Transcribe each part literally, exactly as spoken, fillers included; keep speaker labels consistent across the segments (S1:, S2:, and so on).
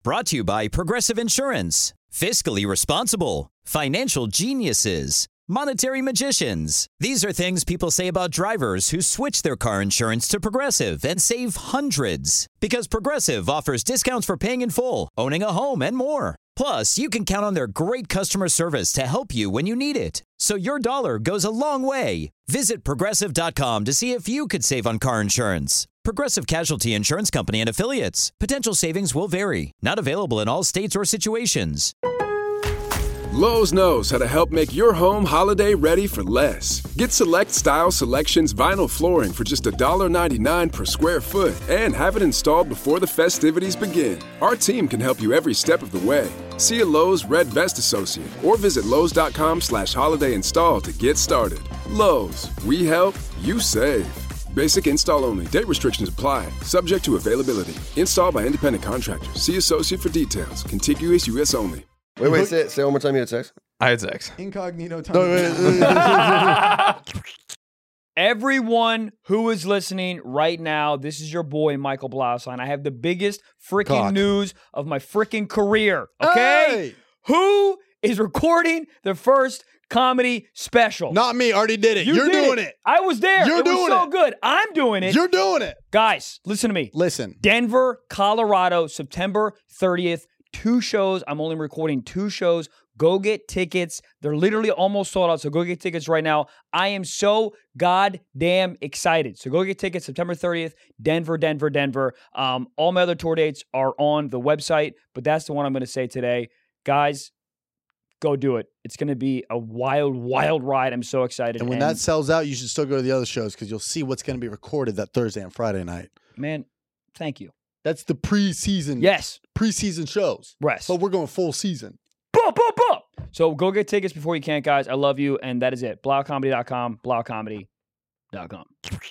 S1: Brought to you by Progressive Insurance. Fiscally responsible. Financial geniuses. Monetary magicians. These are things people say about drivers who switch their car insurance to Progressive and save hundreds. Because Progressive offers discounts for paying in full, owning a home, and more. Plus, you can count on their great customer service to help you when you need it. So your dollar goes a long way. Visit Progressive dot com to see if you could save on car insurance. Progressive Casualty Insurance Company and Affiliates. Potential savings will vary. Not available in all states or situations.
S2: Lowe's knows how to help make your home holiday ready for less. Get Select Style Selections vinyl flooring for just one ninety-nine per square foot and have it installed before the festivities begin. Our team can help you every step of the way. See a Lowe's Red Vest associate or visit Lowe's.com slash holiday install to get started. Lowe's, we help, you save. Basic install only. Date restrictions apply. Subject to availability. Installed by independent contractors. See associate for details. Contiguous U S only.
S3: Wait, wait, say, say one more time you had sex.
S4: I had sex.
S5: Incognito time.
S3: No, wait, wait, wait.
S6: Everyone who is listening right now, this is your boy, Michael Blaustein. I have the biggest freaking
S5: Cock.
S6: news of my freaking career, okay?
S5: Hey!
S6: Who is recording the first comedy special?
S5: Not me. Already did it.
S6: You
S5: You're
S6: did
S5: doing it.
S6: I was there.
S5: You're
S6: it was
S5: doing
S6: so
S5: it.
S6: good. I'm doing it.
S5: You're doing it.
S6: Guys, listen to me.
S5: Listen.
S6: Denver, Colorado, September thirtieth. Two shows. I'm only recording two shows. Go get tickets. They're literally almost sold out, so go get tickets right now. I am so goddamn excited. So go get tickets September thirtieth, Denver, Denver, Denver. Um, all my other tour dates are on the website, but that's the one I'm going to say today. Guys, go do it. It's going to be a wild, wild ride. I'm so excited.
S5: And when that sells out, you should still go to the other shows because you'll see what's going to be recorded that Thursday and Friday night.
S6: Man, thank you.
S5: That's the preseason.
S6: Yes.
S5: Preseason shows.
S6: Rest.
S5: But we're going full season.
S6: Boom, boom, boom. So go get tickets before you can, guys. I love you, and that is it. blau comedy dot com, blau comedy dot com.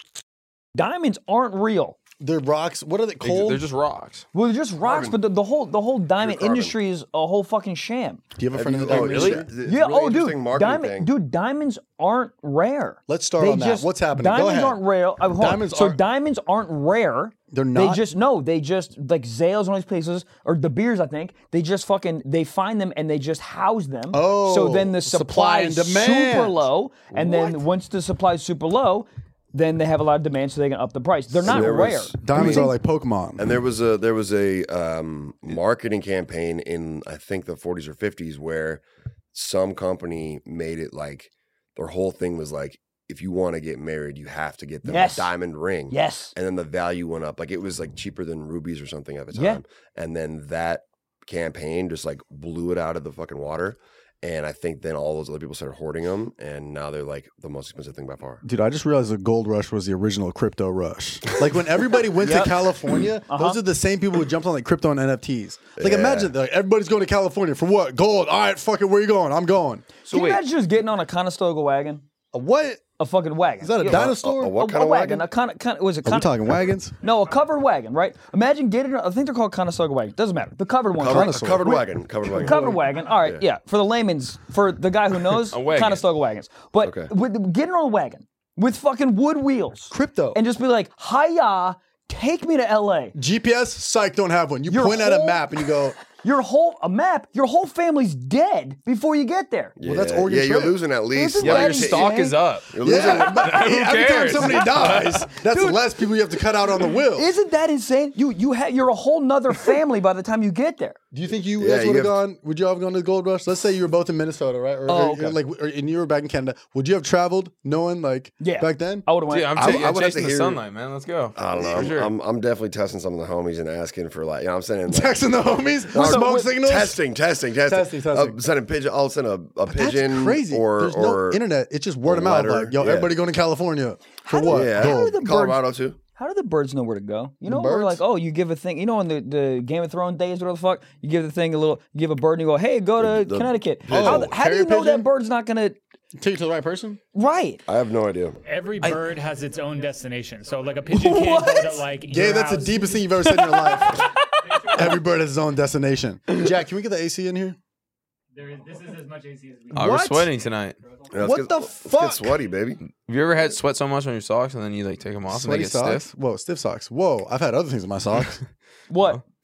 S6: Diamonds aren't real.
S5: They're rocks. What are they
S4: They-
S5: called?
S4: They're just rocks.
S6: Well, they're just rocks, but the, the whole the whole diamond
S3: carbon.
S6: industry is a whole fucking sham.
S5: Do you have a
S3: Have
S5: friend
S3: you-
S5: in the
S3: oh,
S5: diamond
S3: really?
S5: industry?
S3: It's
S6: yeah,
S3: really
S6: oh,
S3: interesting
S6: dude,
S3: marketing
S6: diamond,
S3: thing.
S6: dude, diamonds aren't rare.
S5: Let's start
S6: They
S5: on
S6: just-
S5: that. What's happening? Go
S6: Diamonds
S5: ahead.
S6: aren't rare. Uh, hold on.
S5: Diamonds
S6: so
S5: aren't-
S6: diamonds aren't rare.
S5: They're
S6: They
S5: not?
S6: just no. They just like Zales and all these places, or De Beers, I think. They just fucking they find them and they just house them.
S5: Oh,
S6: so then the
S5: supply
S6: supply
S5: and
S6: is
S5: demand.
S6: super low, and then once the supply is super low, then they have a lot of demand, so they can up the price. They're not
S3: there
S6: rare.
S3: was-
S5: Diamonds are like Pokemon.
S3: And there was a there was a um, marketing campaign in I think the forties or fifties where some company made it like their whole thing was like, if you want to get married, you have to get them
S6: Yes.
S3: a diamond ring.
S6: Yes.
S3: And then the value went up. Like it was like cheaper than rubies or something at the time.
S6: Yeah.
S3: And then that campaign just like blew it out of the fucking water. And I think then all those other people started hoarding them, and now they're like the most expensive thing by far.
S5: Dude, I just realized the gold rush was the original crypto rush. Like when everybody went
S6: Yep.
S5: to California,
S6: Uh-huh.
S5: those are the same people who jumped on like crypto and N F Ts. Like
S3: Yeah.
S5: imagine like everybody's going to California for what? Gold. All right, fuck it. Where you going? I'm going.
S6: Can you imagine just getting on a Conestoga wagon?
S5: A what?
S6: A fucking wagon.
S5: Is that a
S6: Yeah,
S5: dinosaur?
S3: a- a what
S6: a,
S3: kind of
S6: wagon?
S3: wagon?
S6: A con, con, was it
S5: Are we
S6: con-
S5: talking wagons?
S6: No, a covered wagon, right? Imagine getting. I think they're called Conestoga wagon. Doesn't matter. The covered ones,
S3: Covered,
S6: right?
S3: a covered wagon. Covered wagon.
S6: Covered wagon. All right, yeah. For the layman's, for the guy who knows,
S4: A wagon.
S6: Conestoga wagons. But
S3: Okay.
S6: with, getting on a wagon with fucking wood wheels,
S5: Crypto.
S6: and just be like, "Hiya, take me to L A."
S5: G P S? Psych, don't have one. You
S6: Your
S5: point at a
S6: whole-
S5: map and you go,
S6: Your whole a map. Your whole family's dead before you get there.
S3: Yeah,
S5: that's Oregon
S3: yeah, you're
S5: Trail.
S3: losing at least.
S6: Isn't
S4: Yeah,
S6: that
S4: your
S3: like,
S6: insane?
S4: stock is up.
S3: you're losing.
S5: yeah, but every time
S4: cares?
S5: somebody dies, that's less people you have to cut out on the wheel.
S6: Isn't that insane? You you ha- you're a whole nother family by the time you get there.
S5: Do you think you
S3: Yeah,
S5: guys
S3: you
S5: would have
S3: have-
S5: gone? Would you have gone to the Gold Rush? Let's say you were both in Minnesota, right? Or,
S6: Oh,
S5: or,
S6: okay.
S5: like, or, and you were back in Canada. Would you have traveled knowing, like,
S6: Yeah.
S5: back then?
S6: I would have went.
S4: Dude, I'm,
S3: I-
S4: ta-
S3: I
S4: I'm
S3: would have
S4: chasing
S3: to
S4: the
S3: hear-
S4: sunlight, man. Let's go.
S3: I don't know.
S4: For
S3: I'm,
S4: sure.
S3: I'm I'm definitely testing some of the homies and asking for like, you know, what I'm sending like,
S5: Texting the homies,
S3: No,
S5: smoke
S3: with-
S5: signals.
S3: testing, testing, testing,
S5: Testing, testing.
S3: Uh, sending pigeon. I'll send a, a
S5: That's
S3: pigeon.
S5: crazy.
S3: Or
S5: There's
S3: or
S5: no internet. It's just word
S3: a
S5: of mouth.
S3: letter.
S5: Like, yo,
S3: Yeah.
S5: everybody going to California for
S6: How do-
S5: what?
S3: yeah,
S6: How do
S5: Gold.
S6: the birds-
S3: Colorado too.
S6: How do the birds know where to go? You know,
S5: The
S6: we're
S5: birds?
S6: like, oh, you give a thing. You know, in the, the Game of Thrones days, whatever the fuck, you give the thing a little, you give a bird and you go, hey, go to
S3: The- the
S6: Connecticut.
S3: pigeon.
S6: How, the- how do you
S5: Carrier
S6: know
S5: pigeon?
S6: that bird's not gonna?
S5: Take you to the right person?
S6: Right.
S3: I have no idea.
S7: Every bird has its own destination. So like a pigeon can't go to like
S5: Yeah,
S7: your
S5: that's the
S7: house.
S5: deepest thing you've ever said in your life. Every bird has its own destination. Jack, can we get the A C in here?
S7: There is, this is as much A C as we
S4: Oh, we're
S5: What?
S4: sweating tonight.
S3: Yeah, let's
S5: What
S3: get-
S5: the
S3: let's
S5: fuck?
S3: Get sweaty, baby.
S4: Have you ever had sweat so much on your socks and then you like take them off
S5: Sweaty
S4: and they get
S5: socks?
S4: stiff?
S5: Whoa, stiff socks. Whoa, I've had other things in my socks.
S6: What?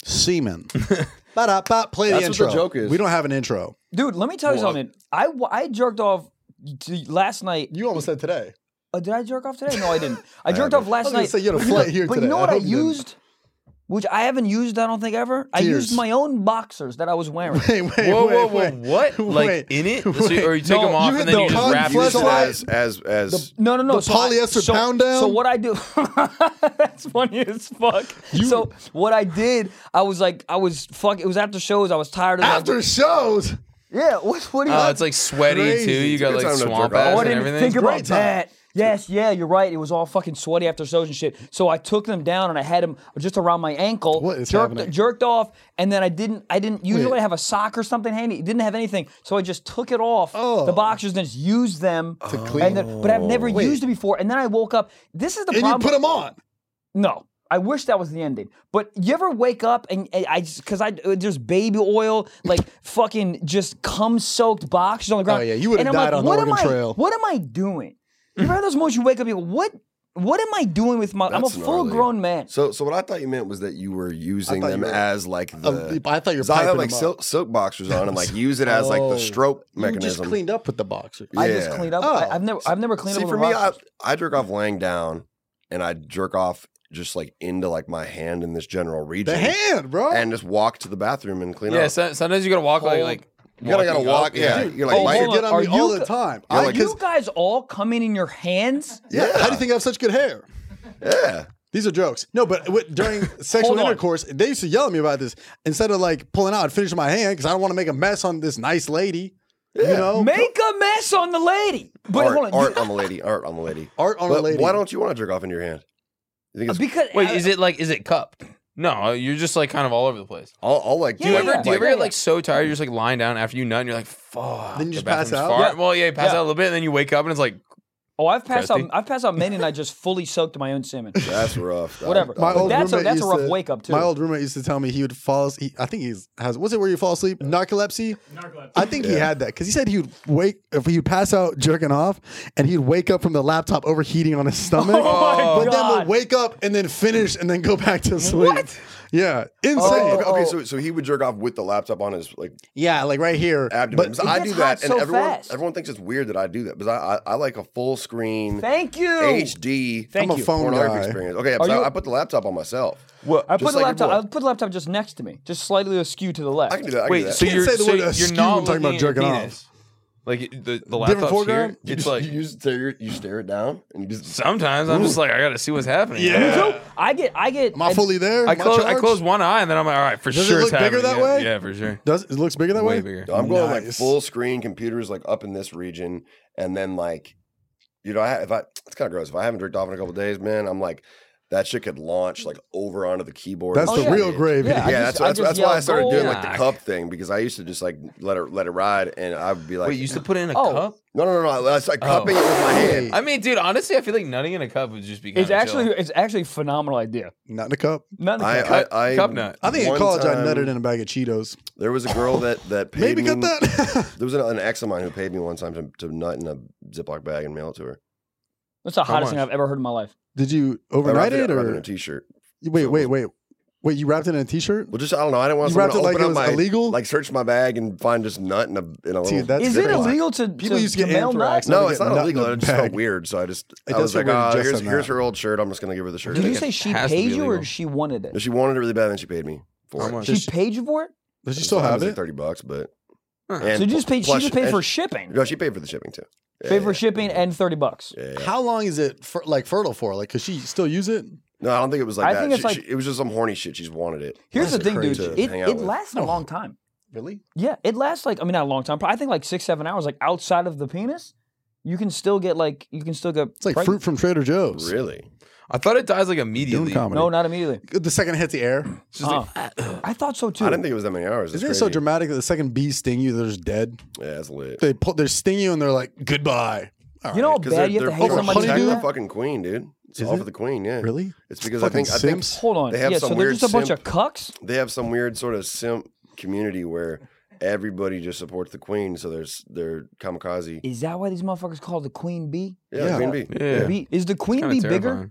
S5: Semen. Ba-da-ba, play the
S3: That's
S5: intro.
S3: what the joke is.
S5: We don't have an intro.
S6: Dude, let me tell you
S3: Well,
S6: something. I, I jerked off t- last night.
S5: You almost said today.
S6: Uh, did I jerk off today? No, I didn't. I jerked off
S5: I
S6: last
S5: was gonna
S6: night.
S5: say you had a
S6: But you
S5: flight
S6: know-
S5: here
S6: But
S5: today.
S6: you know
S5: I
S6: what I,
S5: hope you didn't.
S6: used? Which I haven't used, I don't think ever. I
S5: Tears.
S6: used my own boxers that I was wearing.
S5: Wait, wait,
S4: Whoa,
S5: wait,
S4: whoa, whoa!
S5: wait.
S4: What? Like
S5: Wait,
S4: in it?
S5: wait.
S4: So, or you take
S6: No,
S4: them off
S5: you
S4: and
S5: hit
S4: then you
S5: the
S4: just
S5: cotton
S4: wrap
S5: flesh
S4: it
S3: Use it
S5: Fleshlight.
S3: as as as
S6: No, no, no.
S5: The
S6: so I-
S5: polyester
S6: so,
S5: pound down?
S6: So what I do? That's funny as fuck. so what I did, I was like, I was fuck. It was after shows. I was tired of
S5: After shows.
S6: Yeah. What? What do you?
S4: Oh, it's like sweaty
S5: Crazy.
S4: too. You
S3: It's a
S4: got
S3: good
S4: like
S3: time to
S4: swamp
S3: jerk off.
S4: ass
S6: Oh, I
S4: and
S6: didn't
S4: everything.
S6: think about
S5: Great time.
S6: that. Yes, yeah, you're right. It was all fucking sweaty after shows and shit. So I took them down and I had them just around my ankle.
S5: What is
S6: jerked,
S5: happening?
S6: jerked off, and then I didn't. I didn't usually
S5: Wait.
S6: have a sock or something handy. It didn't have anything, so I just took it off
S5: Oh.
S6: the boxers and just used them to
S5: clean?
S6: And then, but I've never
S5: Wait.
S6: used it before. And then I woke up. This is the
S5: And you
S6: problem.
S5: put them on.
S6: No. I wish that was the ending. But you ever wake up and and I just, cause I, there's baby oil, like fucking just cum soaked boxers on the ground.
S5: Oh, yeah, you would've
S6: And I'm
S5: died
S6: like,
S5: on the
S6: what
S5: Oregon
S6: am I,
S5: Trail.
S6: What am I doing? You remember those moments you wake up and you go, what, what am I doing with my, I'm a
S3: That's
S6: full
S3: gnarly.
S6: grown man.
S3: So, so what I thought you meant was that you were using
S5: thought
S3: them
S5: you were-
S3: as like the.
S5: Uh, I thought you were
S3: so I have
S5: piping
S3: like
S5: them up.
S3: silk, silk boxers on and like use it as like
S5: Oh.
S3: the stroke
S5: You
S3: mechanism.
S5: just cleaned up with the boxer.
S6: I just
S3: Yeah.
S6: cleaned up.
S5: Oh.
S6: I, I've never, I've never cleaned
S3: See,
S6: up
S3: for
S6: with
S3: me, I,
S6: boxers.
S3: I jerk off laying down, and I jerk off just like into like my hand in this general region,
S5: The hand, bro.
S3: and just walk to the bathroom and clean
S4: Yeah,
S3: up.
S4: so, sometimes you gotta walk like like.
S3: you gotta gotta
S4: walking
S3: walk.
S4: up,
S3: Yeah,
S4: Dude,
S3: you're like,
S6: oh,
S3: my-
S5: you
S6: hold
S5: get
S6: on.
S5: on me
S6: Are
S5: all
S6: you
S5: the
S6: co-
S5: time.
S3: You're
S5: I,
S3: like-
S6: you guys all coming in your hands?
S5: yeah. How do you think I have such good hair?
S3: yeah.
S5: These are jokes. No, but w- during sexual
S6: Hold on.
S5: intercourse, they used to yell at me about this. Instead of like pulling out, I'd finish my hand because I don't want to make a mess on this nice lady. You know,
S6: Make a mess on the lady. But
S3: art,
S6: hold on.
S3: art
S6: you-
S3: on the lady. Art on the lady.
S5: art on
S3: But
S5: a lady.
S3: why don't you want to jerk off into your hand? You think it's?
S6: because
S4: Wait,
S6: I-
S4: is it like is it cupped? No, you're just like kind of all over the place.
S3: I'll, I'll like.
S6: Yeah,
S4: Do you
S6: yeah,
S4: ever
S6: yeah.
S4: do you ever
S6: Yeah,
S4: get
S6: yeah.
S4: like so tired you're just like lying down after you nut and you're like fuck.
S5: Then you
S4: the
S5: just pass
S4: bathroom's
S5: out?
S4: far.
S6: Yeah.
S4: Well, yeah, you pass
S6: Yeah.
S4: out a little bit and then you wake up and it's like
S6: Oh, I've passed
S4: Crusty.
S6: out. I've passed out many nights just fully soaked in my own semen.
S3: That's rough. dog.
S6: Whatever.
S5: My
S6: But
S5: old
S6: that's a,
S5: roommate
S6: that's a
S5: used
S6: rough
S5: to-
S6: wake up too.
S5: My old roommate used to tell me he would fall asleep. I think he's has. Was it where you fall asleep? Narcolepsy.
S7: Narcolepsy.
S5: I think he had that because he said he would wake if he'd pass out jerking off, and he'd wake up from the laptop overheating on his stomach.
S6: Oh my
S5: but then
S6: God.
S5: would wake up and then finish and then go back to sleep.
S6: What?
S5: Yeah, insane.
S6: Oh.
S3: Okay, okay, so so he would jerk off with the laptop on his like
S5: Yeah, like right here.
S3: abdomen.
S5: But
S3: So I
S6: gets
S3: do that,
S6: hot
S3: and
S6: so
S3: everyone
S6: fast.
S3: everyone thinks it's weird that I do that, because I I, I like a full screen
S6: Thank you.
S3: H D
S6: Thank
S5: I'm a
S6: you.
S5: phone
S3: pornography
S5: guy.
S3: experience. Okay,
S6: Are
S3: so
S6: you-
S3: I put the laptop on myself.
S4: what?
S6: I
S3: Just
S6: put the
S3: like your
S6: laptop.
S3: boy.
S6: I put the laptop just next to me, just slightly askew to the left.
S3: I can do that. I can do
S4: Wait,
S3: that.
S4: so
S5: Can't
S4: you're
S5: say the
S4: so
S5: word
S4: you're
S5: askew
S4: not
S5: when talking about
S4: looking at your
S5: jerking off.
S4: penis. Like the the laptop's
S5: foreground?
S4: here.
S3: You
S4: It's
S3: just,
S4: like
S3: you use stare, you stare it down, and you just
S4: sometimes I'm just like I gotta see what's happening.
S5: Yeah.
S6: So I get. I get.
S5: Am I fully there?
S4: I
S5: Am
S4: close I
S5: charged?
S4: close one eye and then I'm like, all right, for
S5: Does it
S4: sure
S5: look
S4: it's
S5: bigger
S4: happening.
S5: that
S4: Yeah,
S5: way?
S4: Yeah, for sure.
S5: Does it looks bigger that
S4: Way
S5: way?
S4: bigger.
S3: I'm going like
S5: Nice.
S3: full screen computers like up in this region, and then like, you know, I, if I it's kind of gross. If I haven't jerked off in a couple days, man, I'm like, that shit could launch like over onto the keyboard.
S5: That's
S3: and
S5: the
S6: yeah.
S5: real
S3: shit.
S5: gravy.
S6: Yeah, I
S3: Yeah,
S6: just-
S3: that's
S6: I
S3: that's,
S6: just
S3: that's why I
S6: yell,
S3: started doing
S6: "Goal."
S3: like the cup thing, because I used to just like let it let it ride, and I would be like,
S4: Wait, you used to put it in a
S6: Oh.
S4: cup?
S3: no, no, no, no, I was like cupping
S4: Oh.
S3: it with my hand.
S4: I mean, dude, honestly, I feel like nutting in a cup would just be kind
S6: It's
S4: of
S6: actually. It's actually a phenomenal idea.
S5: Not in a cup.
S6: Not in the
S3: I,
S6: cup.
S3: I, I,
S4: Cup nut.
S5: I think in
S3: one
S5: college I
S3: time,
S5: nutted in a bag of Cheetos.
S3: There was a girl that that paid
S5: Maybe
S3: me.
S5: got that.
S3: There was an, an ex of mine who paid me one time to, to nut in a Ziploc bag and mail it to her.
S6: That's the hottest thing
S4: much?
S6: I've ever heard in my life.
S5: Did you
S3: I
S5: overnight
S3: wrapped
S5: it
S3: I wrapped it in
S5: or
S3: a t-shirt.
S5: wait,
S3: so it
S5: wait,
S3: was-
S5: wait, wait? You wrapped it in a T-shirt?
S3: Well, just I don't know. I didn't want
S5: You
S3: someone
S5: wrapped
S3: to
S5: it like
S3: open
S5: it
S3: up
S5: was
S3: my
S5: illegal?
S3: like search my bag and find just nut in a in a
S5: See,
S3: little.
S5: that's
S6: Is it
S5: different.
S6: illegal to,
S5: People
S6: to,
S5: used to
S6: to
S5: get
S6: mail
S5: anthrax.
S6: nuts?
S5: Now
S3: No,
S5: they
S3: it's
S5: get
S3: not
S5: nut
S3: illegal.
S5: in
S3: It
S5: a
S3: just felt
S5: bag.
S3: weird, so I just
S5: It
S3: I
S5: does
S3: was
S5: feel
S3: like,
S5: weird
S3: oh,
S5: just
S3: here's
S5: on
S3: here's
S5: that.
S3: her old shirt. I'm just gonna give her the shirt.
S6: Did you
S4: it
S6: say she
S4: has to
S6: paid
S4: be
S6: you or
S4: illegal.
S6: she wanted
S3: No,
S6: it?
S3: she wanted it really bad, and she paid me for
S4: How
S3: it.
S4: much?
S6: She paid you for it?
S5: Does she
S3: It
S5: still
S3: was
S5: have
S3: like
S5: it?
S3: thirty bucks, but
S4: Huh.
S3: and
S6: So you just paid. She
S3: plus-
S6: just paid
S3: and
S6: for
S3: she-
S6: shipping.
S3: No, she paid for the shipping too. Yeah,
S6: Paid for
S3: yeah,
S6: shipping and thirty bucks.
S3: yeah, yeah.
S5: How long is it for, like fertile for? Like, could she still use it?
S3: No, I don't think it was like
S6: I
S3: that.
S6: think it's
S3: She-
S6: like-
S3: she- it was just some horny shit. She just wanted it.
S6: Here's the
S5: That's
S6: thing, dude.
S3: crazy to
S6: It,
S3: hang out
S6: it
S3: with.
S6: lasts a long time.
S5: Really?
S6: Yeah, it lasts like I mean not a long time. I think like six seven hours. Like outside of the penis, you can still get like you can still get.
S5: It's like
S6: pregnant.
S5: fruit from Trader Joe's.
S3: Really?
S4: I thought it dies like
S5: Doing
S4: immediately.
S5: comedy.
S6: No, not immediately.
S5: The second it hits the air.
S4: It's just like,
S6: Oh. I thought so too.
S3: I didn't think it was that many hours.
S5: Isn't
S3: It's
S5: it so
S3: crazy.
S5: dramatic that the second bees sting you, they're just dead?
S3: Yeah, it's lit.
S5: They pull, they sting you and they're like, goodbye. All
S6: You know how
S5: right.
S3: Because
S6: bad
S3: they're,
S6: you have
S3: they're
S6: to hate
S3: for
S6: somebody to
S3: protect
S6: do
S3: the
S6: that?
S3: fucking queen, dude. It's
S5: Is
S3: all
S5: it?
S3: for the queen, yeah.
S5: Really?
S3: It's because I
S5: Fucking
S3: think I think
S5: simps?
S6: Hold on.
S3: They have
S6: yeah,
S3: some
S6: so they're
S3: weird
S6: just a bunch
S3: simp-
S6: of cucks.
S3: they have some weird sort of simp community where everybody just supports the queen, so there's they're kamikaze.
S6: Is that why these motherfuckers call the queen bee?
S3: Yeah,
S5: Yeah.
S3: queen bee.
S4: Yeah.
S6: Bee is the queen
S4: kinda
S6: bee bigger?
S4: terrifying.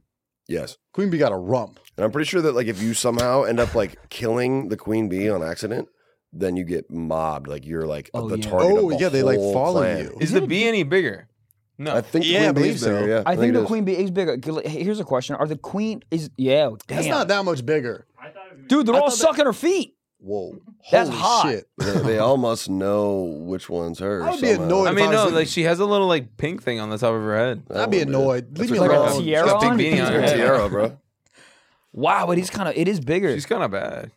S3: Yes.
S5: Queen bee got a rump.
S3: And I'm pretty sure that like if you somehow end up like killing the queen bee on accident, then you get mobbed. Like you're like
S6: Oh,
S3: the
S6: yeah.
S3: target.
S5: Oh,
S3: of the
S5: yeah, they, like,
S3: whole
S5: follow
S3: clan.
S5: you.
S4: Is the bee any bigger? No.
S3: I think the
S5: Yeah, I
S3: queen bee
S5: believe
S3: is bigger.
S5: so.
S3: Yeah,
S6: I think
S3: it
S6: the
S3: is.
S6: queen bee is bigger. Here's a question: Are the queen is yeah? Damn,
S5: That's not that much bigger.
S6: dude, they're
S5: I
S6: all
S5: thought that-
S6: sucking her feet.
S5: Whoa.
S6: That's
S5: Holy
S6: hot.
S5: shit.
S3: They, they all must know which one's hers.
S5: I would be
S3: somehow.
S5: annoyed.
S4: I
S5: if
S4: mean,
S5: was
S4: no,
S5: in-
S4: like she has a little like pink thing on the top of her head.
S3: That
S5: I'd be
S3: one, man.
S5: annoyed. Leave me
S3: That's
S6: like a
S5: alone.
S6: tiara
S4: She's got a
S6: on?
S4: big beanie on her
S3: It's a
S4: head.
S3: tiara, bro.
S6: Wow, but he's kind of it is bigger.
S4: She's kind of bad.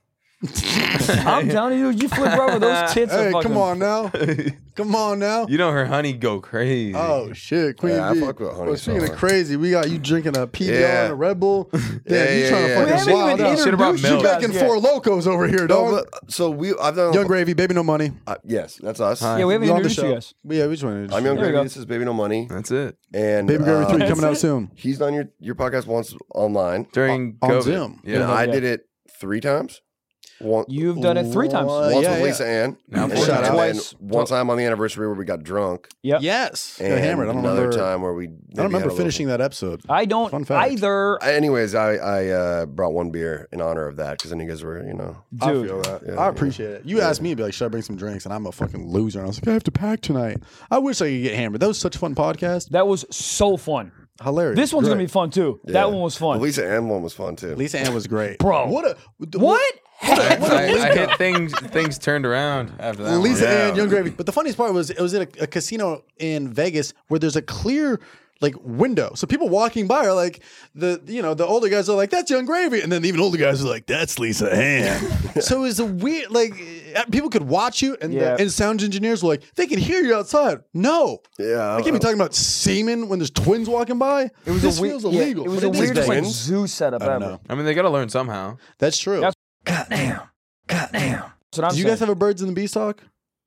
S6: I'm telling you, you flip over those tits. are
S5: Hey,
S6: fucking,
S5: come on now. Come on now.
S4: You know her honey go crazy.
S5: Oh shit, Queen
S3: Yeah, I
S5: Bee.
S3: fuck with honey
S5: Well, speaking
S3: sauce.
S5: of crazy, we got you drinking a P B R
S3: Yeah.
S5: and a Red Bull. Damn,
S3: Yeah,
S5: you
S3: yeah,
S5: trying
S3: yeah.
S5: to
S6: We
S5: fucking
S6: haven't
S5: wild
S6: even
S5: out.
S4: Shit about
S6: introduced you
S4: milk.
S5: You
S6: guys
S5: making
S6: yet.
S5: four locos over here,
S3: No,
S5: dog.
S3: but so we I've done
S5: Young Gravy, Baby No Money.
S3: uh, yes, that's us.
S4: Hi.
S6: Yeah, we haven't
S5: You're on the
S6: introduced you
S5: show.
S6: guys.
S5: Yeah, we just wanted to
S3: I'm Young
S6: There you
S3: Gravy.
S6: go.
S3: This is Baby No Money.
S4: That's it.
S3: And
S5: Baby Gravy
S3: uh,
S5: three
S6: That's
S5: coming out
S6: it.
S5: soon.
S3: He's done your your podcast once online,
S4: During
S5: On
S4: COVID.
S5: Zoom.
S4: Yeah.
S3: and I
S6: yeah.
S3: did it three times. One,
S6: You've done it three times.
S5: What?
S3: once
S5: yeah,
S3: with
S5: yeah.
S3: Lisa Ann,
S4: Now
S3: and,
S4: four
S3: then-
S5: times.
S3: and then
S6: Twice.
S3: one time on the anniversary where we got drunk,
S6: Yep.
S5: Yes. Got
S3: and
S5: hammered. I don't
S3: another
S5: remember.
S3: time where we.
S5: I don't remember finishing that episode.
S6: I don't
S5: Fun fact.
S6: either.
S3: Anyways, I I uh, brought one beer in honor of that because then you guys were you know.
S5: I
S6: Dude.
S5: feel that.
S3: Yeah,
S5: I
S3: yeah.
S5: appreciate it. You asked me to be like, should I bring some drinks? And I'm a fucking loser. And I was like, I have to pack tonight. I wish I could get hammered. That was such a fun podcast.
S6: That was so fun.
S5: Hilarious.
S6: This one's
S5: Great.
S6: gonna be fun too.
S3: Yeah.
S6: That one was
S3: The
S6: fun,
S3: Lisa Ann one was fun too.
S5: Lisa Ann was great.
S6: bro.
S5: What a
S6: What? Hey,
S4: I, I hit things things turned around after that.
S5: Lisa
S4: one.
S3: Yeah.
S5: Ann, Young Gravy. But the funniest part was it was at a, a casino in Vegas where there's a clear like window. So people walking by are like the you know the older guys are like that's Young Gravy, and then the even older guys are like that's Lisa Ann. So it was a weird like uh, people could watch you, and
S6: Yeah.
S5: the, and sound engineers were like they can hear you outside. No,
S3: Yeah,
S5: I can't be talking about semen when there's twins walking by. It
S6: was
S5: this
S6: a we-
S5: feels
S6: yeah,
S5: illegal.
S6: it was
S5: but
S6: the
S5: is
S6: weirdest like
S5: Vegas.
S6: zoo setup
S5: I don't
S6: ever.
S5: know.
S4: I mean, they got to learn somehow.
S5: That's true.
S6: That's- Goddamn. Goddamn. That's what I'm
S5: Do you
S6: saying.
S5: guys have a birds and the bees talk?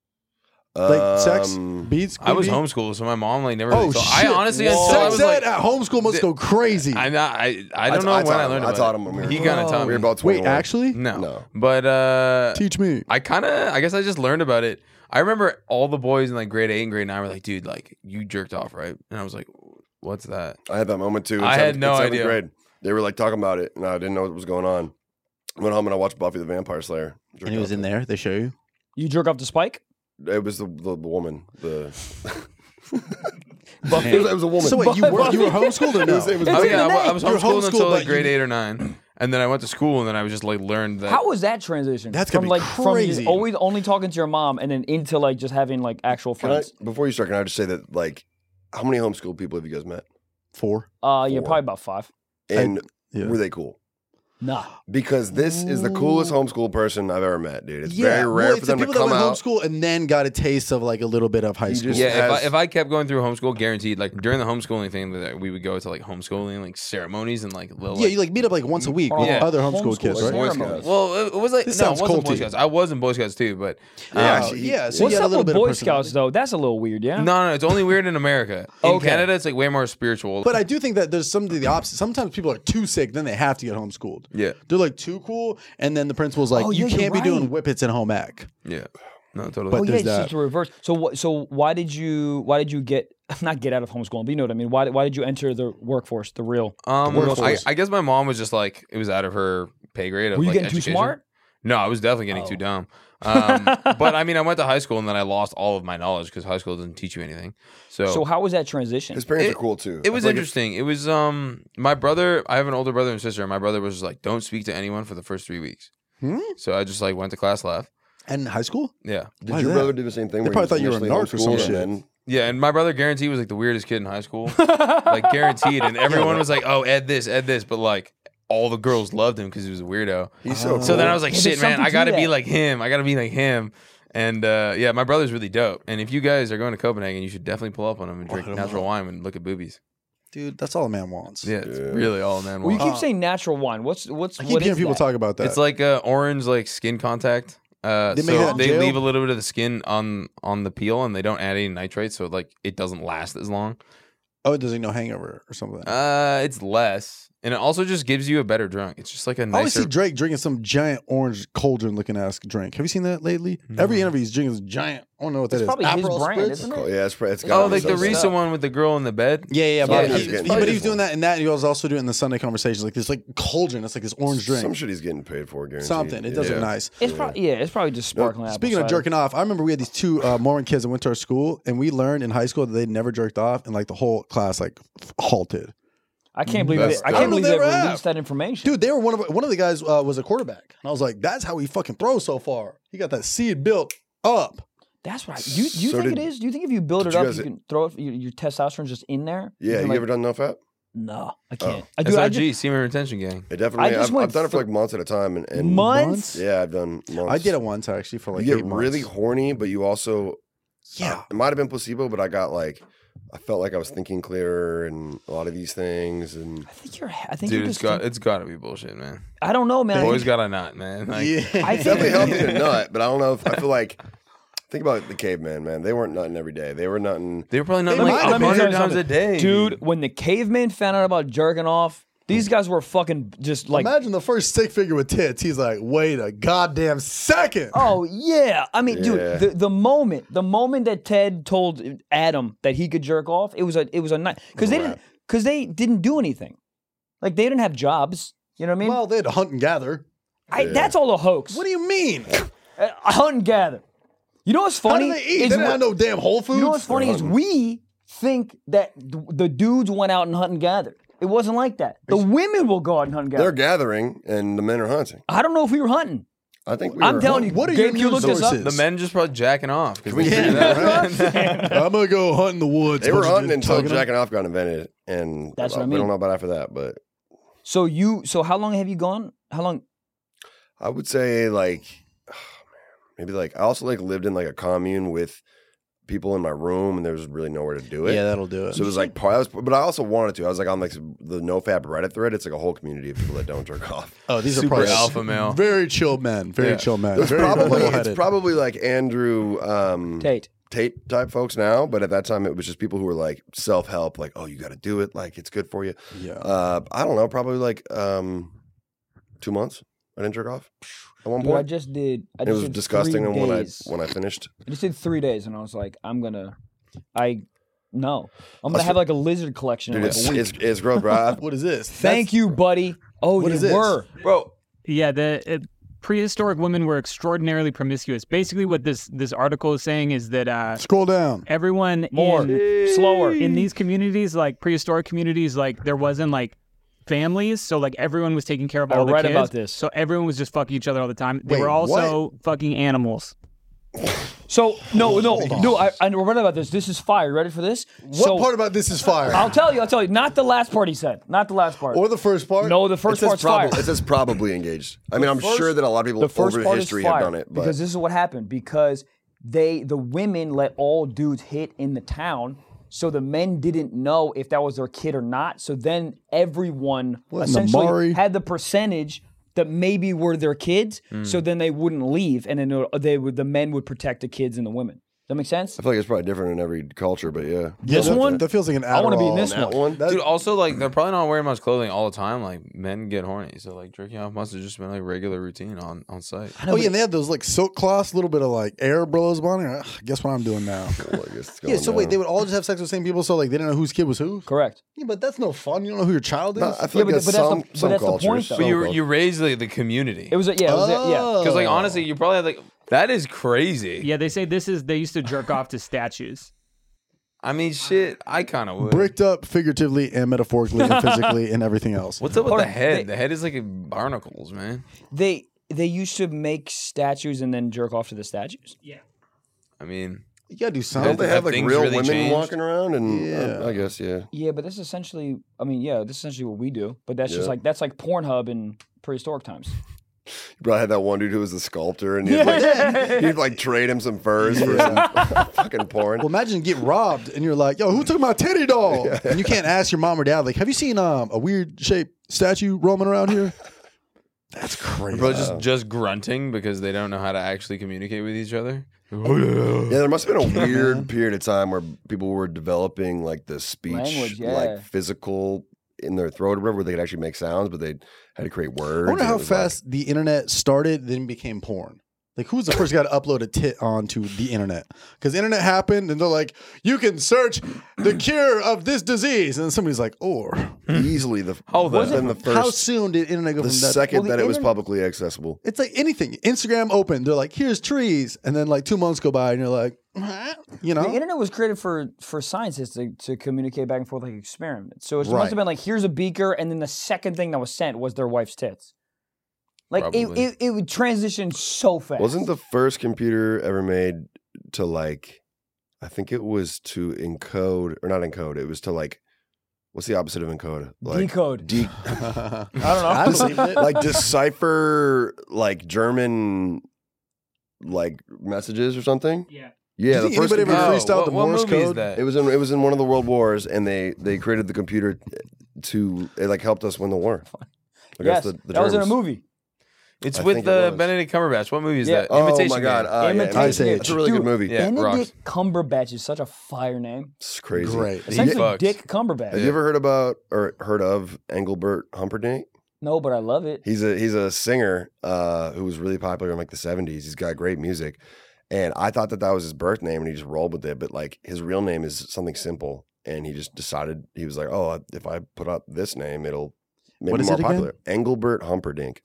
S5: Like sex,
S3: Um,
S5: bees?
S4: I was
S5: queen bee?
S4: homeschooled, so my mom like never.
S5: Oh
S4: really
S5: shit!
S4: taught- I honestly, until I
S5: sex
S4: was
S5: ed
S4: like,
S5: at homeschool must
S4: the-
S5: go crazy.
S4: I, I, I don't
S3: I-
S4: know
S3: I
S4: when
S3: taught
S4: I
S3: him.
S4: learned
S3: I
S4: about
S3: taught
S4: it.
S3: him when we were
S4: He kind of
S6: Oh.
S4: taught
S3: we
S4: me.
S3: were about
S5: Wait,
S3: twenty-one.
S5: actually,
S4: No.
S3: No.
S4: But uh
S5: teach me.
S4: I kind of I guess I just learned about it. I remember all the boys in like grade eight and grade nine were like, dude, like you jerked off, right? And I was like, what's that?
S3: I had that moment too. in
S4: I had
S3: seventh-
S4: no
S3: in seventh
S4: idea.
S3: Grade. They were like talking about it, and I didn't know what was going on. Went home and I watched Buffy the Vampire Slayer.
S5: And he was in there. They show you.
S6: You jerk off the spike?
S3: It was the the, the woman. The
S6: Buffy?
S3: it, was, it was a woman.
S5: So wait, you were you were homeschooled or
S3: It
S5: no?
S3: was- it was-
S4: Oh
S6: in
S4: yeah,
S6: the
S4: I, I was
S5: You were
S4: homeschooled
S5: homeschooled,
S4: until like
S5: but
S4: grade
S5: you-
S4: eight or nine, and then I went to school, and then I was just like learned that.
S6: How was that transition?
S5: That's
S6: from
S5: gonna be
S6: like from
S5: crazy.
S6: you always only talking to your mom and then into like just having like actual
S3: Can I,
S6: friends.
S3: before you start, can I just say that like, how many homeschool people have you guys met?
S5: Four.
S6: Uh, yeah,
S3: Four.
S6: probably about five.
S3: And
S5: Yeah.
S3: were they cool?
S6: Nah.
S3: Because this is the coolest homeschool person I've ever met, dude. It's
S5: Yeah,
S3: very rare
S5: well,
S3: for
S5: it's
S3: them
S5: the
S3: to
S5: people
S3: come
S5: that went
S3: out.
S5: homeschool and then got a taste of like a little bit of high
S3: You
S5: school.
S3: just-
S4: Yeah, if I,
S3: has-
S4: if I kept going through homeschool, guaranteed, like during the homeschooling thing, that we would go to like homeschooling like ceremonies and like little.
S5: yeah,
S4: like,
S5: you like meet up like once a week with
S4: Yeah.
S5: other homeschool
S6: Homeschool
S5: kids, right?
S3: Boy
S6: ceremonies.
S3: Scouts.
S4: well, it, it was like
S5: This
S4: no, it
S5: sounds
S4: wasn't Boy
S5: culty.
S4: Scouts. I was in Boy Scouts too, but
S3: Yeah,
S4: uh,
S3: actually, he-
S5: yeah, so
S6: What's
S5: you had a
S6: up
S5: little
S6: with
S5: bit
S6: Boy
S5: of
S6: Scouts
S5: personality.
S6: though? That's a little weird, yeah.
S4: no, no, it's only weird in America. In
S6: Okay.
S4: Canada, it's like way more spiritual.
S5: But I do think that there's something to the opposite. Sometimes people are too sick, then they have to get homeschooled.
S4: yeah,
S5: They're like too cool, and then the principal's like,
S6: Oh,
S5: you
S6: yeah, you're
S5: can't be doing
S6: right.
S5: whippets in home ec.
S4: yeah, no, totally.
S5: But
S6: Oh yeah,
S5: there's
S6: it's
S5: that.
S6: just a reverse. So what? So why did you? Why did you get? Not get out of homeschooling, but you know what I mean. Why? Why did you enter the workforce? The real.
S4: Um,
S5: The
S4: I,
S5: workforce.
S4: I guess my mom was just like it was out of her pay grade. Of,
S6: Were you
S4: like,
S6: getting
S4: education.
S6: too smart?
S4: No, I was definitely getting
S6: Oh.
S4: too dumb. Um, but I mean, I went to high school and then I lost all of my knowledge because high school doesn't teach you anything. So,
S6: So how was that transition?
S3: His parents
S4: It-
S3: are cool too.
S4: it
S3: I
S4: was
S3: feel like
S4: interesting. It was um my brother. I have an older brother and sister. And my brother was just like, "Don't speak to anyone for the first three weeks."
S5: Hmm?
S4: So I just like went to class, left.
S5: And high school?
S4: Yeah,
S3: Did
S5: Why
S3: your
S5: that?
S3: brother do the same thing?
S5: They
S3: where
S5: probably
S3: he was
S5: thought you were a
S3: initially
S5: narc or some
S3: homeschooled
S5: shit.
S3: and then-
S4: yeah. And my brother guaranteed was like the weirdest kid in high school, like guaranteed. And everyone was like, "Oh, Ed this, Ed this," but like all the girls loved him because he was a weirdo.
S3: He's so.
S4: So then
S3: cool.
S4: I was like,
S6: Yeah,
S4: shit,
S6: there's
S4: man,
S6: something
S4: I
S6: to
S4: gotta be
S6: that.
S4: like him. I gotta be like him. And uh, yeah, my brother's really dope. And if you guys are going to Copenhagen, you should definitely pull up on him and drink
S5: him
S4: natural wine and look at boobies.
S5: Dude, that's all a man wants.
S4: Yeah, it's
S3: Yeah.
S4: really all man
S6: well, you
S4: wants.
S6: keep saying natural wine. What's what's
S5: I keep
S6: what
S5: hearing
S6: is
S5: people
S6: that?
S5: talk about that.
S4: It's like uh, orange, like skin contact. Uh,
S5: They make
S4: so
S5: that in
S4: they
S5: jail?
S4: leave a little bit of the skin on on the peel, and they don't add any nitrates, so like it doesn't last as long.
S5: oh, does he no hangover or something?
S4: Uh, it's less. And it also just gives you a better drunk. It's just like a
S5: I always
S4: nicer.
S5: see Drake drinking some giant orange cauldron looking ass drink. Have you seen that lately? Every interview he's drinking this giant. I don't know what that
S6: It's
S5: is.
S6: probably his
S5: Aperol
S6: brand,
S5: Spritz?
S6: isn't it?
S3: Cool. Yeah, it's, it's
S4: Oh,
S3: got
S4: like the
S3: so
S4: recent
S3: stuff.
S4: one with the girl in the bed.
S5: Yeah, yeah,
S3: Yeah,
S5: but,
S3: he's
S5: he,
S3: getting
S5: he- but
S3: paid
S5: he was
S3: for
S5: doing
S3: it.
S5: that and that. And he was also doing the Sunday Conversations, like this, like cauldron. It's like this orange drink.
S3: Some shit he's getting paid for, guaranteed.
S5: Something. It does
S3: yeah.
S5: look nice.
S6: It's probably yeah, it's probably just sparkling apple
S5: Speaking of
S6: cider.
S5: jerking off, I remember we had these two uh, Mormon kids that went to our school, and we learned in high school that they never jerked off, and like the whole class like f- halted.
S6: I can't believe
S3: That's
S6: they, I
S3: dope.
S6: can't believe
S5: I
S6: they
S5: don't know if they ever
S6: released
S5: have.
S6: that information.
S5: Dude, they were one of one of the guys uh, was a quarterback, and I was like, "That's how he fucking throws so far. He got that seed built up."
S6: That's right. You you
S3: So
S6: think
S3: did-
S6: it is? Do you think if you build it
S3: did you
S6: up,
S3: guys-
S6: you can throw it? Your, your testosterone's just in there.
S3: Yeah,
S6: can,
S3: you
S6: like-
S3: ever done no fap?
S6: No, I
S3: Oh.
S6: can't. I do. I
S4: S I G,
S6: just,
S4: semen retention gang.
S3: It definitely.
S6: just
S3: I've,
S6: went
S3: I've done it for
S6: for-
S3: like months at a time, and, and
S6: months.
S3: Yeah, I've done months.
S5: I did it once actually for like
S3: you
S5: eight
S3: get
S5: months.
S3: really horny, but you also
S5: Yeah.
S3: uh, it might have been placebo, but I got like I felt like I was thinking clearer and a lot of these things, and
S6: I think you're. I think
S4: Dude,
S6: you're
S4: it's
S6: just.
S4: got it's got to be bullshit, man.
S6: I don't know, man. I
S4: Boys
S6: think-
S4: got a nut, man. Like,
S5: yeah.
S6: I
S3: it's
S6: think
S3: definitely healthy to nut. But I don't know if I feel like think about the caveman, man. They weren't nutting every day. They were nutting.
S4: They were probably not
S5: They
S4: like
S5: might have
S4: a
S5: been.
S4: hundred
S6: Let me tell you
S4: times a day,
S6: dude. When the cavemen found out about jerking off, these guys were fucking just like.
S5: Imagine the first stick figure with tits. He's like, "Wait a goddamn second.
S6: Oh yeah, I mean,
S3: Yeah.
S6: dude, the, the moment, the moment that Ted told Adam that he could jerk off, it was a, it was a night because they didn't, because they didn't do anything, like they didn't have jobs. You know what I mean?
S5: Well, they had to hunt and gather.
S6: I, that's all a hoax.
S5: What do you mean?
S6: Uh, hunt and gather. You know what's
S5: How
S6: funny?
S5: do they eat? They
S6: is
S5: didn't
S6: what-
S5: have no damn Whole Foods.
S6: you know what's funny is we think that th- the dudes went out and hunt and gathered. It wasn't like that. The women will go out and hunt and
S3: They're
S6: gather.
S3: gathering, and the men are hunting.
S6: I don't know if we were hunting.
S3: I think we
S6: I'm
S3: were
S6: telling you,
S3: hunting.
S5: What are
S6: Gabe,
S5: your
S6: you look
S5: news
S6: this up?
S5: sources?
S4: The men just probably jacking off. 'cause they
S5: Yeah.
S4: figured that out.
S5: I'm gonna go hunt in the woods.
S3: They were
S5: Bunch of
S3: hunting
S5: dudes
S3: until
S5: tugging
S3: jacking off got invented, and
S6: That's what I
S3: we
S6: mean.
S3: don't know about after that, but
S6: So you, so how long have you gone? How long?
S3: I would say like maybe like I also like lived in like a commune with people in my room, and there was really nowhere to do it.
S5: Yeah, that'll do it.
S3: So it was like part. I was, but I also wanted to. I was like on like the NoFap Reddit thread. It's like a whole community of people that don't jerk off.
S5: oh, these are
S4: Super
S5: probably
S4: alpha male.
S5: very chill men. Very
S4: Yeah.
S5: chill men.
S3: It's
S5: Very
S3: probably
S5: level-headed.
S3: it's probably like Andrew um,
S6: Tate.
S3: Tate type folks now, but at that time it was just people who were like self help, like oh you got to do it, like it's good for you.
S5: yeah.
S3: Uh, I don't know, probably like um, two months. I didn't jerk off at one
S6: Dude, I
S3: point.
S6: just did. I
S3: It
S6: just
S3: was
S6: did
S3: disgusting
S6: three
S3: when I
S6: days.
S3: when I finished.
S6: I just did three days, and I was like, I'm gonna, I, no, I'm gonna
S3: I'll
S6: have
S3: s-
S6: like a lizard collection in
S3: Dude,
S6: like
S3: it's,
S6: a week.
S3: it's it's gross, bro. I-
S5: What is this?
S6: Thank you, buddy. Oh,
S5: What
S6: they
S5: is this?
S6: were.
S4: Bro,
S7: Yeah, the uh, prehistoric women were extraordinarily promiscuous. Basically, what this this article is saying is that uh,
S5: Scroll down.
S7: everyone
S6: More.
S7: in
S6: Slower.
S7: in these communities, like prehistoric communities, like there wasn't like families, so like everyone was taking care of
S6: I
S7: all the
S6: read
S7: kids.
S6: about this.
S7: So everyone was just fucking each other all the time. They
S5: Wait,
S7: were also fucking animals.
S6: So no, no,
S5: Hold on.
S6: no. I, I read about this. This is fire. You ready for this?
S5: What
S6: so,
S5: part about this is fire?
S6: I'll tell you. I'll tell you. Not the last part he said. Not the last part.
S5: or the first part?
S6: no, the
S3: It
S6: first
S3: says,
S6: part's
S3: prob-
S6: fire.
S3: it says probably engaged. I mean, I'm
S6: first-
S3: sure that a lot of people
S6: The first
S3: over
S6: part
S3: history
S6: is fire
S3: have done it, but
S6: because this is what happened. Because they, the women, let all dudes hit in the town, so the men didn't know if that was their kid or not. So then everyone
S5: What,
S6: essentially
S5: Namari?
S6: had the percentage that maybe were their kids. So then they wouldn't leave, and then they would, the men would protect the kids and the women. Does that make sense?
S3: I feel like it's probably different in every culture. But yeah,
S5: Yeah,
S6: This
S5: that,
S6: one?
S5: That feels like an Adderall.
S6: I wanna be in this
S3: that
S6: one.
S3: one.
S5: That-
S4: dude, also like they're probably not wearing much clothing all the time. Like men get horny, so like jerking off must have just been like regular routine on on site.
S5: oh yeah, and they had those like silk cloths, a little bit of like air blows on it. Ugh, guess what I'm doing now?
S3: Well, I guess it's
S5: Yeah,
S3: going
S5: so wait,
S3: down.
S5: they would all just have sex with the same people, so like they didn't know whose kid was who.
S6: Correct.
S5: Yeah, but that's no fun. You don't know who your child is.
S3: No, I feel
S6: Yeah,
S3: like
S6: but-
S3: that's
S6: but that's
S3: some,
S6: the- but
S3: some
S6: that's the
S3: cultures.
S6: point, though.
S3: some
S4: But you
S3: cultures.
S4: you raise like the community.
S6: It was a, yeah, it was a, yeah.
S4: Because like
S5: Oh.
S4: honestly, you probably have like that is crazy.
S7: Yeah, they say this is they used to jerk off to statues.
S4: I mean, shit, I kind of would.
S5: Bricked up figuratively and metaphorically and physically and everything else.
S4: What's up with
S6: Or
S4: the head?
S6: they-
S4: the head is like barnacles, man.
S6: They they used to make statues and then jerk off to the statues.
S4: I mean,
S5: You gotta do
S3: Don't
S5: something.
S3: they
S4: Have
S3: have like
S4: things
S3: real
S4: really
S3: women
S4: changed?
S3: walking around? And
S5: Yeah.
S3: uh, I guess yeah.
S6: Yeah, but that's essentially. I mean, yeah, that's essentially what we do. But that's just
S3: Yeah.
S6: like that's like Pornhub in prehistoric times.
S3: You probably had that one dude who was a sculptor, and he'd like, he'd like trade him some furs for some fucking porn.
S5: Well, imagine you get robbed and you're like, "Yo, who took my teddy doll?" And you can't ask your mom or dad, like, "Have you seen um, a weird shaped statue roaming around here?" That's crazy.
S4: bro, just just grunting because they don't know how to actually communicate with each other.
S3: Yeah, there must have been a weird period of time where people were developing like the speech,
S6: Language, yeah.
S3: like physical in their throat or whatever, where they could actually make sounds, but they had to create words.
S5: I wonder
S3: and it
S5: how
S3: was
S5: fast
S3: like-
S5: the internet started, then became porn. Like, who's the first guy to upload a tit onto the internet? Because the internet happened, and they're like, you can search the cure of this disease. And then somebody's like, or.
S3: easily the
S4: Hold on.
S3: then the first
S5: How soon did internet go
S3: the
S5: from that?
S3: second
S6: Well, the
S3: that it was
S6: internet-
S3: publicly accessible.
S5: It's like anything. Instagram opened. They're like, here's trees. And then like two months go by, and you're like, you know?
S6: The internet was created for for scientists to, to communicate back and forth like experiments. So it
S5: Right.
S6: must have been like, here's a beaker, and then the second thing that was sent was their wife's tits. Like it,
S4: Probably.
S6: it, it would transition so fast.
S3: Wasn't the first computer ever made to like, I think it was to encode, or not encode, it was to like, what's the opposite of encode? Like,
S6: Decode.
S3: De-
S6: I don't know.
S5: I believed it.
S3: like decipher like German like messages or something?
S7: Yeah.
S3: Yeah,
S5: Do
S3: the
S5: you
S3: first
S5: think anybody
S3: computer-
S5: ever freestyled
S4: what,
S5: the
S4: what
S5: Morse
S4: movie is
S5: code?
S4: that?
S3: It was in it was in one of the world wars, and they they created the computer to it like helped us win the war.
S6: Yes,
S3: Against the, the
S6: that was in a
S3: Germans.
S6: movie.
S4: It's
S3: I
S4: with
S3: think it
S4: uh,
S3: was.
S4: Benedict Cumberbatch. What movie is
S6: Yeah.
S4: that?
S3: Oh
S4: Imitation
S3: my god,
S4: Game.
S3: uh, yeah,
S6: Imitation
S5: Ice
S6: Game.
S5: Age.
S3: That's a really
S6: Dude,
S3: good movie.
S4: Yeah, rocks.
S6: Benedict Cumberbatch is such a fire name.
S3: It's crazy.
S5: Great.
S4: He
S6: Essentially,
S4: fucks.
S6: Dick Cumberbatch.
S3: Have you ever heard about or heard of Engelbert Humperdinck?
S6: No, but I love it.
S3: He's a he's a singer uh, who was really popular in like the seventies. He's got great music, and I thought that that was his birth name, and he just rolled with it. But like his real name is something simple, and he just decided he was like, oh, if I put up this name, it'll make
S5: What
S3: me
S5: is
S3: more
S5: it again?
S3: popular. Engelbert Humperdinck.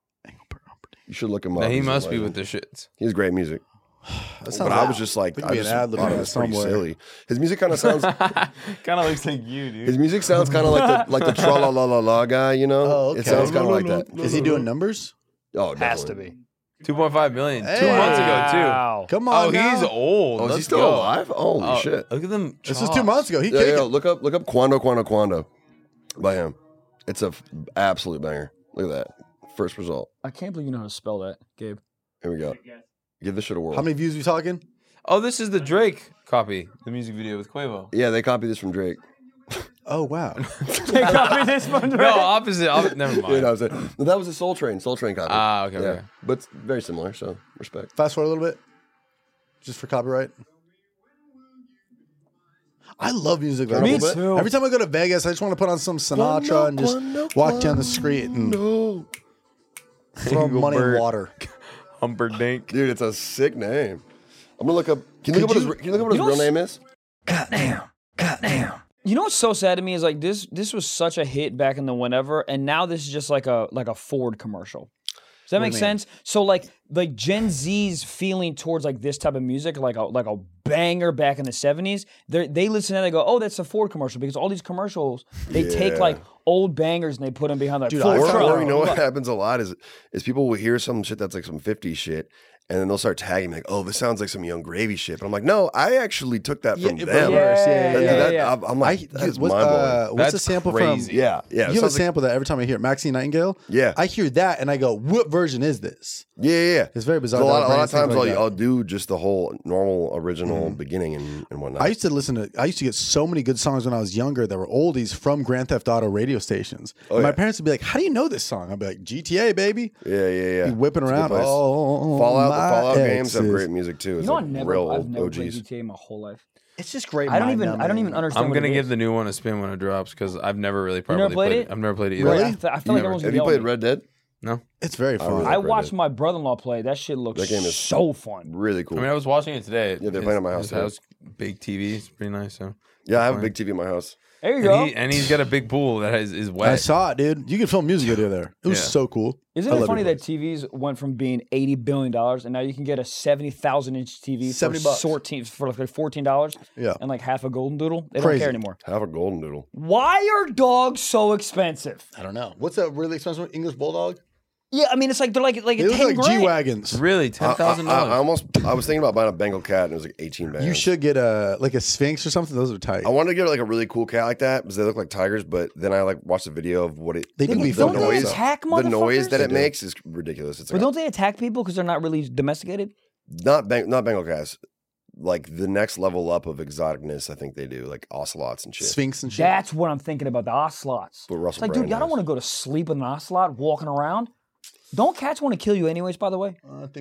S3: You should look him up.
S4: Now, he
S3: He's a
S4: must be
S3: legend.
S4: with the shits.
S3: He has great music.
S5: That sounds
S3: But I
S5: like-
S3: was just like,
S5: There
S3: I
S5: could be an
S3: just
S5: ad lib
S3: thought
S5: in
S3: it
S5: that
S3: was pretty
S5: somewhere.
S3: silly. His music kind of sounds.
S4: Kind of looks like you, dude.
S3: His music sounds kind of like the like the tra la la la la guy. You know,
S5: Oh,
S3: it
S5: okay.
S3: sounds kind of like that.
S5: Is he doing numbers?
S3: Oh,
S6: Has to
S3: definitely.
S6: be.
S4: two point five million.
S5: Hey.
S4: Two months ago, too.
S6: Wow.
S5: Come
S4: Oh,
S5: on.
S4: he's
S5: now.
S4: old.
S3: Oh, is he
S4: Let's
S3: still
S4: go.
S3: alive? Holy
S4: Oh,
S3: shit!
S4: Look at them.
S5: This was
S4: chops.
S5: two months ago. He
S3: Yeah,
S5: kicked
S3: yeah,
S5: it.
S3: look up, look up Quando Quando Quando by him. It's a f- absolute banger. Look at that first result.
S6: I can't believe you know how to spell that, Gabe.
S3: Here we go. Give this shit a whirl.
S5: How many views we talking?
S4: Oh, this is the Drake copy, the music video with Quavo.
S3: Yeah, they copied this from Drake.
S5: Oh wow.
S6: They copied this one,
S4: No,
S6: right?
S4: opposite. opposite never
S3: Yeah,
S4: mind.
S3: no, I was like- no, that was a Soul Train. Soul Train copy.
S4: Ah, okay,
S3: yeah,
S4: okay.
S3: but it's very similar. So respect.
S5: Fast forward a little bit, just for copyright. I love music. Like
S6: Me
S5: that.
S6: too.
S5: Every time I go to Vegas, I just want to put on some Sinatra
S3: Quando,
S5: and just
S3: Quando,
S5: walk down the street and
S3: No,
S5: throw money in
S4: Engelbert.
S5: water.
S4: Humperdinck.
S3: dude, it's a sick name. I'm gonna look up. Can you look up what his, can you look up what his
S6: you
S3: real
S6: know
S3: name is?
S6: You know what's so sad to me is like this. This was such a hit back in the whenever, and now this is just like a like a Ford commercial. Does that make
S5: do you mean?
S6: sense? So like like Gen Z's feeling towards like this type of music, like a like a banger back in the seventies. They they listen and they go, oh, that's a Ford commercial because all these commercials they take
S3: Yeah.
S6: like old bangers and they put them behind like
S5: Dude,
S6: Ford
S5: I
S3: Or,
S6: truck.
S5: found-
S3: or you know what happens a lot is is people will hear some shit that's like some fifties shit, and then they'll start tagging me like, "Oh, this sounds like some Young Gravy shit." But I'm like, "No, I actually took that from
S5: Yeah,
S3: them."
S5: but worse, yeah,
S3: That-
S5: yeah,
S3: that-
S6: yeah.
S3: I'm, I'm
S5: I,
S3: like, that is
S5: what's,
S3: mind blowing.
S5: uh, what's
S4: That's
S5: the sample
S4: crazy.
S5: from?
S3: yeah, yeah. it
S5: You have a
S3: sounds like-
S5: sample that every time I hear it, Maxine Nightingale.
S3: Yeah.
S5: I hear that and I go, "What version is this?"
S3: yeah, yeah, yeah.
S5: It's very bizarre.
S3: So a
S5: that
S3: lot, a lot of
S5: brands think
S3: times
S5: like
S3: I'll,
S5: that.
S3: I'll do just the whole normal original beginning and, and whatnot.
S5: I used to listen to. I used to get so many good songs when I was younger that were oldies from Grand Theft Auto radio stations.
S3: Oh,
S5: And my
S3: yeah.
S5: parents would be like, "How do you know this song?" I'd be like, "G T A, baby."
S3: yeah, yeah, yeah.
S5: Be whipping
S3: It's a good
S5: around.
S3: place.
S5: Oh,
S3: Fallout, the
S5: my
S3: Fallout games have
S5: exes.
S3: great music too.
S6: You
S3: It's
S6: know, I
S3: like
S6: never,
S3: real
S6: I've never
S3: O Gs.
S6: played G T A in my whole life.
S5: It's just great.
S6: I don't even,
S5: mind-numbing.
S6: I don't even understand.
S4: I'm
S6: what
S4: gonna
S6: it
S4: give
S6: is.
S4: the new one a spin when it drops because I've never really
S6: never
S4: properly
S6: played
S4: played
S6: it?
S4: it. I've never played it either.
S5: Really?
S6: I, fe- I feel
S4: You
S6: like
S4: never-
S6: everyone's
S3: Have
S6: gonna
S3: you
S6: yell
S3: played
S6: at me.
S3: Red Dead?
S4: No,
S5: It's very fun.
S3: really
S6: I
S3: Red
S6: watched
S3: Dead.
S6: my brother-in-law play. That shit looks
S3: That game is-
S6: so fun.
S3: Really cool.
S4: I mean I was watching it today.
S3: Yeah, they're
S4: His-
S3: playing at my house
S4: His
S3: today.
S4: house, big T V. It's pretty nice. So
S3: yeah, I have a
S4: fine.
S3: big T V in my house.
S6: There you go.
S4: and, he, and he's got a big pool that is, is wet.
S5: I saw it, dude. You could film a music video there. It was
S4: Yeah.
S5: so cool.
S6: Isn't
S5: I
S6: it
S5: love
S6: funny
S5: your
S6: that T Vs went from being eighty billion dollars and now you can get a seventy thousand inch T V for
S5: seventy bucks.
S6: fourteen for like fourteen dollars
S5: Yeah.
S6: and like half a golden doodle? They
S5: Crazy.
S6: don't care anymore.
S3: Have a golden doodle.
S6: Why are dogs so expensive?
S5: I don't know. What's that really expensive English bulldog?
S6: Yeah, I mean it's like they're like like
S5: They
S6: a
S5: look
S6: ten
S5: like
S6: grand.
S5: G wagons.
S4: Really,
S3: I,
S4: ten thousand
S3: I, I
S4: dollars.
S3: almost, I was thinking about buying a Bengal cat, and it was like eighteen bands.
S5: You should get a like a Sphinx or something. Those are tight.
S3: I wanted to get like a really cool cat like that because they look like tigers. But then I like watched a video of what it.
S5: They do
S6: Don't-
S5: be
S3: the
S5: fun.
S6: don't they
S3: noise,
S6: attack
S3: the noise that
S6: motherfuckers?
S3: it
S5: They do.
S3: makes is ridiculous. It's
S6: But
S3: like
S6: don't they attack people because they're not really domesticated?
S3: not bang, not Bengal cats. Like the next level up of exoticness, I think they do like ocelots and shit.
S5: Sphinx and shit.
S6: That's what I'm thinking about, the ocelots.
S3: But Russell
S6: It's like, dude,
S3: Brand
S6: y'all don't
S3: has.
S6: want to go to sleep with an ocelot walking around. Don't cats want to kill you anyways, by the way?
S5: I think so.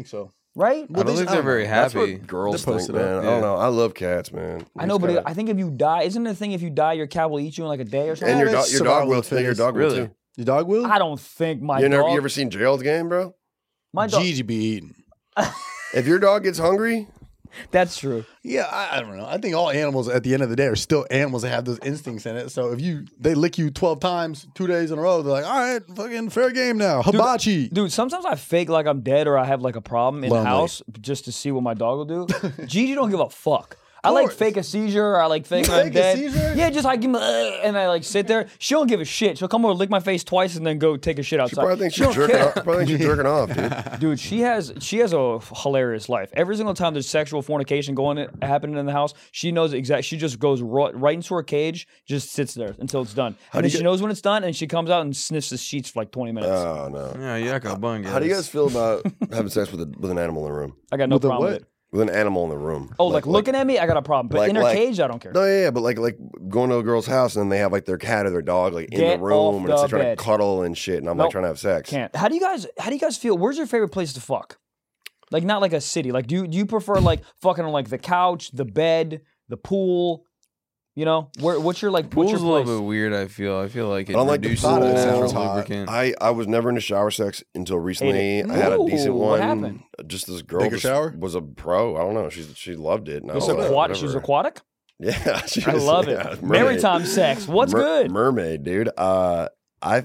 S6: right?
S4: I don't think they're very
S3: That's
S4: happy.
S3: what girls
S5: They're
S3: think,
S5: posted
S3: man.
S5: up.
S3: I don't know. I love cats, man.
S6: I know, but I think if you die, isn't it a thing if you die, your cat will eat you in like a day or something?
S3: and your,
S5: Yeah,
S3: do-
S5: that's
S3: your dog
S5: survival
S3: will.
S5: of the
S3: And your
S5: fittest.
S3: dog will
S4: Really?
S3: too.
S5: Your dog will?
S6: I don't think my
S3: You never,
S6: dog.
S3: you ever seen Gerald's game, bro?
S6: my dog.
S5: Gigi be eating.
S3: If your dog gets hungry,
S6: That's true.
S5: Yeah, I, I don't know. I think all animals at the end of the day are still animals that have those instincts in it. So if you they lick you twelve times, two days in a row, they're like, all right, fucking fair game now. Hibachi.
S6: Dude, sometimes I fake like I'm dead or I have like a problem in
S5: Lonely.
S6: the house just to see what my dog will do. Gigi don't give a fuck. I like
S5: course.
S6: fake a seizure or I like fake
S5: You
S6: I'm
S5: fake a
S6: dead.
S5: seizure?
S6: Yeah, just like give me, uh, and I like sit there. She don't give a shit. She'll come over, lick my face twice, and then go take a shit
S3: she
S6: outside.
S3: probably thinks
S6: She
S3: you're
S6: don't
S3: jerking
S6: care.
S3: off. Probably thinks you're jerking off, dude.
S6: Dude, she has she has a hilarious life. Every single time there's sexual fornication going in, happening in the house, she knows exactly. She just goes right, right into her cage, just sits there until it's done, and then
S3: do you
S6: she
S3: get-
S6: knows when it's done, and she comes out and sniffs the sheets for like twenty minutes.
S3: Oh no.
S4: Yeah, yucca bun.
S3: How do you guys feel about having sex with a, with an animal in the room?
S6: I got no
S5: With a
S6: problem
S5: what?
S6: with it.
S3: With an animal in the room.
S6: Oh, like, looking at me, I got a problem. But
S3: like-
S6: in her
S3: like-
S6: cage, I don't care.
S3: No, yeah, yeah, but like like going to a girl's house and then they have like their cat or their dog like in
S6: Get
S3: the room
S6: off
S3: and it's like
S6: the
S3: trying
S6: bed.
S3: to cuddle and shit, and I'm
S6: Nope.
S3: like trying to have sex.
S6: Can't. How do you guys? How do you guys feel? Where's your favorite place to fuck? Like not like a city. Like do you do you prefer like fucking on like the couch, the bed, the pool? You know, where? What's your like?
S4: Pool's
S6: what's
S4: a
S6: your
S4: little
S6: place?
S4: bit weird. I feel. I feel like it
S3: I don't like the
S4: reduces
S3: pool.
S4: the
S5: Sounds
S4: natural
S5: hot.
S4: lubricant.
S3: I, I was never into shower sex until recently.
S6: it.
S3: I had a decent
S6: Ooh,
S3: one.
S6: what happened?
S3: Just this girl
S5: Bigger
S3: was,
S5: shower?
S3: was a pro. I don't know. She she loved it. And I
S6: She's
S3: was like,
S6: aquatic. She's
S3: whatever.
S6: aquatic.
S3: Yeah, she
S6: I
S3: was-
S6: love it.
S3: yeah, mermaid.
S6: Maritime sex. What's
S3: Mer-
S6: good?
S3: Mermaid, dude. Uh, I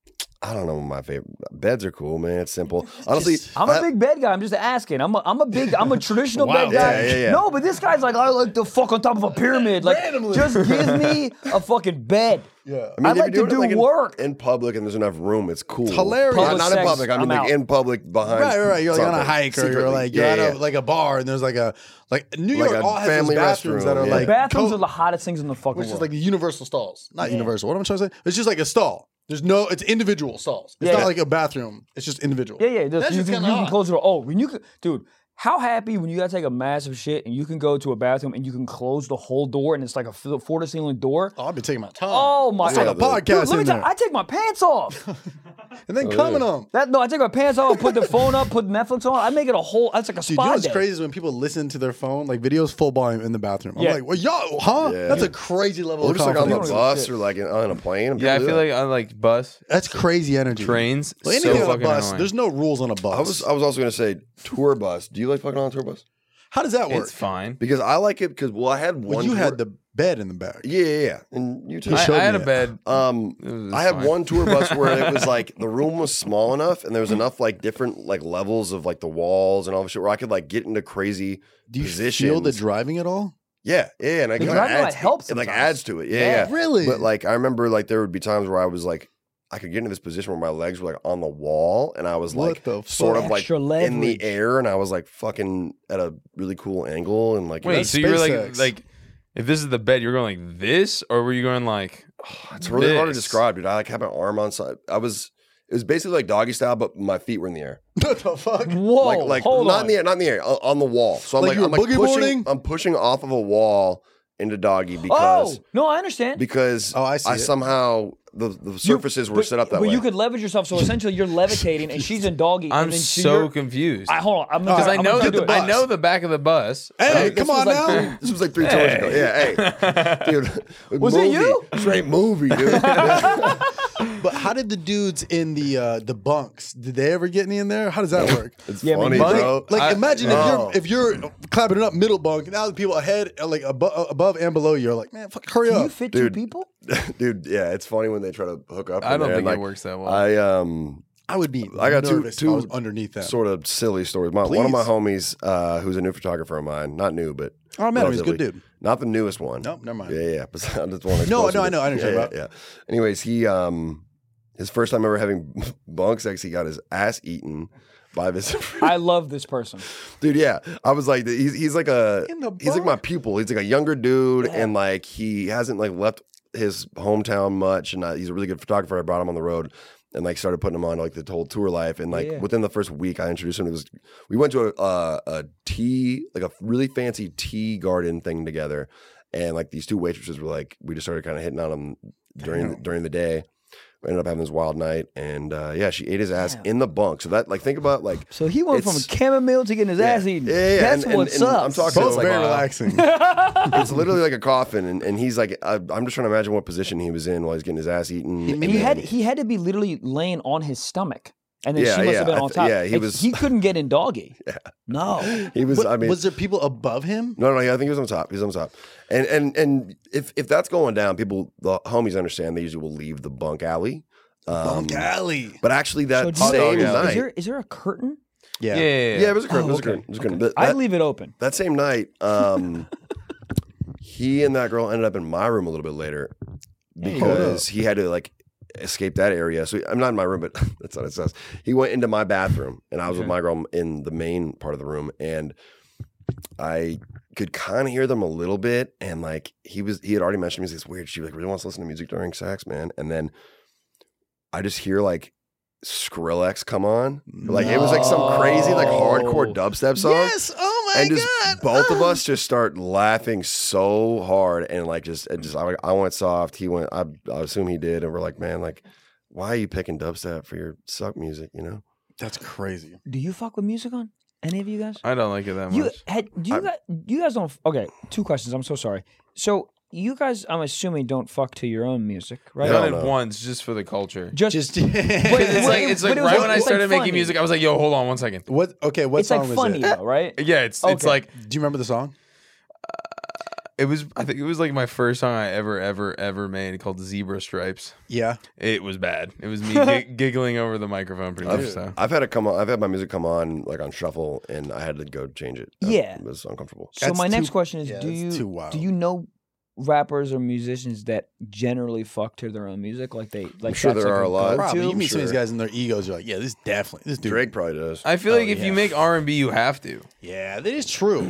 S3: I don't know what my favorite beds are cool, man. It's simple. Honestly,
S6: I'm a
S3: I-
S6: big bed guy. I'm just asking. I'm a, I'm a big. I'm a traditional
S5: Wow.
S6: bed guy.
S3: Yeah, yeah, yeah.
S6: No, but this guy's like, I like to fuck on top of a pyramid. Like,
S5: Randomly.
S6: just give me a fucking bed.
S5: Yeah.
S3: I mean,
S6: I
S3: if
S6: like
S3: you're
S6: to
S3: doing
S6: do
S3: it, like, in-
S6: work.
S3: in public and there's enough room. It's cool.
S5: hilarious.
S3: Not,
S6: Public
S3: not in
S6: sex,
S3: public. I mean,
S6: I'm
S3: like
S6: out.
S3: in public behind.
S5: Right, right, right. You're like on a
S3: something,
S5: hike, or you're
S3: secretly.
S5: like you're
S3: yeah,
S5: at
S3: yeah.
S5: a like a bar, and there's like a like New
S3: Like
S5: York
S3: a
S5: all has those
S3: family
S5: bathrooms that
S3: restroom,
S5: are
S3: yeah.
S5: like
S6: Bathrooms
S5: co-
S6: are the hottest things in the fucking
S5: which is
S6: world.
S5: like the universal stalls, not universal. What am I trying to say? It's just like a stall. There's no, it's individual stalls. It's
S6: Yeah.
S5: not like a bathroom. It's just individual.
S6: Yeah, yeah. Just,
S5: That's
S6: you,
S5: just
S6: can,
S5: kinda
S6: you can
S5: odd.
S6: close the door. Oh, when you could, dude. How happy when you gotta take a massive shit and you can go to a bathroom and you can close the whole door and it's like a floor to ceiling door.
S5: Oh, I've been taking my time.
S6: Oh my
S5: It's like a
S6: god!
S5: podcast
S6: Dude, let me
S5: in
S6: tell
S5: there,
S6: you, I take my pants off.
S5: and then coming on.
S6: That no, I take my pants off, put the phone up, put Netflix on. I make it a whole. That's like a
S5: Dude,
S6: spa
S5: you know what's
S6: day.
S5: crazy is when people listen to their phone, like videos full volume in the bathroom. I'm
S6: Yeah.
S5: like, well, yo, huh?
S3: Yeah.
S5: That's a crazy level
S3: Or
S5: of
S3: just like on the
S5: confidence.
S6: People don't give a
S3: bus
S6: shit.
S3: or like in, on a plane.
S4: Yeah, I
S3: People do
S4: feel
S3: that.
S4: like I like bus,
S5: That's crazy energy.
S4: trains.
S5: Well,
S4: so
S5: anything on a
S4: fucking
S5: bus,
S4: annoying.
S5: there's no rules on a bus.
S3: I was I was also gonna say tour bus. Do you like fucking on a tour bus?
S5: How does that work?
S4: It's fine.
S3: Because I like it because well I had one.
S5: Well, you
S3: tour-
S5: had the bed in the back.
S3: yeah yeah yeah, and you too.
S5: He
S4: I,
S5: showed
S4: I had
S5: me
S4: a
S5: it.
S4: bed.
S3: Um,
S4: It was
S3: I had
S4: fine.
S3: one tour bus where it was like the room was small enough and there was enough like different like levels of like the walls and all the shit where I could like get into crazy
S5: Do you
S3: positions.
S5: feel the driving at all?
S3: Yeah, yeah, and I
S6: The
S3: kinda
S6: driving might
S3: adds,
S6: help
S3: It like
S6: sometimes.
S3: adds to it. Yeah,
S6: Yeah.
S3: yeah,
S5: Really?
S3: But like I remember like there would be times where I was like I could get into this position where my legs were like on the wall and I was
S5: What
S3: like
S5: the
S3: sort
S5: fuck?
S3: of like
S6: Extra
S3: in
S6: leverage.
S3: the air and I was like fucking at a really cool angle and like
S4: Wait,
S5: That's
S4: so you were like
S5: SpaceX.
S4: like if this is the bed, you're going like this, or were you going like?
S3: it's really hard to
S4: this?
S3: describe, dude. I like have my arm on side. I was it was basically like doggy style, but my feet were in the air.
S5: What the fuck?
S6: Whoa,
S3: like like
S6: hold
S3: not
S6: on.
S3: in the air, not in the air, on, on the wall. So I'm
S5: Like
S3: like,
S5: you were
S3: I'm like
S5: boogie
S3: pushing,
S5: boarding?
S3: I'm pushing off of a wall into doggy because
S6: Oh no, I understand.
S3: because
S5: Oh, I see
S3: I
S5: it.
S3: somehow the, the
S6: You-
S3: surfaces were
S6: but-
S3: set up that
S6: but
S3: way.
S6: you could leverage yourself. So essentially, you're levitating, and she's in doggy.
S4: I'm
S6: and then she-
S4: so
S6: you're-
S4: confused
S6: I hold on. I'm
S5: All
S6: because
S5: right,
S4: because I know
S5: get
S4: the,
S5: the bus.
S4: I know the back of the bus.
S5: Hey,
S3: This
S5: come
S3: was
S5: on
S3: like
S5: now.
S3: three- this was like three tours ago. Yeah, hey, dude.
S6: Was it
S3: movie.
S6: you?
S3: Straight movie, dude.
S5: But how did the dudes in the uh, the bunks? Did they ever get any in there? How does that work?
S3: It's
S6: Yeah, I mean,
S3: funny,
S6: bunk-
S3: bro.
S5: Like,
S4: I-
S5: imagine
S3: oh.
S5: if you're if you're clapping it up middle bunk. Now the people ahead, uh, like above, above and below you, are like, man, fuck, hurry
S6: Can you
S5: up.
S6: fit
S3: Dude.
S6: two people?
S3: dude, yeah, it's funny when they try to hook up.
S4: I
S3: in
S4: don't
S3: there,
S4: think
S3: and,
S4: it
S3: like,
S4: works that well.
S3: I um.
S5: I would be.
S3: I got two-
S5: nervous if
S3: two
S5: I was underneath that.
S3: Sort of silly stories. My, one of my
S5: Please.
S3: homies, uh, who's a new photographer of mine, not new, but
S5: Oh, I met him. He's a good
S3: relatively-
S5: dude.
S3: Not the newest one.
S5: Nope, never mind.
S3: Yeah, yeah. But I just want to
S5: No,
S3: closer
S5: no, I
S3: to-
S5: know, I know what you're
S3: yeah,
S5: talking
S3: yeah, yeah. Anyways, he um, his first time ever having bunk sex, he got his ass eaten by this
S6: I love this person.
S3: dude. Yeah, I was like, he's he's like a
S5: In the
S3: he's like my
S5: bunk?
S3: pupil. He's like a younger dude,
S6: Yeah.
S3: and like he hasn't like left his hometown much, and uh, he's a really good photographer. I brought him on the road. And like started putting him on like the whole tour life, and like
S6: Yeah.
S3: within the first week, I introduced him. It was we went to a, a a tea like a really fancy tea garden thing together, and like these two waitresses were like we just started kind of hitting on him during the, during the day. We ended up having this wild night, and uh, yeah, she ate his ass in the bunk. So that, like, think about like.
S6: So he went from
S3: it's-
S6: chamomile to getting his
S3: yeah,
S6: ass eaten.
S3: Yeah, yeah,
S6: That's
S3: and,
S6: what's
S3: and, and
S6: up.
S3: I'm talking.
S5: Both
S3: It's like
S5: very
S3: wow.
S5: relaxing.
S3: It's literally like a coffin, and, and he's like, I, I'm just trying to imagine what position he was in while he's getting his ass eaten.
S6: He,
S3: and
S6: he had
S3: then-
S6: he had to be literally laying on his stomach, and then
S3: Yeah,
S6: she must
S3: yeah,
S6: have been
S3: I
S6: on
S3: th-
S6: top.
S3: yeah, he
S6: Like,
S3: was-
S6: He couldn't get in doggy. Yeah. No.
S3: He was.
S5: But
S3: I mean,
S5: was there people above him?
S3: No, no, yeah, I think he was on top. He was on top. And and and if if that's going down, people, the homies understand they usually will leave the bunk alley. Um,
S5: Bunk alley.
S3: But actually, that
S6: So do you-
S3: same
S4: dog alley.
S3: night,
S6: Is there is there a curtain?
S5: Yeah.
S4: Yeah, yeah,
S3: yeah, it was a curtain.
S6: Oh,
S3: it was
S6: okay.
S3: a curtain. It was a curtain. But
S6: I'd
S3: that,
S6: leave it open.
S3: that same night, um, he and that girl ended up in my room a little bit later because he had to like escape that area. So I'm not in my room, but that's what it says. He went into my bathroom, and I was with my girl in the main part of the room, and I could kind of hear them a little bit. And like he was, he had already mentioned music. It's weird. She like really wants to listen to music during sex, man. And then I just hear like Skrillex come on. Like it was like some crazy like hardcore dubstep song.
S5: Yes. Oh my
S3: And just
S5: god.
S3: both of
S5: Ah.
S3: us just start laughing so hard, and like just, it just I, I went soft. He went. I, I assume he did, and we're like, man, like, why are you picking dubstep for your suck music? You know?
S5: That's crazy.
S6: Do you fuck with music on any of you guys?
S4: I don't like it that much.
S6: You had do you
S3: I-
S6: guys you guys don't okay, two questions. I'm so sorry. So you guys I'm assuming don't fuck to your own music, right?
S3: Hell
S4: Done it
S3: no.
S4: once just for the culture.
S6: Just,
S5: Just
S6: But-
S4: It's like it's
S6: but
S4: like
S6: it was
S4: right
S6: like-
S4: when I
S6: it's like
S4: started
S6: funny.
S4: making music, I was like, "Yo, hold on one second."
S5: what? Okay, what
S6: it's
S5: song
S6: like
S5: was
S6: funny
S5: it?
S6: though, right?
S4: Yeah, it's it's
S6: Okay.
S4: like
S5: Do you remember the song?
S4: it was. I think it was like my first song I ever ever ever made called "Zebra Stripes."
S5: Yeah.
S4: It was bad. It was me gig- giggling over the microphone pretty much.
S3: I've,
S4: So.
S3: I've had it come on. I've had my music come on like on shuffle, and I had to go change it. That
S6: Yeah.
S3: was uncomfortable.
S6: So
S5: That's
S6: my next
S5: too-
S6: question is
S5: yeah,
S6: do
S5: that's
S6: you
S5: too wild.
S6: do you know rappers or musicians that generally fuck to their own music? Like they like
S3: sure
S6: that's
S3: there
S6: like
S3: are a lot.
S5: Probably. You
S3: I'm
S5: meet some of these
S3: sure.
S5: guys and their egos are like, yeah, this definitely this dude.
S3: Drake probably does.
S4: I feel like
S5: Oh,
S4: if
S5: yeah.
S4: you make R and B, you have to.
S5: Yeah, that is true.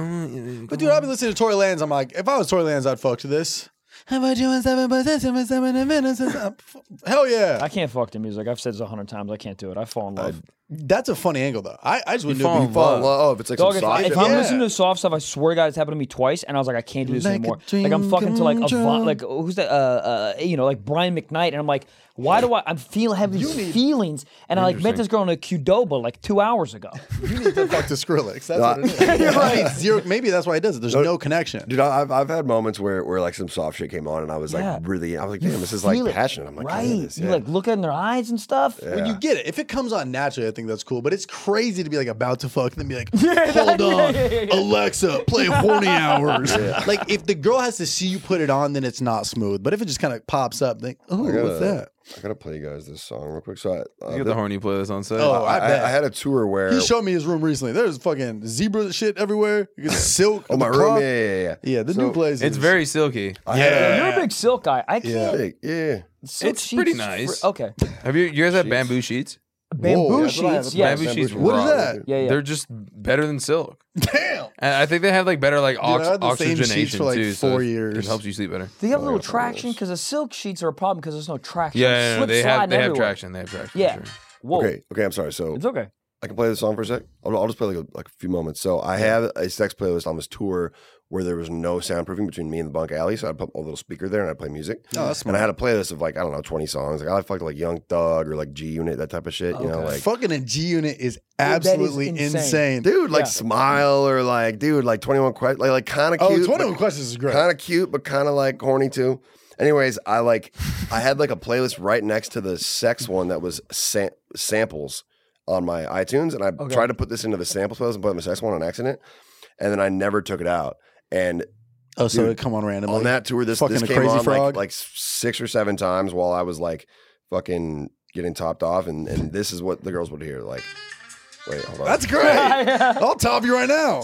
S4: But
S5: But dude, I've been listening to Tory Lanez. I'm like, if I was Tory Lanez, I'd fuck to this. How about you in seven percent, seven, seven minutes? Hell yeah.
S6: I can't fuck to music. I've said this a hundred times. I can't do it. I fall in love.
S5: That's a funny angle though. I, I just wouldn't
S4: fall
S5: do
S4: in
S5: it.
S3: Fall in love. Oh, if it's like
S6: Dog,
S3: some
S6: if,
S3: soft
S6: I, if
S3: shit.
S6: I'm
S5: Yeah.
S6: listening to soft stuff, I swear to God, it's happened to me twice, and I was like, I can't do this
S5: Like a
S6: anymore.
S5: dream
S6: Like I'm fucking to like a
S5: come
S6: vi-
S5: true.
S6: like who's that? Uh, uh, you know, like Brian McKnight, and I'm like, why do I? I'm feeling having these feelings, and I like met this girl in a Qdoba like two hours ago.
S5: You need to fuck to Skrillex. That's
S3: No,
S5: what it is. I mean, zero, maybe that's why he does it. There's no, connection.
S3: Dude, I- I've I've had moments where where like some soft shit came on, and I was like
S6: Yeah.
S3: really, I was like,
S6: You
S3: damn, this is like
S6: feel it,
S3: passionate. I'm like,
S6: right?
S3: yeah, this,
S6: You
S3: yeah.
S6: like look in their eyes and stuff.
S5: When you get it, if it comes on naturally, I think that's cool. But it's crazy to be like about to fuck and then be like, hold on, Alexa, play horny hours. Like if the girl has to see you put it on, then it's not smooth. But if it just kind of pops up, think, oh,
S3: I gotta,
S5: what's that?
S3: I gotta play you guys this song real quick. So I, uh,
S4: You got the horny playlist on set.
S5: Oh, I
S3: I,
S5: bet.
S3: I had a tour where
S5: He showed me his room recently. There's fucking zebra shit everywhere. You get silk.
S3: oh
S5: on
S3: my
S5: the
S3: room,
S5: cloth.
S3: yeah, yeah, yeah.
S5: Yeah, the
S3: So,
S5: new place.
S4: It's
S5: is-
S4: very silky.
S3: I had a-
S6: You're a big silk guy. I
S5: Yeah.
S6: can't.
S3: big, yeah.
S6: Silk
S4: It's pretty
S6: sheets
S4: nice.
S6: fr- okay.
S4: Have you you guys have bamboo sheets?
S6: Bamboo
S3: that's what I have.
S6: sheets.
S3: That's
S6: Yes.
S4: Bamboo
S3: Bamboo
S4: sheets.
S3: sheets.
S5: What is
S4: rock.
S5: that?
S6: Yeah, yeah.
S4: They're just better than silk.
S5: Damn.
S4: And I think they have like better like
S5: Dude, I
S4: ox-
S5: had the same sheets
S4: oxygenation
S5: for, like,
S4: too. so
S5: four
S4: it-
S5: years.
S4: It helps you sleep better.
S6: Do you have a
S3: Oh,
S6: little
S3: I got
S6: traction? Because the silk sheets are a problem because there's no traction.
S4: Yeah, yeah, no,
S6: Slip
S4: they have
S6: sliding
S4: they have
S6: everywhere.
S4: traction. They have traction.
S6: Yeah.
S4: for sure.
S6: Whoa.
S3: Okay, okay. I'm sorry. So
S6: It's okay.
S3: I can play the song for a sec. I'll, I'll just play like a, like a few moments. So I have a sex playlist on this tour where there was no soundproofing between me and the bunk alley. So I'd put a little speaker there and I'd play music.
S5: Oh, that's
S3: and I had a playlist of like, I don't know, twenty songs. Like I fucked like Young Thug or like G Unit, that type of shit. You know,
S6: Okay.
S3: like
S5: Fucking in G Unit is
S6: that is
S5: absolutely
S6: insane.
S5: insane.
S3: dude, like
S6: Yeah.
S3: Smile or like, dude, like twenty-one Questions, like, like kind of
S5: Oh,
S3: cute.
S5: twenty-one Questions is great.
S3: Kind of cute, but kind of like horny too. Anyways, I like, I had like a playlist right next to the sex one that was sam- samples on my iTunes, and I
S6: Okay.
S3: tried to put this into the samples playlist and put my sex one on accident, and then I never took it out. And
S5: Oh, so
S3: Dude,
S5: it come on randomly.
S3: on that tour, this,
S5: Fucking
S3: this
S5: a
S3: came
S5: crazy
S3: on
S5: frog.
S3: like, like six or seven times while I was like fucking getting topped off, and, and this is what the girls would hear. Like, wait, hold on.
S5: That's great. I'll top you right now.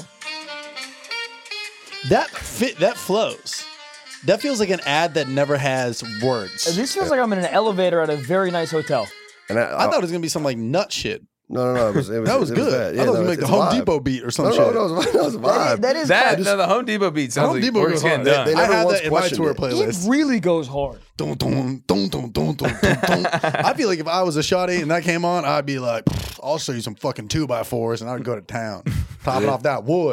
S5: That fit. That flows. That feels like an ad that never has words.
S6: This feels like I'm in an elevator at a very nice hotel.
S3: And I,
S5: I thought it was gonna be some like nut shit.
S3: no, no, no, it was, it was
S5: That was
S3: it
S5: good.
S3: bad. Yeah,
S5: I thought it was
S3: no,
S5: gonna be like the
S3: it's
S5: Home
S3: a vibe.
S5: Depot beat or some
S3: No,
S5: shit.
S3: no, no, it was, that was a vibe.
S6: That is
S4: That
S6: kind
S4: no, the Home Depot beat sounds
S5: Home
S4: like
S5: Depot
S4: works
S5: goes
S4: getting
S5: hard.
S4: done.
S3: They
S5: I
S3: never
S5: had
S3: once
S5: that in my
S3: questioned
S5: tour
S3: it.
S5: playlist.
S6: It really goes hard.
S5: Dun, dun, dun, dun, dun, dun, dun, dun. I feel like if I was a shawty and that came on, I'd be like, "Pfft, I'll show you some fucking two by fours and I'd go to town, topping off that wood.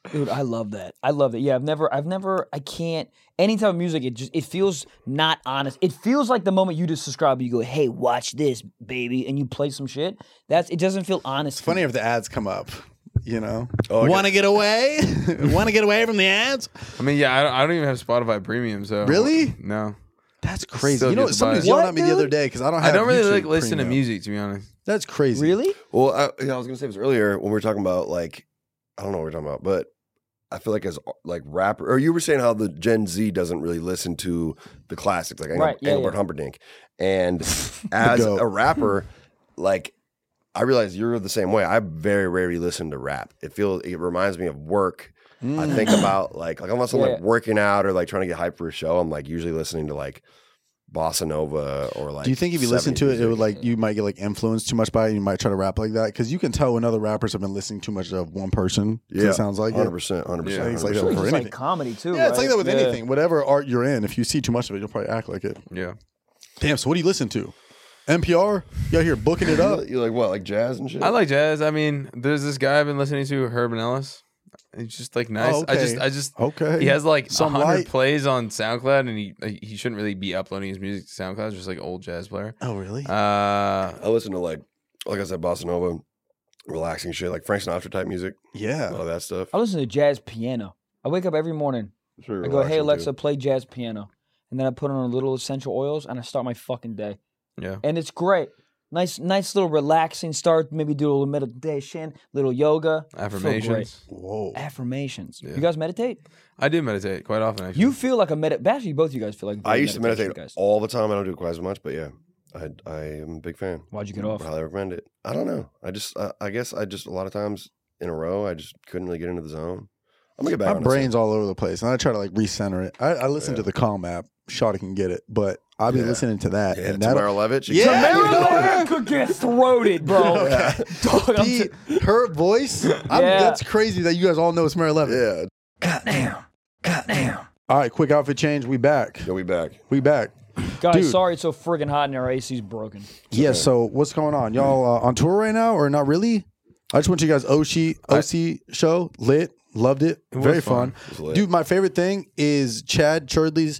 S6: Dude, I love that. I love it. Yeah, I've never, I've never, I can't. Any type of music, it just, it feels not honest. It feels like the moment you just subscribe, you go, "Hey, watch this, baby," and you play some shit. That's, it doesn't feel honest.
S5: It's funny if the ads come up. You know,
S3: Oh, I
S5: want to get away? Want to get away from the ads?
S4: I mean, yeah, I don't, I don't even have Spotify Premium, so
S5: Really?
S4: no.
S5: That's crazy.
S4: Still
S5: you know,
S4: get to
S5: somebody
S4: buy
S5: was
S4: it.
S5: yelling
S6: What,
S5: at me the
S6: dude?
S5: other day because I don't
S4: I
S5: have.
S4: don't really
S5: YouTube
S4: like listen to
S5: Premium.
S4: music, to be honest.
S5: That's crazy.
S6: Really?
S3: Well, I, yeah, I was gonna say this earlier when we were talking about like I don't know what we're talking about, but I feel like as like rapper, or you were saying how the Gen Z doesn't really listen to the classics, like
S6: Right, yeah,
S3: Engelbert
S6: yeah.
S3: Humperdinck, and as
S5: goat.
S3: a rapper, like I realize you're the same way. I very rarely listen to rap. It feels it reminds me of work. I think about like like unless I'm
S6: Yeah.
S3: like working out or like trying to get hyped for a show, I'm like usually listening to like bossa nova or like.
S5: Do you think if you listen to it,
S3: seventies
S5: it would
S3: music.
S5: like you might get like influenced too much by it? And you might try to rap like that because you can tell when other rappers have been listening too much of one person.
S3: Yeah,
S5: It sounds like
S3: hundred
S5: it.
S3: percent, hundred
S4: Yeah.
S3: percent.
S5: It's like that
S6: It's
S5: for
S6: like
S5: anything.
S6: comedy too.
S5: Yeah, it's like
S6: right?
S5: that with
S6: Yeah.
S5: anything. Whatever art you're in, if you see too much of it, you'll probably act like it.
S4: Yeah.
S5: Damn. So what do you listen to? N P R? You out here booking it up?
S3: You like what, like jazz and shit?
S4: I like jazz. I mean, there's this guy I've been listening to, Herb and Ellis. He's just like nice.
S5: Oh,
S4: I just,
S5: okay.
S4: I just,
S5: Okay.
S4: he has like a
S5: Some
S4: hundred
S5: light.
S4: plays on SoundCloud, and he he shouldn't really be uploading his music to SoundCloud. He's just like old jazz player.
S5: Oh, really?
S4: Uh,
S3: I listen to like, like I said, bossa nova, relaxing shit, like Frank Sinatra type music,
S5: yeah.
S3: all that stuff.
S6: I listen to jazz piano. I wake up every morning.
S3: It's very
S6: I go, "Hey
S3: relaxing,
S6: Alexa,
S3: too.
S6: play jazz piano," and then I put on a little essential oils, and I start my fucking day.
S4: yeah.
S6: And it's great. Nice, nice little relaxing start. Maybe do a little meditation, little yoga. Feel great.
S4: Affirmations.
S5: Whoa.
S6: Affirmations.
S4: Yeah.
S6: You guys meditate?
S4: I do meditate quite often. Actually,
S6: You feel like a med. Actually, both of you guys feel like.
S3: I
S6: very
S3: used to meditate
S6: meditation guys.
S3: all the time. I don't do it quite as much, but yeah, I I am a big fan.
S6: Why'd you get off?
S3: I highly recommend it. I don't know. I just, I, I guess I just, a lot of times in a row, I just couldn't really get into the zone. I'm gonna get back
S5: My
S3: on
S5: brain's all over the place, and I try to like recenter it. I, I listen to the Calm app. Shawty can get it, but I've been
S3: Yeah.
S5: listening to that,
S3: Yeah,
S5: and
S3: Tamara
S5: that
S3: Levitt. she-
S5: Yeah,
S6: Tamara
S5: you know
S6: Levitt could get throated, bro. Dog, I'm
S5: the,
S6: t-
S5: her voice. I'm,
S6: Yeah.
S5: That's crazy that you guys all know it's Mary Levitt.
S3: Yeah,
S6: Goddamn. Goddamn.
S5: All right, quick outfit change. We back.
S3: you'll be back.
S5: We back.
S6: Guys,
S5: Dude.
S6: sorry it's so friggin' hot and our A C's broken.
S5: Yeah. So what's going on, y'all? Uh, on tour right now, or not really? I just went to you guys O C O C show. Lit. Loved it.
S4: was
S5: Very
S4: fun.
S5: fun.
S3: It was lit.
S5: Dude, my favorite thing is Chad Churdley's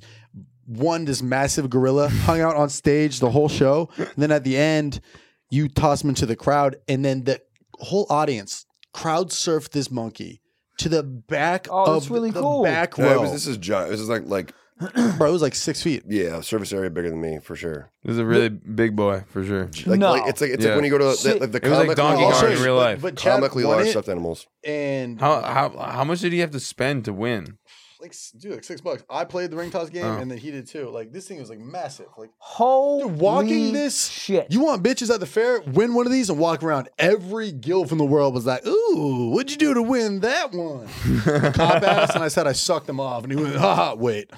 S5: won this massive gorilla, hung out on stage the whole show. And then at the end, you toss him into the crowd, and then the whole audience crowd surfed this monkey to the back
S6: Oh,
S5: of
S6: that's really
S5: the
S6: cool.
S5: back
S3: Yeah, it
S5: row.
S3: was, this is giant. This is like like
S5: Bro, it was like six feet.
S3: yeah, surface area bigger than me for sure.
S4: This is a really big boy for sure.
S3: Like,
S6: No.
S3: like it's like it's
S4: Yeah.
S3: like when you go to
S6: See,
S3: the, like the
S4: it was like
S3: comic
S4: Donkey
S5: I'll
S4: Kong
S5: show
S4: in
S5: you,
S4: real
S5: but-
S4: life.
S5: But Chad
S3: comically
S5: won
S3: large
S5: it,
S3: stuffed animals.
S5: and
S4: How how how much did he have to spend to win?
S5: like dude, like six bucks. I played the ring toss game,
S4: Oh.
S5: and then he did too. Like this thing was like massive. Like
S6: Holy
S5: dude, walking this
S6: shit.
S5: You want bitches at the fair? Win one of these and walk around. Every guild from the world was like, "Ooh, what'd you do to win that one?" Cop ass, and I said I sucked him off, and he went, "Ha, wait."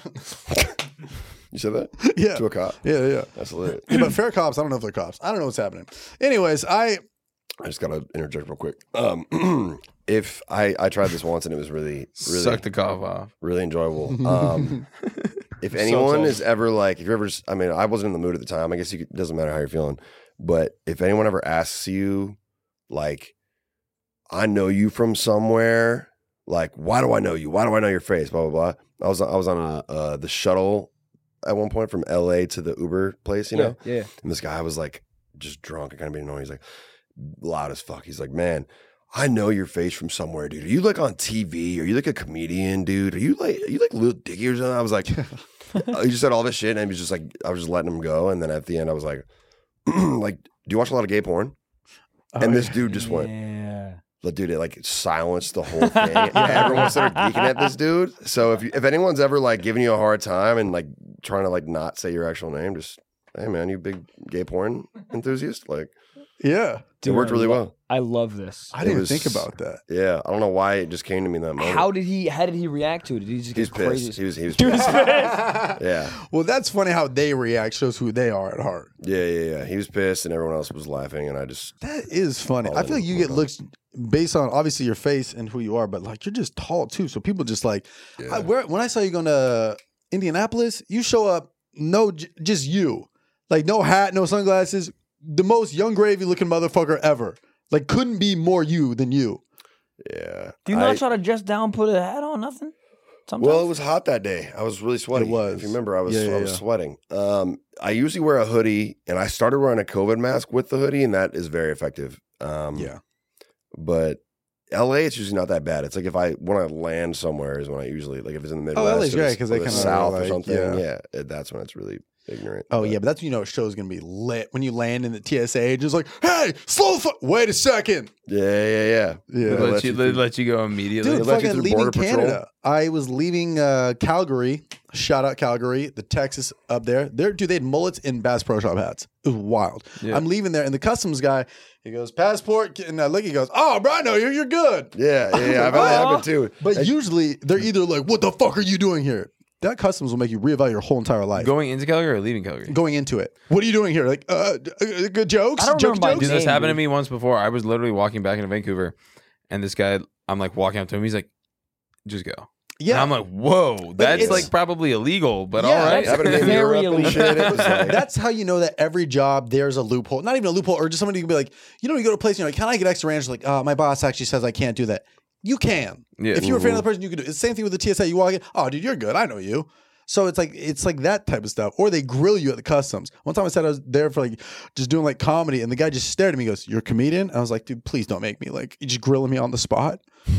S3: You said that?
S5: Yeah,
S3: To a cop.
S5: yeah, yeah.
S3: That's lit.
S5: Yeah, but fair cops, I don't know if they're cops. I don't know what's happening. Anyways, I
S3: I just gotta interject real quick. Um, if I I tried this once and it was really really
S4: Suck the cough off.
S3: really enjoyable. Um, if anyone
S5: tough.
S3: is ever like, if you're ever, I mean, I wasn't in the mood at the time. I guess you could, it doesn't matter how you're feeling. But if anyone ever asks you, like, I know you from somewhere, like, why do I know you? Why do I know your face? Blah blah blah. I was I was on a, uh, the shuttle at one point from L A to the Uber place, you know,
S6: Yeah.
S3: and this guy was like just drunk and kind of being annoying. He's like loud as fuck. He's like, man, I know your face from somewhere, dude. Are you like on T V? Are you like a comedian, dude? Are you like are you like Lil Dicky or something? I was like, he just said all this shit, and he was just like, I was just letting him go. And then at the end, I was like, like, do you watch a lot of gay porn? And this dude just went,
S6: Yeah.
S3: but dude, it like silenced the whole thing. Everyone started geeking at this dude. So if you, if anyone's ever like giving you a hard time and like trying to like not say your actual name, just hey man, you big gay porn enthusiast, like
S5: yeah,
S3: it worked
S6: I
S3: really
S6: lo-
S3: well.
S6: I love this.
S5: I didn't
S3: was-
S5: think about that.
S3: Yeah, I don't know why it just came to me in that moment.
S6: How did he? How did he react to it? Did he just
S3: He's
S6: get crazy?
S3: pissed. He was he was
S6: He was
S3: pissed.
S6: pissed.
S3: Yeah,
S5: Well, that's funny how they react shows who they are at heart.
S3: yeah, yeah, yeah. He was pissed, and everyone else was laughing, and I just
S5: That is funny.
S3: Oh,
S5: I feel like you
S3: hold
S5: get
S3: on.
S5: looks based on obviously your face and who you are, but like you're just tall too. So people just like I, where, when I saw you going to Indianapolis, you show up no j- just you, like no hat, no sunglasses, the most Young Gravy looking motherfucker ever. Like couldn't be more you than you.
S3: Yeah.
S6: Do you not
S3: I-
S6: try to dress down, put a hat on, nothing? Sometimes?
S3: Well, it was hot that day. I was really sweaty.
S5: It was.
S3: If you remember, I was
S5: Yeah, yeah,
S3: I was
S5: yeah.
S3: sweating. Um, I usually wear a hoodie, and I started wearing a COVID mask with the hoodie, and that is very effective. Um,
S5: Yeah.
S3: But L A, it's usually not that bad. It's like if I when I land somewhere is when I usually like if it's in the Midwest.
S5: L A's
S3: or
S5: great
S3: the-
S5: 'cause
S3: or
S5: they
S3: the
S5: kinda
S3: South
S5: like-
S3: or something.
S5: yeah.
S3: Yeah, it- that's when it's really ignorant.
S5: Oh yeah, but that's when you know a show's gonna be lit when you land in the T S A. Just like, hey, slow the fuck. Wait a second.
S3: yeah, yeah, yeah.
S5: Yeah.
S4: They
S3: They'll
S4: let,
S3: let
S4: you,
S3: you
S4: they
S3: through.
S4: let you go immediately.
S5: Dude,
S3: They let you
S5: fucking
S3: through
S5: leaving
S3: Border Patrol?
S5: Canada. I was leaving uh, Calgary. Shout out Calgary, the Texas up there. There, dude, they had mullets in Bass Pro Shop hats. It was wild.
S4: Yeah.
S5: I'm leaving there, and the customs guy, he goes, passport, and I look, he goes, oh, bro, I know you. You're good.
S3: Yeah, yeah, yeah. I've had that happen too.
S5: But
S3: And-
S5: usually, they're either like, what the fuck are you doing here? That customs will make you reevaluate your whole entire life.
S4: Going into Calgary or leaving Calgary?
S5: Going into it. What are you doing here? Like, uh, d- uh, good jokes?
S6: I don't
S5: jokes,
S6: remember my
S5: jokes?
S4: Dude, this
S6: Name,
S4: happened to
S6: dude.
S4: me once before. I was literally walking back into Vancouver, and this guy, I'm like walking up to him. He's like, "Just go."
S5: Yeah.
S4: And I'm like, "Whoa, that's
S5: it's-
S4: like probably illegal, but
S5: Yeah,
S4: all right."
S5: that's
S3: happened to me in
S6: Very
S3: Europe and
S6: illegal.
S3: shit. It was like,
S5: That's how you know that every job there's a loophole. Not even a loophole, or just somebody can be like, you know, you go to a place and you're like, can I get extra ranch? Like, uh, my boss actually says I can't do that. You can.
S4: Yeah.
S5: If you're a fan of the person, you can do it. It's the same thing with the T S A. You walk in, oh, dude, you're good. I know you. So it's like it's like that type of stuff. Or they grill you at the customs. One time I said I was there for like just doing like comedy, and the guy just stared at me. He goes, "You're a comedian?" I was like, "Dude, please don't make me like you just grilling me on the spot."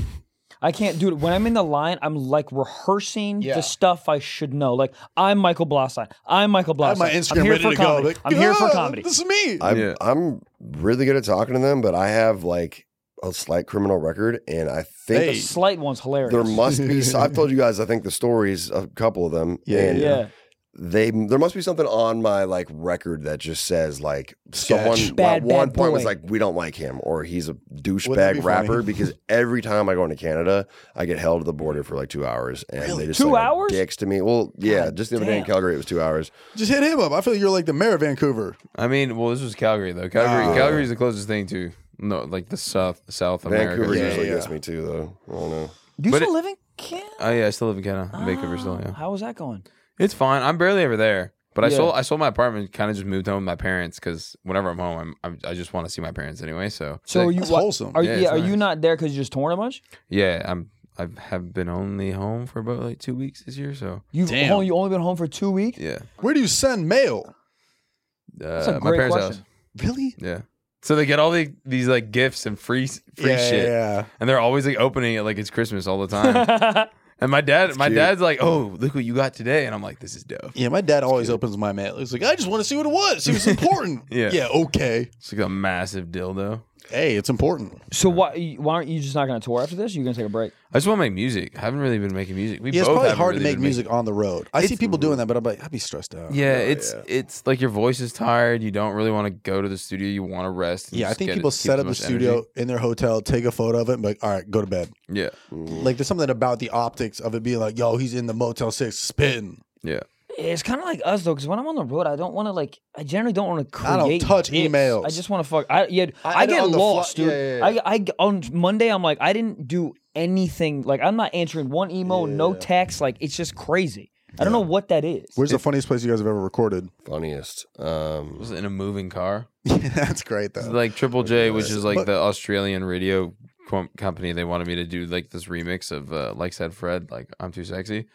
S6: I can't do it. When I'm in the line, I'm like rehearsing
S5: Yeah.
S6: the stuff I should know. Like, I'm Michael Blossstein. I'm Michael
S5: I have
S6: Blossstein.
S5: my Instagram
S6: I'm here
S5: ready
S6: for
S5: to
S6: comedy.
S5: go. Like,
S6: I'm here for
S5: "Ah,
S6: comedy.
S5: This is me.
S3: I'm,
S4: Yeah.
S3: I'm really good at talking to them, but I have like a slight criminal record, and I think
S5: Hey.
S6: The slight one's hilarious.
S3: there must be. So I've told you guys, I think the stories, a couple of them.
S5: Yeah,
S3: and
S6: yeah.
S3: They there must be something on my like record that just says like someone
S6: Bad,
S3: at one
S6: bad
S3: point was
S6: boy.
S3: like, we don't like him, or he's a
S5: Wouldn't that be
S3: douchebag
S5: funny?
S3: rapper. Because every time I go into Canada, I get held at the border for like two hours, and they just
S6: Two
S3: like, are
S6: hours?
S3: dicks to me. Well, yeah,
S6: God
S3: just the other day in
S6: damn.
S3: Calgary, it was two hours.
S5: Just hit him up. I feel like you're like the mayor of Vancouver.
S4: I mean, well, this was Calgary though. Calgary,
S5: Ah.
S4: Calgary is the closest thing to no, like the South, South America.
S3: Vancouver
S5: Yeah,
S3: usually
S5: yeah.
S3: gets me too, though. I don't know.
S6: You
S4: But
S6: still
S4: it-
S6: live in Canada?
S4: Oh yeah, I still live in Canada, in Vancouver still.
S6: Ah,
S4: Yeah,
S6: How is that going?
S4: it's fine. I'm barely ever there. But I
S6: Yeah.
S4: sold I sold my apartment, kind of just moved home with my parents because whenever I'm home, I'm, I'm I just want to see my parents anyway. So
S6: So are you
S5: That's
S6: what-
S5: wholesome.
S6: Are,
S4: Yeah,
S6: yeah,
S4: it's
S6: are you
S4: nice.
S6: not there because you're just torn a bunch?
S4: yeah, I'm I have been only home for about like two weeks this year. So
S6: You've
S5: Damn.
S6: only, you only been home for two weeks?
S4: yeah,
S5: Where do you send mail?
S6: That's a
S4: uh, my
S6: great
S4: parents'
S6: question.
S4: house.
S5: Really?
S4: Yeah. So they get all the, these like gifts and free free
S5: yeah,
S4: shit,
S5: yeah.
S4: and they're always like opening it like it's Christmas all the time. And my dad, my
S3: cute.
S4: dad's like, "Oh, look what you got today," and I'm like, "This is dope."
S5: Yeah, my dad always opens my mail. He's like, I just want to see what it was. See what's important.
S4: Yeah.
S5: Yeah, okay.
S4: It's like a massive dildo.
S5: Hey, it's important.
S6: So why why aren't you just not going to tour after this? You're going to take a break?
S4: I just want to make music. I haven't really been making music. We
S5: Yeah, it's
S4: both
S5: probably
S4: haven't
S5: hard to
S4: really
S5: make
S4: been
S5: music
S4: making-
S5: on the road. I see
S4: It's-
S5: people doing that, but I'm like, I'd be stressed out.
S4: Yeah,
S3: Oh,
S4: it's
S3: yeah.
S4: it's like your voice is tired. You don't really want to go to the studio. You want to rest. and
S5: Yeah, I
S4: just
S5: think
S4: get
S5: people
S4: it- keep
S5: set
S4: as
S5: up the
S4: much
S5: studio
S4: energy.
S5: in their hotel, take a photo of it, and be like, all right, go to bed.
S4: Yeah,
S5: Like, there's something about the optics of it being like, yo, he's in the Motel six spitting.
S4: yeah.
S6: It's kind of like us though, because when I'm on the road, I don't want to like. I generally don't want to create.
S5: I don't touch
S6: bits.
S5: emails.
S6: I just want to fuck. I yeah.
S5: I-
S6: I,
S5: I
S6: get
S5: on the
S6: lost,
S5: fly-
S6: dude.
S5: yeah, yeah,
S6: I I on Monday, I'm like, I didn't do anything. Like, I'm not answering one email, no
S5: Yeah.
S6: text. Like, it's just crazy. I don't know what that is.
S5: Where's the funniest place you guys have ever recorded?
S3: Funniest.
S4: It
S3: Um,
S4: was in a moving car.
S5: That's great,
S4: It's
S5: though.
S4: like Triple J, which is like
S5: But-
S4: the Australian radio com- company. They wanted me to do like this remix of uh, Like Said Fred, like I'm Too Sexy.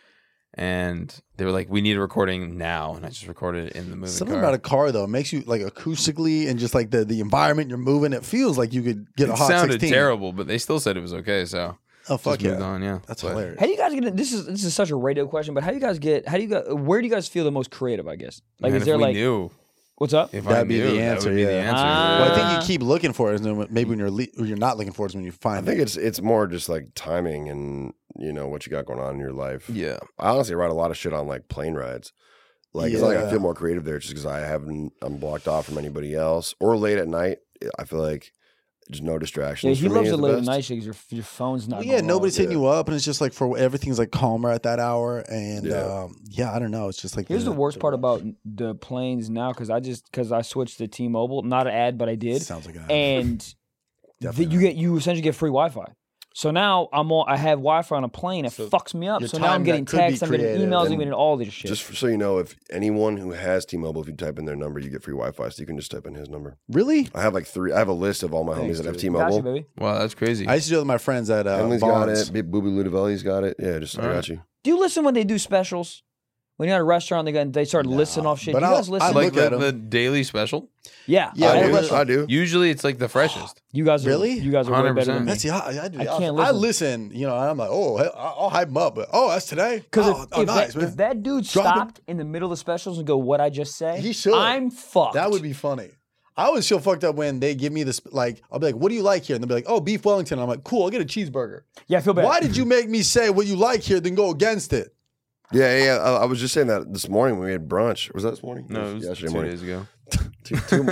S4: And they were like, we need a recording now. And I just recorded it in the moving
S5: Something
S4: car.
S5: about a car, though, makes you, like, acoustically and just, like, the, the environment you're moving, it feels like you could get a
S4: it
S5: hot
S4: sounded
S5: sixteen.
S4: terrible, but they still said it was okay. So
S5: Oh, fuck
S4: just moved
S5: yeah.
S4: on, yeah.
S5: That's
S4: But-
S5: hilarious.
S6: How do you guys get? This is this is such a radio question, but how do you guys get? How do you guys? Where do you guys feel the most creative? I guess. Like,
S4: Man,
S6: is
S4: if
S6: there
S4: we
S6: like
S4: knew,
S6: what's up?
S4: if
S5: That'd
S4: I
S5: be
S4: knew,
S5: the
S4: that
S5: answer,
S4: would be the
S5: yeah.
S4: answer.
S6: Ah.
S5: Well, I think
S6: Uh,
S5: you keep looking for it, and then maybe when you're le- when you're not looking for it is when you
S3: I
S5: find
S3: think
S5: it.
S3: it's it's more just like timing and you know what you got going on in your life.
S4: yeah.
S3: I honestly write a lot of shit on like plane rides. Like it's not like I
S5: Yeah.
S3: feel more creative there just because I haven't I'm blocked off from anybody else or late at night. I feel like just no
S6: Yeah,
S3: distractions.
S6: he
S3: for
S6: loves
S3: me
S6: the
S3: is the
S6: late
S3: best.
S6: night shit because your your phone's not.
S5: Well, yeah,
S6: going
S5: nobody's
S6: off.
S5: hitting you up, and it's just like for everything's like calmer at that hour, and
S3: Yeah.
S5: um, yeah, I don't know. It's just like
S6: Here's the worst part about the planes now, because I just because I switched to T-Mobile, not an ad, but I did,
S5: Sounds like an ad.
S6: and the,
S5: Definitely
S6: you get you essentially get free Wi-Fi. So now I'm all, I have Wi-Fi on a plane. It
S5: So
S6: fucks me up.
S5: your
S6: So now I'm
S5: time
S6: getting
S5: that could be
S6: texts, I'm getting
S5: creative
S6: emails, I'm
S3: and
S6: getting all this shit.
S3: Just for, so you know, if anyone who has T-Mobile, if you type in their number, you get free Wi-Fi. So you can just type in his number.
S5: Really?
S3: I have like three. I have a list of all my
S5: Thanks,
S3: homies that have
S5: dude.
S3: T-Mobile.
S6: Got you, baby.
S4: Wow, that's crazy.
S5: I used to do it with my friends at uh,
S3: Emily's got
S5: Bonds.
S3: it. Booby Ludovelli's got it. Yeah, just I
S4: All
S3: got
S4: right.
S3: you.
S6: Do you listen when they do specials? When you're at a restaurant, they got, they start listing off shit.
S5: but
S6: Do you
S5: I'll-
S6: guys listen?
S5: I
S4: like
S5: look
S4: the,
S5: at 'em.
S4: the daily special.
S6: yeah,
S5: Yeah,
S6: I
S3: I
S6: have a
S3: do.
S6: restaurant.
S3: I do.
S4: Usually it's like the freshest.
S6: You guys are,
S5: Really?
S6: You guys are way better than me.
S5: That's the I, I do.
S6: I
S5: the
S6: can't
S5: opposite. I
S6: listen.
S5: listen. You know, I'm like, oh, hey, I'll hype them up, but oh, that's today.
S6: Because
S5: oh,
S6: if,
S5: oh,
S6: if,
S5: nice,
S6: that,
S5: man.
S6: if that dude
S5: Drop him.
S6: stopped in the middle of the specials and go, "What I just say,"
S5: He should.
S6: I'm fucked.
S5: That would be funny. I always feel fucked up when they give me this. Like, I'll be like, "What do you like here?" And they'll be like, "Oh, beef Wellington." And I'm like, "Cool, I'll get a cheeseburger."
S6: Yeah, I feel bad.
S5: Why did you make me say what you like here, then go against it?
S3: Yeah, yeah. yeah. I, I was just saying that this morning when we had brunch. Was that this morning?
S4: No, it was
S3: yesterday
S4: two
S3: morning.
S4: days ago.
S3: Two, two, two,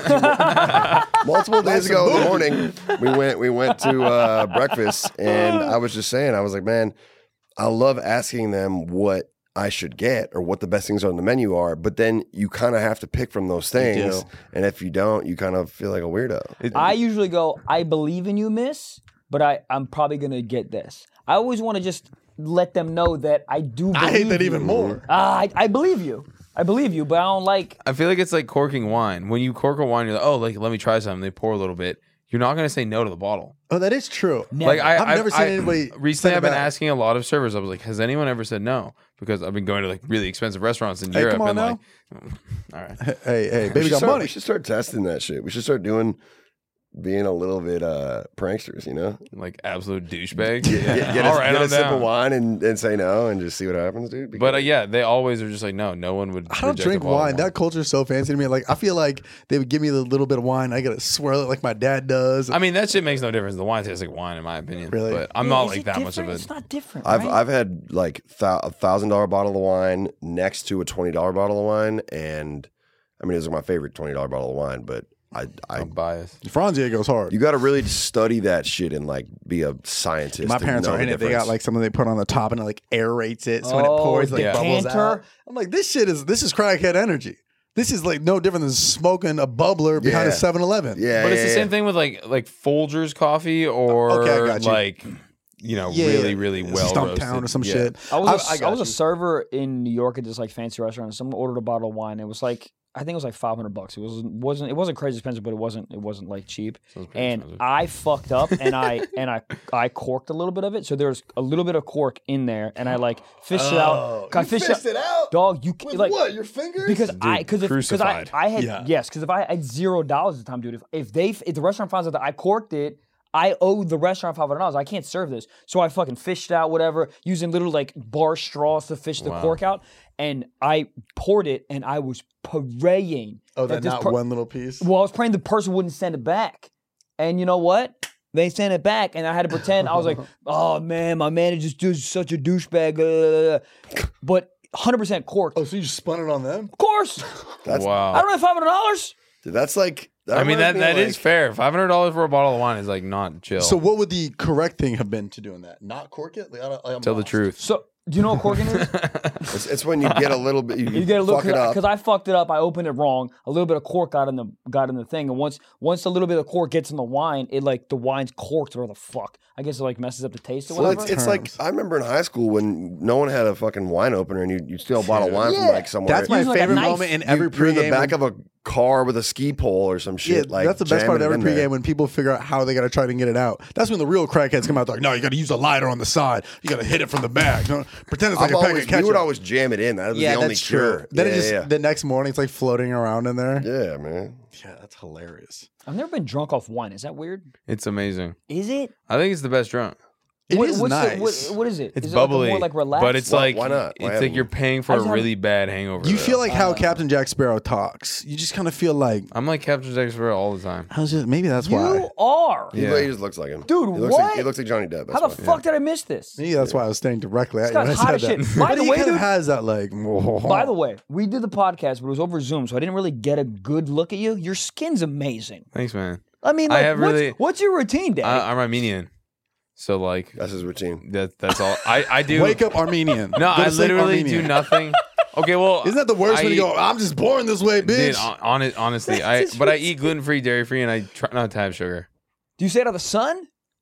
S3: multiple days ago in the morning, we went we went to uh, breakfast, and I was just saying, I was like, man, I love asking them what I should get or what the best things on the menu are, but then you kind of have to pick from those things,
S5: do.
S3: and if you don't, you kind of feel like a weirdo.
S6: I usually go, "I believe in you, miss, but I I'm probably gonna get this." I always want to just let them know that I do.
S5: I hate
S6: believe
S5: that
S6: you.
S5: even more.
S6: Ah, I, I believe you. I believe you, but I don't like.
S4: I feel like it's like corking wine. When you cork a wine, you're like, oh, like let me try something. They pour a little bit. You're not gonna say no to the bottle.
S5: Oh, that is true.
S6: Never.
S4: Like I,
S5: I've
S4: I-
S5: never seen
S4: I-
S5: anybody
S4: Recently,
S5: say
S4: I've been
S5: that.
S4: asking a lot of servers. I was like, has anyone ever said no? Because I've been going to like really expensive restaurants in
S5: Hey,
S4: Europe,
S5: come on
S4: and
S5: now.
S4: like, all right,
S5: Hey, hey,
S3: we
S5: baby
S3: should
S5: got
S3: start,
S5: money.
S3: We should start testing that shit. We should start doing being a little bit uh, pranksters, you know?
S4: like absolute douchebag.
S3: Get, get,
S4: All
S3: a,
S4: right,
S3: get
S4: I'm
S3: a sip
S4: down.
S3: of wine and, and say no and just see what happens, dude.
S4: But uh,
S3: Because-
S4: yeah, they always are just like, no, no one would.
S5: I don't
S4: reject a
S5: drink
S4: bottle of
S5: wine. That culture is so fancy to me. Like, I feel like they would give me the little bit of wine. I gotta swirl it like my dad does.
S4: I mean, that shit makes no difference. The wine tastes like wine, in my opinion.
S5: Really?
S4: But I'm
S6: Yeah,
S4: not
S6: is
S4: like
S6: it
S4: that much of
S6: different?
S4: a.
S6: It's not different.
S3: I've
S6: right?
S3: I've had like thou- a thousand dollar bottle of wine next to a twenty dollar bottle of wine, and I mean, it was my favorite twenty dollar bottle of wine. But I, I,
S4: I'm biased.
S5: Franzia goes hard.
S3: you got to really study that shit and like be a scientist.
S5: My
S3: to
S5: parents
S3: know
S5: are
S3: the
S5: in it. They got
S3: difference.
S5: like something they put on the top and it like aerates it, so when it
S6: Oh,
S5: pours, it, like
S4: yeah.
S5: bubbles
S6: decanter?
S5: out. I'm like, this shit is this is crackhead energy. This is like no different than smoking a bubbler behind
S3: Yeah.
S5: a seven eleven.
S3: yeah,
S4: But it's
S3: yeah,
S4: the
S3: yeah.
S4: same thing with like like Folgers coffee or
S5: Okay, I got you.
S4: like you know
S5: Yeah,
S4: really
S5: yeah.
S4: really well
S5: Stumptown or some
S4: yeah.
S5: shit.
S6: I was a,
S5: I- I
S6: I
S5: got
S6: was a
S5: you.
S6: server in New York at this like fancy restaurant. And someone ordered a bottle of wine. It was like I think it was like five hundred bucks. It wasn't wasn't it wasn't crazy expensive, but it wasn't it wasn't like cheap.
S4: Sounds pretty
S6: And
S4: expensive.
S6: I fucked up and I and I I corked a little bit of it. So there was a little bit of cork in there, and I like fished it out. I
S5: Oh, you fished it out?
S6: dog. You
S5: With
S6: like
S5: what? Your fingers?
S6: because I because if because I
S4: crucified.
S6: I had
S5: Yeah.
S6: yes because if I had zero dollars at the time, dude. If if they if the restaurant finds out that I corked it, I owe the restaurant five hundred dollars. I can't serve this, so I fucking fished out whatever using little like bar straws to fish the
S4: Wow.
S6: cork out, and I poured it, and I was praying.
S5: oh, that
S6: this
S5: not
S6: per-
S5: one little piece.
S6: Well, I was praying the person wouldn't send it back, and you know what? They sent it back, and I had to pretend. I was like, "Oh man, my manager's just such a douchebag," uh, but one hundred percent corked.
S5: Oh, so you just spun it on them?
S6: Of course,
S3: That's,
S4: wow.
S6: I don't have five hundred dollars.
S3: dude, that's like.
S4: I mean that
S3: reminds me
S4: that
S3: of,
S4: is
S3: like-
S4: fair. Five hundred dollars for a bottle of wine is like not chill.
S5: So what would the correct thing have been to doing that? Not cork it? Like, I don't, I'm
S4: Tell the
S5: lost.
S4: truth.
S6: So, do you know what corking is?
S3: It's, it's when you get a little bit. You,
S6: You get a little
S3: fuck it up.
S6: because I fucked it up. I opened it wrong. A little bit of cork got in the got in the thing, and once once a little bit of cork gets in the wine, it like the wine's corked or the fuck. I guess it like messes up the taste or
S3: Well,
S6: whatever.
S3: it's, it's like
S5: Terms.
S3: I remember in high school when no one had a fucking wine opener and you you steal a bottle of wine
S6: Yeah.
S3: from like somewhere.
S5: That's my
S6: Using, like, a
S5: favorite
S6: knife.
S5: moment in
S3: You-
S5: every
S3: you're in the
S5: pregame.
S3: back of a car with a ski pole or some
S5: Yeah,
S3: shit. like
S5: that's the best part of
S3: jamming
S5: every
S3: it in there.
S5: pregame when people figure out how they got to try to get it out. That's when the real crackheads come out. They're like, no, you got to use a lighter on the side. You got to hit it from the back. No, pretend it's like
S3: I've
S5: a pack
S3: always,
S5: of
S3: we
S5: ketchup.
S3: would always jam it in. That was
S5: yeah,
S3: the only
S5: that's
S3: cure.
S5: true. Then
S3: yeah,
S5: it just
S3: yeah.
S5: the next morning it's like floating around in there.
S3: yeah, man.
S5: Yeah, that's hilarious.
S6: I've never been drunk off wine. Is that weird?
S4: It's amazing.
S6: Is it?
S4: I think it's the best drunk.
S5: It
S6: what,
S5: is
S6: what's
S5: nice.
S6: The, what, what is it?
S4: It's
S6: is
S4: bubbly,
S6: it like a more like relaxed?
S4: but it's
S3: Why-
S4: like
S3: why not? Why
S4: it's
S3: haven't
S4: like you're
S3: you?
S4: paying
S6: I
S4: for a
S6: just haven't-
S4: really bad hangover.
S5: You
S4: though.
S5: feel like how
S6: Uh,
S5: Captain Jack Sparrow talks. You just kind of feel like
S4: I'm like Captain Jack Sparrow all the time.
S5: I was just maybe that's
S6: you
S5: why.
S6: are.
S3: He,
S4: Yeah.
S3: he just looks like him,
S6: Dude,
S3: He looks
S6: what?
S3: Like, he looks like Johnny Depp. That's
S6: How the
S3: why.
S6: fuck did I miss this?
S5: Maybe that's why I was staring directly at
S6: It's
S5: you when I
S6: got hot
S5: said
S6: as
S5: that.
S6: shit. By
S5: But
S6: the
S5: he
S6: way,
S5: kind of
S6: dude-
S5: has that like.
S6: By the way, we did the podcast, but it was over Zoom, so I didn't really get a good look at you. Your skin's amazing.
S4: Thanks, man.
S6: I mean,
S4: I
S6: like,
S4: have
S6: what's,
S4: really-
S6: what's your routine, Dad?
S4: I, I'm Armenian, so like
S3: That's his routine.
S4: that. That's all. I I do.
S5: Wake up Armenian.
S4: No,
S5: Go to
S4: I
S5: sleep
S4: literally
S5: Armenian.
S4: do nothing. Okay, well,
S5: Isn't that the worst
S4: I
S5: when you
S4: eat-
S5: go, I'm just born this way, bitch?
S4: Dude, hon- hon- honestly, I
S6: That's
S4: but I
S6: just-
S4: eat gluten free, dairy free, and I try not to have sugar.
S6: Do you say it out of the sun?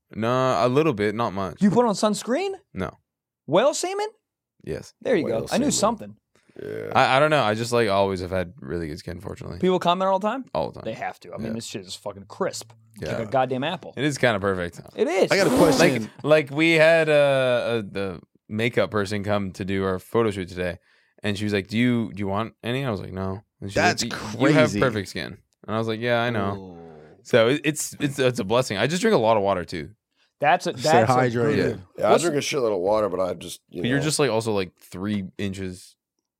S4: No, a little bit, not much.
S6: You put on sunscreen?
S4: No.
S6: Whale semen?
S4: Yes.
S6: There you
S3: Whale
S6: go. I knew
S3: semen.
S6: something.
S3: Yeah.
S4: I, I don't know. I just like always have had really good skin, fortunately.
S6: People comment all the time?
S4: All the time.
S6: They have to. I mean,
S4: Yeah.
S6: this shit is fucking crisp.
S4: Yeah.
S6: Like a goddamn apple.
S4: It is kind of perfect.
S6: It is.
S5: I got a question.
S4: Like, like we had uh, a, the makeup person come to do our photo shoot today, and she was like, "Do you do you want any?" I was like, "No." And she was
S5: That's
S4: like, "You- You have
S5: crazy.
S4: perfect skin, and I was like, "Yeah, I know." So it, it's it's it's a blessing. I just drink a lot of water too.
S6: That's a
S5: Stay
S6: that's a
S5: hydrated.
S6: good-
S3: Yeah, I
S6: What's-
S3: drink a shitload of water, but I just you
S4: But
S3: know,
S4: you're just like also like three inches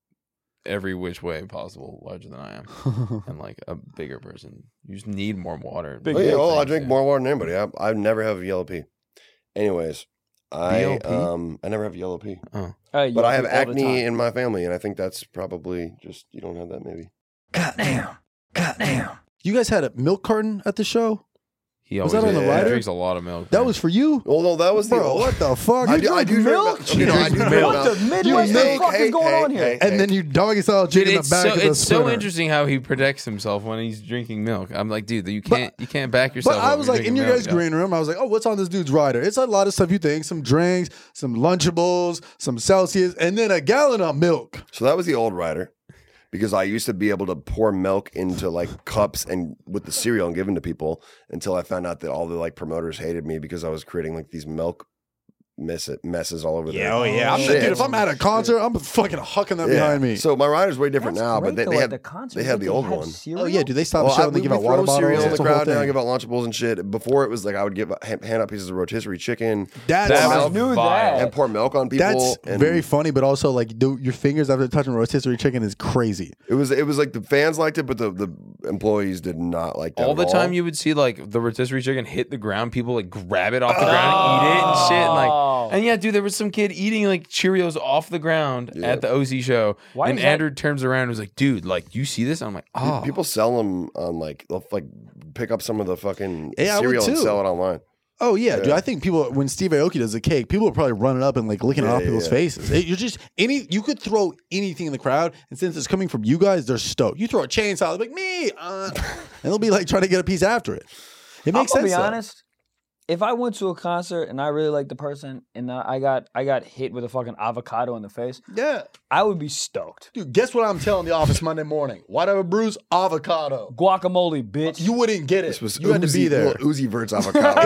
S4: every which way possible larger than I am, and like a bigger person. You just need more water.
S6: Big
S3: Oh, yeah,
S6: dick
S3: well, I
S4: things,
S3: drink
S4: yeah.
S3: more water than anybody. I, I never have yellow pee. Anyways, I
S4: B L P?
S3: um I never have yellow pee,
S4: Oh,
S6: Uh, you
S3: but I have
S6: all the time.
S3: acne in my family, and I think that's probably just you don't have that maybe.
S6: Goddamn. Goddamn.
S5: You guys had a milk carton at the show?
S4: he
S5: Was
S4: always
S5: that on the
S3: Yeah.
S5: rider?
S4: drinks a lot of milk.
S5: That
S4: man.
S5: was for you?
S3: Well, no, that was the
S5: Bro, what the fuck?
S3: I
S5: You
S3: do, I
S5: drink
S3: do drink
S5: milk?
S3: milk. Okay, no, I do drink
S6: What
S3: milk.
S6: the Midwest
S5: You
S6: the
S5: make-
S6: fuck
S3: hey,
S6: is going
S3: hey,
S6: on here?
S3: hey,
S5: And
S3: hey.
S5: then you doggy style
S4: Dude,
S5: chicken in the
S4: it's
S5: back
S4: so
S5: of the
S4: it's so
S5: sprinter.
S4: interesting how he protects himself when he's drinking milk. I'm like, dude, you can't you can't back yourself.
S5: But I
S4: up
S5: was
S4: when
S5: like,
S4: you're
S5: in your
S4: drinking
S5: guys'
S4: milk,
S5: green room, I was like, oh, what's on this dude's rider? It's a lot of stuff you think, some drinks, some Lunchables, some Celsius, and then a gallon of milk.
S3: So that was the old rider, because I used to be able to pour milk into like cups and with the cereal and give them to people until I found out that all the like promoters hated me because I was creating like these milk mess messes all over there.
S5: oh yeah. I'm
S3: Shit.
S5: dude, if I'm at a concert, I'm fucking hucking that behind me.
S3: So my rider's way different
S6: That's
S3: now,
S6: great,
S3: but they,
S6: though,
S3: they
S6: at
S3: had
S6: the concert.
S3: they had the
S6: They
S3: old
S6: have
S3: one.
S6: cereal?
S5: Oh yeah, do they stop
S3: Well,
S5: the show
S3: I,
S5: and they
S3: we,
S5: give
S3: we
S5: out water
S3: throw
S5: bottles?
S3: cereal in
S5: It's
S3: the
S5: a whole
S3: crowd now,
S5: thing.
S3: give out Lunchables and shit. Before it was like I would give hand out pieces of rotisserie chicken
S5: That's,
S4: That
S6: I
S4: milk
S6: knew
S4: vile.
S6: that.
S3: and pour milk on people.
S5: that's
S3: and
S5: very funny, but also like dude, your fingers after touching rotisserie chicken is crazy.
S3: It was it was like the fans liked it, but the, the employees did not like that.
S4: All
S3: at
S4: the time you would see like the rotisserie chicken hit the ground, people like grab it off the ground and eat it and shit. And,
S6: Oh.
S4: like, and yeah, dude, there was some kid eating like Cheerios off the ground
S3: Yeah.
S4: at the O C show.
S6: Why
S4: and
S6: is that-
S4: Andrew turns around and was like, dude, like, you see this? I'm like,
S3: Pe-
S4: oh.
S3: People sell them on like they'll like pick up some of the fucking
S5: Yeah, I would
S3: cereal and
S5: too.
S3: sell it online.
S5: Oh yeah, dude.
S3: Yeah.
S5: I think people when Steve Aoki does a cake, people are probably running up and like licking it
S3: Yeah,
S5: off
S3: yeah,
S5: people's
S3: yeah.
S5: faces. It- you're just any you could throw anything in the crowd, and since it's coming from you guys, they're stoked. You throw a chainsaw, they're like me, uh, and they'll be like trying to get a piece after it. It
S6: I'm
S5: makes
S6: gonna
S5: sense.
S6: be
S5: though.
S6: honest. If I went to a concert and I really liked the person and I got I got hit with a fucking avocado in the face,
S5: Yeah,
S6: I would be stoked.
S5: dude. Guess what I'm telling the office Monday morning? Whatever, Bruce, avocado.
S6: Guacamole, bitch.
S5: You wouldn't get it.
S3: This was
S5: you had to
S3: Uzi-
S5: be there.
S3: little Uzi Verts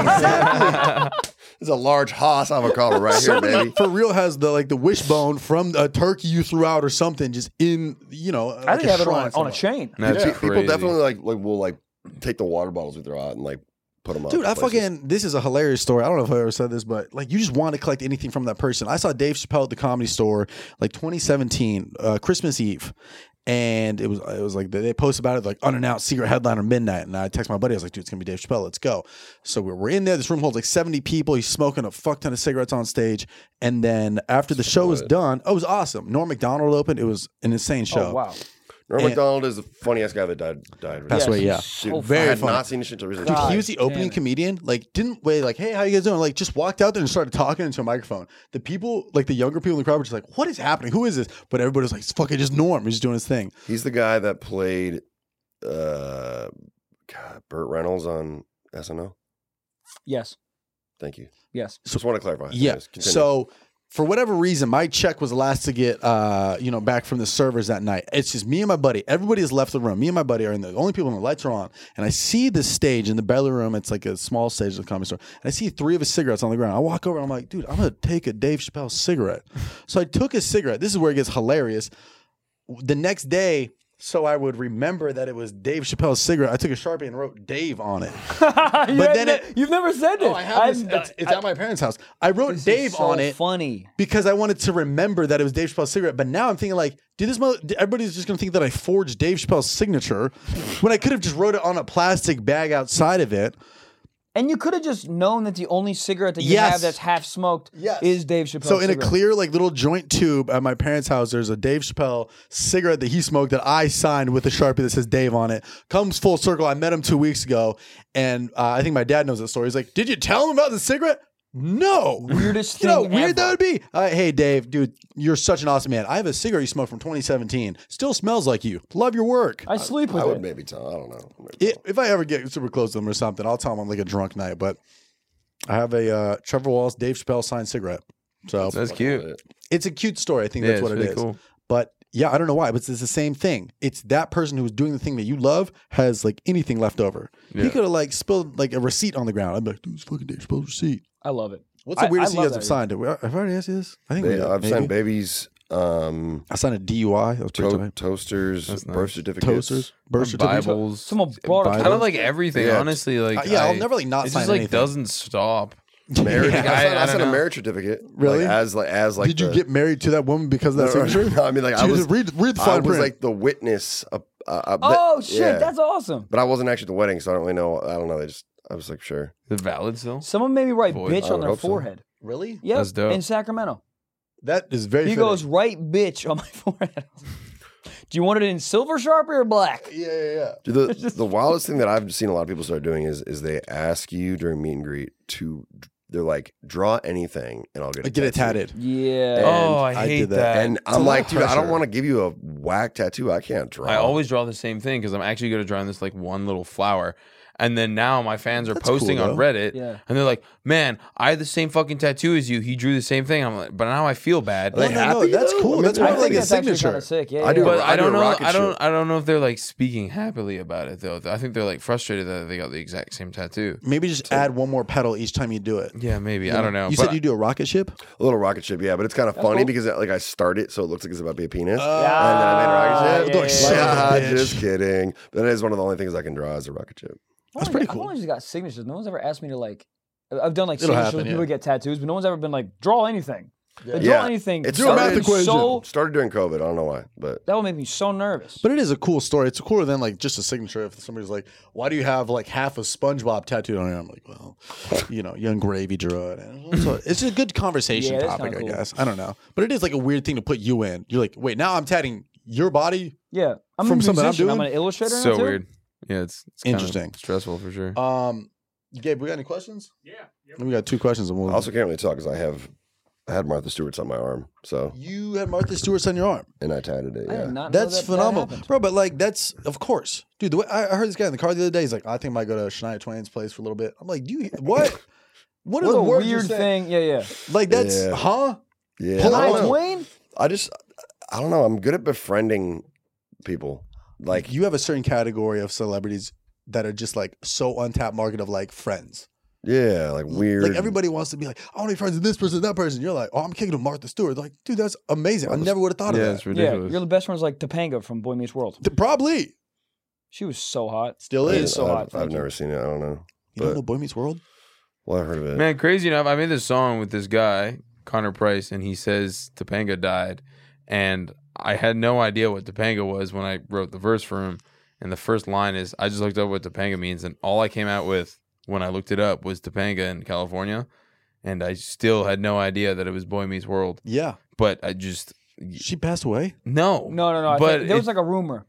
S3: avocado. It's a large Haas avocado right here,
S5: Somebody
S3: baby.
S5: for real has the like the wishbone from a turkey you threw out or something just in you know.
S6: I
S5: like
S6: didn't have it
S5: shrine
S6: on, on a
S5: somewhere.
S6: chain.
S4: That's
S3: Pe-
S4: crazy.
S3: People definitely like like will like take the water bottles we throw out and like put them on.
S5: Dude, I fucking this is a hilarious story. I don't know if I ever said this, but like you just want to collect anything from that person. I saw Dave Chappelle at the Comedy Store like twenty seventeen, uh, Christmas Eve. And it was it was like they posted about it like unannounced secret headliner midnight. And I text my buddy, I was like, dude, it's gonna be Dave Chappelle, let's go. So we're, we're in there. This room holds like seventy people. He's smoking a fuck ton of cigarettes on stage. And then after the show was done, oh, it was awesome. Norm Macdonald opened. It was an insane show.
S6: Oh wow.
S3: Norm
S5: and-
S3: Macdonald is the funniest guy that died. died
S5: Passed
S6: Yes,
S5: away, yeah.
S6: he's so
S3: Dude, I
S5: very
S3: had
S5: funny.
S3: not seen this shit until recently.
S5: Dude,
S6: God
S5: he was the opening
S6: damn it.
S5: comedian. Like, didn't wait. Like, hey, how you guys doing? Like, just walked out there and started talking into a microphone. The people, like the younger people in the crowd, were just like, "What is happening? Who is this?" But everybody was like, "It's fucking just Norm. He's just doing his thing."
S3: He's the guy that played uh, God, Burt Reynolds on S N L.
S6: Yes.
S3: Thank you.
S6: Yes.
S3: Just want to clarify.
S5: Yeah.
S3: Anyways, continue.
S5: So for whatever reason, my check was the last to get, uh, you know, back from the servers that night. It's just me and my buddy. Everybody has left the room. Me and my buddy are in the only people when the lights are on. And I see the stage in the belly room. It's like a small stage of the Comedy Store. And I see three of his cigarettes on the ground. I walk over and I'm like, dude, I'm going to take a Dave Chappelle cigarette. So I took his cigarette. This is where it gets hilarious. The next day, so I would remember that it was Dave Chappelle's cigarette, I took a Sharpie and wrote Dave on it.
S6: but
S5: then it-
S6: you've never said this.
S5: Oh, I have this. It's, it's at my parents' house. I wrote
S6: This is
S5: Dave
S6: so
S5: on it
S6: Funny.
S5: because I wanted to remember that it was Dave Chappelle's cigarette. But now I'm thinking like, dude, this mother, everybody's just gonna think that I forged Dave Chappelle's signature when I could have just wrote it on a plastic bag outside of it.
S6: And you could have just known that the only cigarette that you
S5: Yes.
S6: have that's half smoked
S5: Yes.
S6: is Dave Chappelle.
S5: So in a
S6: cigarette.
S5: clear like little joint tube at my parents' house, there's a Dave Chappelle cigarette that he smoked that I signed with a Sharpie that says Dave on it. Comes full circle. I met him two weeks ago, and uh, I think my dad knows that story. He's like, "Did you tell him about the cigarette?" No.
S6: Weirdest
S5: You know how
S6: thing
S5: weird
S6: ever.
S5: that would be? Uh, hey, Dave, dude, you're such an awesome man. I have a cigarette you smoked from twenty seventeen. Still smells like you. Love your work.
S6: I sleep with
S3: I would
S6: it.
S3: maybe tell. I don't know. Maybe
S5: I- if I ever get super close to him or something, I'll tell him I'm like a drunk night. But I have a uh, Trevor Wallace, Dave Chappelle signed cigarette. So
S4: That's cute.
S5: it's a cute story. I think
S4: Yeah,
S5: that's what
S4: it's
S5: it
S4: really
S5: is.
S4: cool.
S5: But yeah, I don't know why, but it's the same thing. It's that person who's doing the thing that you love has like anything left over.
S4: Yeah.
S5: He could have like spilled like a receipt on the ground. I'd be like, dude, it's fucking Dave Chappelle's receipt.
S6: I love it.
S5: What's the
S6: I-
S5: weirdest
S6: I
S5: thing you
S6: love
S5: guys have
S6: that,
S5: signed? Have I already asked you this? I think we
S3: Yeah,
S5: did,
S3: I've
S5: maybe.
S3: signed babies, um,
S5: I signed a D U I. That was pretty
S3: to-
S5: tight.
S3: toasters,
S4: That's nice.
S3: birth certificates.
S5: Toasters, birth certificates.
S4: Bibles.
S6: Someone brought up
S5: Bible.
S4: Kind of like everything,
S3: Yeah.
S4: honestly. Like,
S5: Uh, yeah, I'll
S4: I-
S5: never like not
S4: It
S5: sign
S4: just like
S5: anything.
S4: doesn't stop.
S3: Marriage.
S4: Yeah.
S3: I, signed,
S4: I- I
S3: I
S4: don't
S3: signed a
S4: know.
S3: marriage certificate.
S5: Really?
S3: Like, as like as like
S5: Did you
S3: the-
S5: get married to that woman because of that
S3: No, no,
S5: signature?
S3: no, I mean, like I
S5: Dude,
S3: was
S5: just read, read the
S3: I
S5: fine
S3: was
S5: print.
S3: like the witness. Of, uh, uh,
S6: Oh
S3: that-
S6: shit,
S3: yeah.
S6: that's awesome.
S3: But I wasn't actually at the wedding, so I don't really know. I don't know. They just I was like, sure.
S4: Is it valid still?
S6: Someone made me write
S4: Boy,
S6: bitch
S3: I
S6: on
S3: would
S6: their
S3: hope so.
S6: forehead.
S5: Really?
S6: Yep,
S4: That's dope.
S6: in Sacramento.
S5: That is very.
S6: He
S5: fitting.
S6: goes, write bitch on my forehead. Do you want it in silver sharpie or black?
S5: Yeah, yeah, yeah.
S3: Dude, the the wildest thing that I've seen a lot of people start doing is is they ask you during meet and greet to they're like draw anything and I'll get it
S5: Get it tatted.
S6: Yeah.
S3: And
S4: Oh, I
S5: I
S4: hate
S5: did that.
S4: that.
S3: And
S5: a
S3: I'm
S5: lot
S3: like,
S5: of
S3: dude, I don't
S5: pressure.
S3: want to give you a whack tattoo. I can't draw.
S4: I always draw the same thing because I'm actually good at drawing this like one little flower. And then now my fans are
S5: That's cool,
S4: posting on
S5: though.
S4: Reddit,
S6: Yeah.
S4: and they're like, "Man, I had the same fucking tattoo as you. He drew the same thing." I'm like, "But now I feel bad."
S3: Are they
S5: No, no, no,
S3: happy,
S5: that's
S3: though?
S5: cool.
S3: I mean,
S5: That's
S3: they're
S5: why
S6: I
S5: I
S3: like
S5: like
S6: think
S5: a
S6: that's actually
S5: signature.
S6: kind of sick. Yeah,
S3: I do
S6: yeah.
S3: a-
S4: But I
S3: do
S4: don't
S3: a
S4: know.
S3: rocket
S4: I don't.
S3: ship.
S4: I don't know if they're like speaking happily about it though. I think they're like frustrated that they got the exact same tattoo.
S5: Maybe just add one more pedal each time you do it.
S4: Yeah, maybe. I don't know.
S5: You
S4: but
S5: said you do a rocket ship?
S3: a little rocket ship, yeah, but it's kind of funny
S6: cool.
S3: because like I start it so it looks like it's about to be a penis,
S5: Uh,
S3: and then I made a rocket ship.
S6: yeah,
S3: Like,
S6: yeah,
S5: son of a
S3: ah,
S5: bitch.
S3: just kidding. But that is one of the only things I can draw is a rocket ship.
S5: That's
S6: I've
S5: pretty
S6: only-
S5: cool.
S6: I've only just got signatures. No one's ever asked me to like. I've done like
S5: It'll
S6: signatures.
S5: happen,
S6: with people
S5: yeah.
S6: get tattoos, but no one's ever been like draw anything. Like,
S3: Yeah.
S6: Draw anything.
S3: It's
S6: That
S3: Do a
S6: would
S3: math
S6: make me
S5: equation.
S6: So,
S3: Started during COVID. I don't know why, but
S6: that would make me so nervous.
S5: But it is a cool story. It's cooler than like just a signature. If somebody's like, "Why do you have like half a SpongeBob tattooed on it?" I'm like, "Well, you know, Young Gravy drew it." And so it's a good conversation
S6: Yeah, it's
S5: topic,
S6: kinda
S5: I
S6: cool.
S5: guess. I don't know, but it is like a weird thing to put you in. You're like, "Wait, now I'm tatting your body."
S6: yeah, I'm
S5: From
S6: a
S5: something I'm
S6: musician. I'm,
S5: doing?
S6: an illustrator. now,
S4: so
S6: too.
S4: weird. Yeah, it's, it's kinda
S5: Interesting.
S4: stressful for sure.
S5: Um, Gabe, we got any questions? Yeah, we got two questions. And we'll,
S3: I also can't really talk because I have I had Martha Stewart's on my arm, so
S5: you had Martha Stewart's on your arm.
S3: and I tatted it.
S6: I
S3: Yeah,
S6: did not know
S5: That's
S6: that,
S5: phenomenal,
S6: that happened.
S5: bro. But like, that's of course, dude. The way I I heard this guy in the car the other day. He's like, "I think I might go to Shania Twain's place for a little bit." I'm like, "Do you what? What are
S6: What
S5: the
S6: a
S5: words you're
S6: weird
S5: saying?
S6: thing. Yeah, yeah.
S5: Like that's
S3: Yeah.
S5: huh?
S3: yeah.
S5: Hold
S3: I
S5: on,
S3: don't
S6: Shania
S3: know.
S6: Twain.
S3: I just I don't know. I'm good at befriending people. Like
S5: You have a certain category of celebrities that are just like so untapped market of like friends.
S3: yeah, like weird.
S5: Like everybody wants to be like, I want to be friends with this person, that person. You're like, oh, I'm kicking with Martha Stewart. Like, dude, that's amazing. I
S3: Martha-
S5: never would have thought
S4: yeah,
S5: of
S4: it's
S5: that.
S6: Yeah,
S4: ridiculous.
S6: you're the best friends like Topanga from Boy Meets World.
S5: Th- Probably
S6: She was so hot.
S5: still
S3: I-
S5: is.
S6: so
S3: I've,
S6: hot,
S3: I've
S6: thank you.
S3: never seen it. I don't know.
S5: You don't
S3: but-
S5: know Boy Meets World?
S3: Well, I heard of it.
S4: Man, crazy enough, I made this song with this guy, Connor Price, and he says Topanga died. And I had no idea what Topanga was when I wrote the verse for him. And the first line is, I just looked up what Topanga means. And all I came out with when I looked it up was Topanga in California. And I still had no idea that it was Boy Meets World.
S5: Yeah.
S4: But I just,
S5: She passed away.
S4: no.
S6: No, no, no. I
S4: But
S6: think, there was
S4: it-
S6: like a rumor.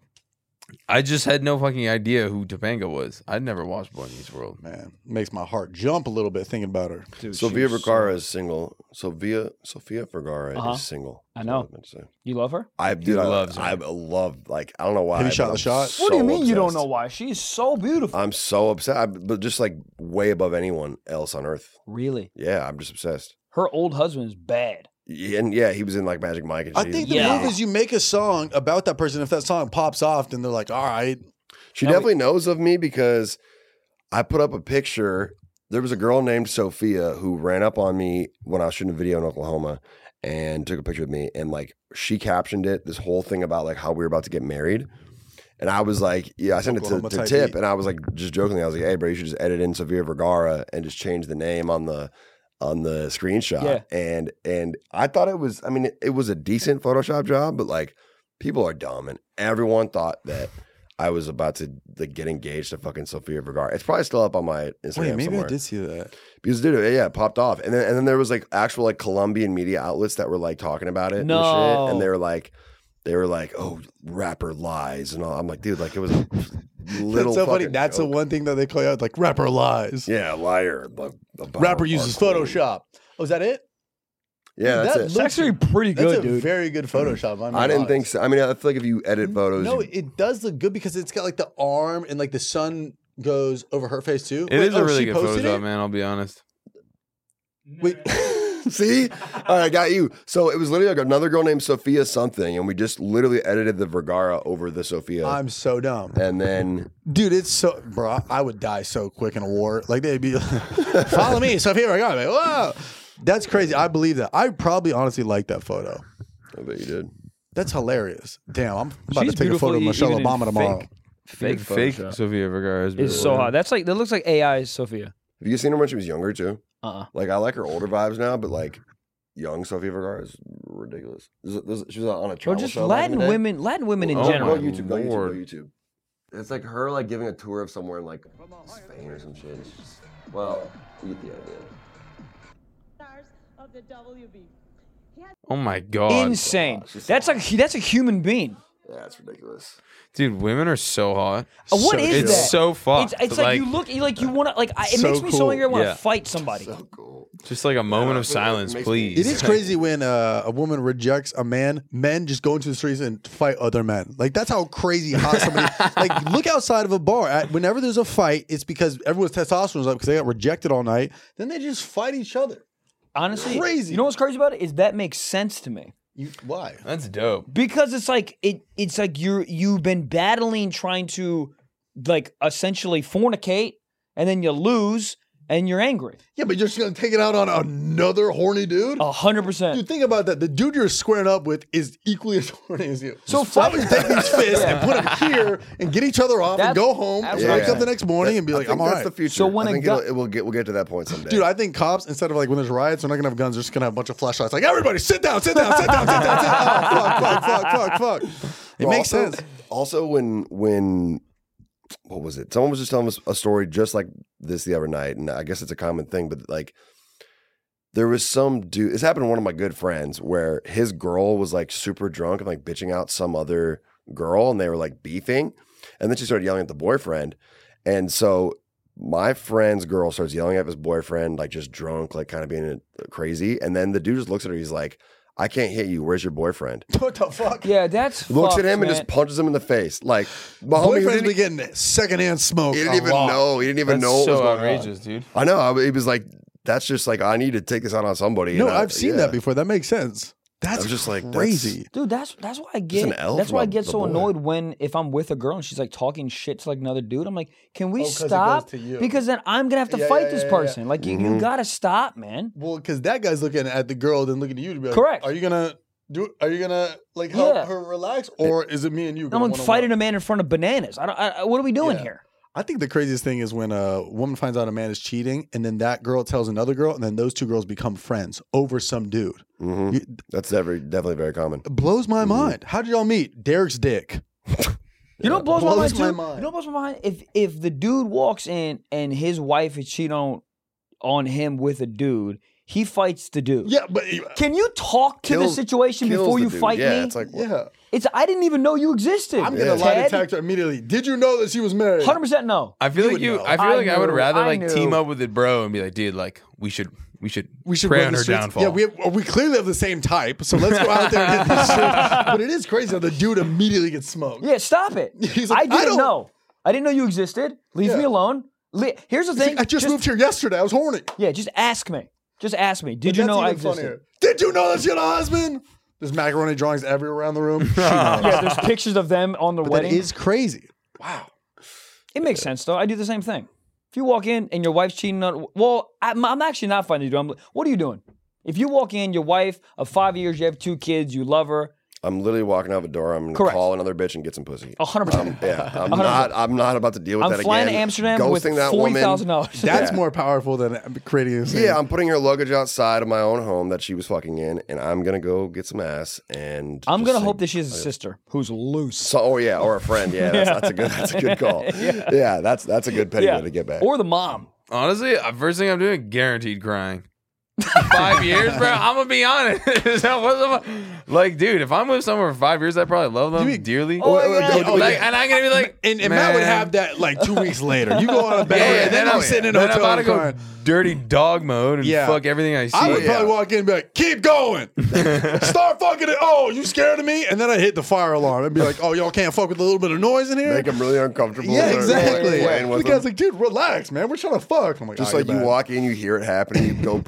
S4: I just had no fucking idea who Topanga was. I'd never watched Boy Meets World.
S5: Man, makes my heart jump a little bit thinking about her.
S6: Dude, she
S3: Sofia
S6: was
S3: Vergara
S6: so-
S3: is single. Sofia Sofia Vergara
S6: Uh-huh.
S3: is single.
S6: I
S3: That's
S6: know.
S3: what I meant to say.
S6: You love her?
S3: I dude, I,
S4: loves her.
S3: I love like I don't know why.
S5: Have you
S3: but
S5: shot the
S3: I'm
S5: shot?
S6: What do you
S3: so
S6: mean you don't
S3: obsessed.
S6: know why? She's so beautiful.
S3: I'm so upset, I, but just like way above anyone else on earth.
S6: really?
S3: Yeah, I'm just obsessed.
S6: Her old husband is bad.
S3: Yeah, and yeah, he was in like Magic Mike and
S5: I
S3: shit.
S5: think the
S6: Yeah.
S5: move is you make a song about that person. If that song pops off, then they're like, all right.
S3: She
S6: Now
S3: definitely knows of me because I put up a picture. There was a girl named Sophia who ran up on me when I was shooting a video in Oklahoma and took a picture with me. And like she captioned it, this whole thing about like how we were about to get married. And I was like, yeah, I sent
S5: Oklahoma
S3: it to, to
S5: type
S3: Tip.
S5: beat.
S3: And I was like, just jokingly, I was like, hey, bro, you should just edit in Sofia Vergara and just change the name on the on the screenshot.
S6: Yeah.
S3: And and I thought it was, I mean, it, it was a decent Photoshop job, but like people are dumb. And everyone thought that I was about to like get engaged to fucking Sofia Vergara. It's probably still up on my Instagram
S5: Wait, maybe
S3: somewhere.
S5: I did see that.
S3: Because dude, yeah, it popped off. And then and then there was like actual like Colombian media outlets that were like talking about it
S6: No.
S3: and shit. And they were like, they were like, oh, rapper lies and all. I'm like, dude, like it was a little
S5: That's so funny.
S3: fucking
S5: That's the
S3: joke.
S5: one thing that they call you out, like rapper lies.
S3: Yeah, liar. the- the
S5: Rapper
S3: bar-
S5: uses
S3: bar queen.
S5: Photoshop. Oh, is that it?
S3: Yeah,
S5: Dude,
S3: that's
S5: that
S3: it.
S6: It's
S5: looks-
S6: actually pretty
S5: That's
S6: good,
S5: a
S6: dude.
S5: very good Photoshop. I'm
S3: I didn't
S5: honest.
S3: think so. I mean, I feel like if you edit photos,
S5: No,
S3: you-
S5: it does look good because it's got like the arm and like the sun goes over her face too.
S4: It
S5: Wait,
S4: is
S5: oh,
S4: a really
S5: she
S4: good
S5: posted
S4: Photoshop,
S5: it?
S4: man. I'll be honest.
S5: Wait.
S3: See? All right, I got you. So it was literally like another girl named Sophia something, and we just literally edited the Vergara over the Sophia.
S5: I'm so dumb.
S3: and then
S5: Dude, it's so, bro, I would die so quick in a war. Like, they'd be like, follow me, Sophia Vergara. Like, whoa. That's crazy. I believe that. I probably honestly like that photo.
S3: I bet you did.
S5: That's hilarious. Damn, I'm about
S6: She's
S5: to take a photo of
S6: beautiful,
S5: Michelle
S6: even in
S5: Obama tomorrow.
S6: fake- Fake,
S4: fake
S6: Photoshop.
S4: Sofia Vergara is
S6: It's so hot. That's like that looks like A I Sophia.
S3: Have you seen her when she was younger too?
S6: Uh uh
S3: Like I like her older vibes now, but like young Sofia Vergara is ridiculous. There's, there's, she was on a
S6: Or
S3: travel
S6: just
S3: show back in
S6: Latin
S3: the day.
S6: women, Latin women in
S4: Oh,
S6: general.
S3: Go YouTube, go YouTube, go
S4: Lord.
S3: YouTube. It's like her like giving a tour of somewhere in like Spain or some shit. It's just, well, you get the idea.
S8: Stars of the W B.
S4: Oh my god,
S6: Insane.
S3: She's
S6: That's like that's a human being.
S3: Yeah, it's ridiculous.
S4: dude, women are so hot.
S6: Uh, What
S5: So
S6: is
S4: It's
S6: that?
S4: so fucked.
S6: It's, it's like, you look, you like you want to like. I, it
S5: So
S6: makes me so
S5: cool.
S6: angry. I want to
S4: Yeah.
S6: fight somebody.
S3: So cool.
S4: Just like a moment of
S3: it
S4: silence,
S3: makes me-
S4: please.
S5: It is crazy when uh, a woman rejects a man. Men just go into the streets and fight other men. Like that's how crazy hot somebody. Like look outside of a bar. At, whenever there's a fight, it's because everyone's testosterone's up because they got rejected all night. Then they just fight each other.
S6: Honestly,
S5: Crazy.
S6: You know what's crazy about it is that makes sense to me.
S5: You, why?
S4: That's dope.
S6: Because it's like it it's like you're you've been battling trying to like essentially fornicate and then you lose and you're angry.
S5: Yeah, but you're just gonna take it out on another horny dude.
S6: A hundred percent.
S5: Dude, think about that. The dude you're squaring up with is equally as horny as you.
S6: So
S5: why would you
S6: fight-
S5: take these fists and put them here and get each other off and
S6: That's-
S5: go home,
S6: that's
S5: and
S6: what
S5: wake
S3: I'm
S5: up the
S3: saying.
S5: next morning and be
S3: I
S5: like,
S3: think
S5: I'm all
S3: that's
S5: right.
S3: the future.
S6: So when
S3: I
S6: a
S3: think
S6: gu-
S3: it'll, it will get we'll get to that point someday.
S5: Dude, I think cops, instead of like when there's riots, they're not gonna have guns. They're just gonna have a bunch of flashlights. Like, everybody sit down, sit down, sit down, sit down, sit down. Oh, fuck, fuck, fuck, fuck, fuck. It
S3: Well,
S5: makes
S3: also,
S5: sense.
S3: Also, when when what was it? Someone was just telling us a story just like this the other night, and I guess it's a common thing. But like, there was some dude. This happened to one of my good friends where his girl was like super drunk and like bitching out some other girl, and they were like beefing, and then she started yelling at the boyfriend, and so my friend's girl starts yelling at his boyfriend, like just drunk, like kind of being crazy, and then the dude just looks at her. He's like, I can't hit you. Where's your boyfriend?
S5: What the fuck?
S6: Yeah, that's
S3: Looks
S6: fucked,
S3: at him
S6: man.
S3: and just punches him in the face. Like, my homie, he
S5: Boyfriend's
S3: didn't,
S5: been getting secondhand smoke.
S3: he didn't
S5: a
S3: even
S5: lot.
S3: know. He didn't even
S4: That's
S3: know what
S4: so
S3: was going
S4: outrageous,
S3: on.
S4: dude.
S3: I know. I, he was like, that's just like, I need to take this out on somebody.
S5: No,
S3: And I-
S5: I've seen
S3: yeah.
S5: that before. That makes sense. That's
S3: was just like, that's-
S5: crazy.
S6: Dude, that's that's why I
S3: an
S6: get
S3: L
S6: that's
S3: from
S6: why I
S3: a-
S6: get
S3: the
S6: so
S3: boy.
S6: annoyed when if I'm with a girl and she's like talking shit to like another dude. I'm like, can we
S5: Oh, 'cause it
S6: stop?
S5: goes to you.
S6: Because then I'm gonna have to
S5: Yeah,
S6: fight
S5: yeah,
S6: this
S5: yeah,
S6: person. Like you,
S3: Mm-hmm.
S6: you gotta stop, man.
S5: Well, because that guy's looking at the girl, then looking at you to be like,
S6: Correct.
S5: Are you gonna do? Are you gonna like help
S6: Yeah.
S5: her relax, or is it me and you?
S6: I'm
S5: going
S6: like
S5: one-on-one?
S6: fighting a man in front of bananas. I don't. I, what are we doing
S5: Yeah.
S6: here?
S5: I think the craziest thing is when a woman finds out a man is cheating, and then that girl tells another girl, and then those two girls become friends over some dude.
S3: Mhm.
S5: You-
S3: That's definitely, definitely very common.
S5: It blows my mind. How did y'all meet? Derek's dick.
S6: You know what blows, my
S5: Blows
S6: mind
S5: my
S6: too?
S5: mind.
S6: You know what blows my mind? If if the dude walks in and his wife is cheating on on him with a dude, he fights the dude.
S5: Yeah, but
S6: Can you talk to the
S3: Kills-
S6: situation
S3: kills
S6: before
S3: the
S6: you
S3: dude.
S6: fight
S3: yeah,
S6: me?
S3: It's like, what?
S5: yeah,
S6: It's I didn't even know you existed.
S5: I'm gonna
S6: Ted.
S5: lie detector immediately. Did you know that she was married?
S6: one hundred percent no.
S4: I feel
S5: You
S4: like
S5: would
S4: you.
S5: know.
S4: I feel
S6: I
S4: like I would
S6: knew,
S4: rather
S6: I
S4: like team
S6: knew.
S4: up with it, bro, and be like, dude, like we should, we should,
S5: We should
S4: pray
S5: run
S4: on
S5: the
S4: her
S5: streets.
S4: downfall.
S5: Yeah, we have, we clearly have the same type, so let's go out there and hit these streets. But it is crazy how the dude immediately gets smoked.
S6: Yeah, stop it.
S5: He's like,
S6: I
S5: I
S6: didn't
S5: don't-
S6: know. I didn't know you existed. Leave
S5: Yeah.
S6: me alone. Le- Here's the thing.
S5: I just, moved here yesterday. I was horny.
S6: Yeah, just ask me. Just ask me. Did
S5: But
S6: you
S5: that's
S6: know I
S5: even
S6: existed?
S5: funnier. Did you know that she had a husband? There's macaroni drawings everywhere around the room. She knows.
S6: Yeah, there's pictures of them on the
S5: But
S6: wedding.
S5: that is crazy.
S6: It makes sense though. I do the same thing. If you walk in and your wife's cheating on, well, I'm, I'm actually not fighting you. I'm like, what are you doing? If you walk in, your wife of five years, you have two kids, you love her,
S3: I'm literally walking out the door. I'm going to
S6: Correct.
S3: call another bitch and get some pussy.
S6: a hundred percent.
S3: Yeah, I'm
S6: one hundred percent.
S3: not. I'm not about to deal with
S6: I'm
S3: that
S6: flying
S3: again.
S6: to Amsterdam
S3: Ghosting
S6: with
S3: that
S6: forty
S3: woman.
S6: thousand dollars.
S5: That's
S3: Yeah.
S5: more powerful than creating a scene.
S3: Yeah, I'm putting her luggage outside of my own home that she was fucking in, and I'm gonna go get some ass. And
S6: I'm
S3: just
S6: gonna
S3: say-
S6: hope that she has a sister who's loose.
S3: So, oh yeah, or a friend. Yeah, that's, that's a good. That's a good call. yeah. that's that's a good petty way to get back.
S6: Or the mom.
S4: Honestly, uh, first thing I'm doing, guaranteed crying. Five years, bro. I'm gonna be honest. That wasn't my- like, dude, if I'm with someone for five years, I probably love them
S5: You mean-
S4: dearly.
S6: Oh, my
S3: Wait,
S6: God.
S3: wait,
S4: Like, and I'm gonna be like,
S5: And, and Matt would
S4: man.
S5: have that like two weeks later. You go on a bed,
S4: Yeah,
S5: and then I'm sitting in a
S4: then I'm
S5: hotel
S4: about to
S5: and
S4: go
S5: crying.
S4: dirty dog mode and
S5: Yeah.
S4: fuck everything I see.
S5: I would
S3: Yeah.
S5: probably walk in and be like, keep going. Start fucking it. Oh, you scared of me? And then I hit the fire alarm and be like, oh, y'all can't fuck with a little bit of noise in here?
S3: Make them really uncomfortable.
S5: yeah,
S3: They're, like,
S5: exactly.
S3: playing with
S5: the guy's
S3: them.
S5: like, dude, relax, man. We're trying to fuck. I'm like,
S3: Just
S5: "All
S3: like
S5: right,
S3: you
S5: man."
S3: walk in, you hear it happening, you go put on like a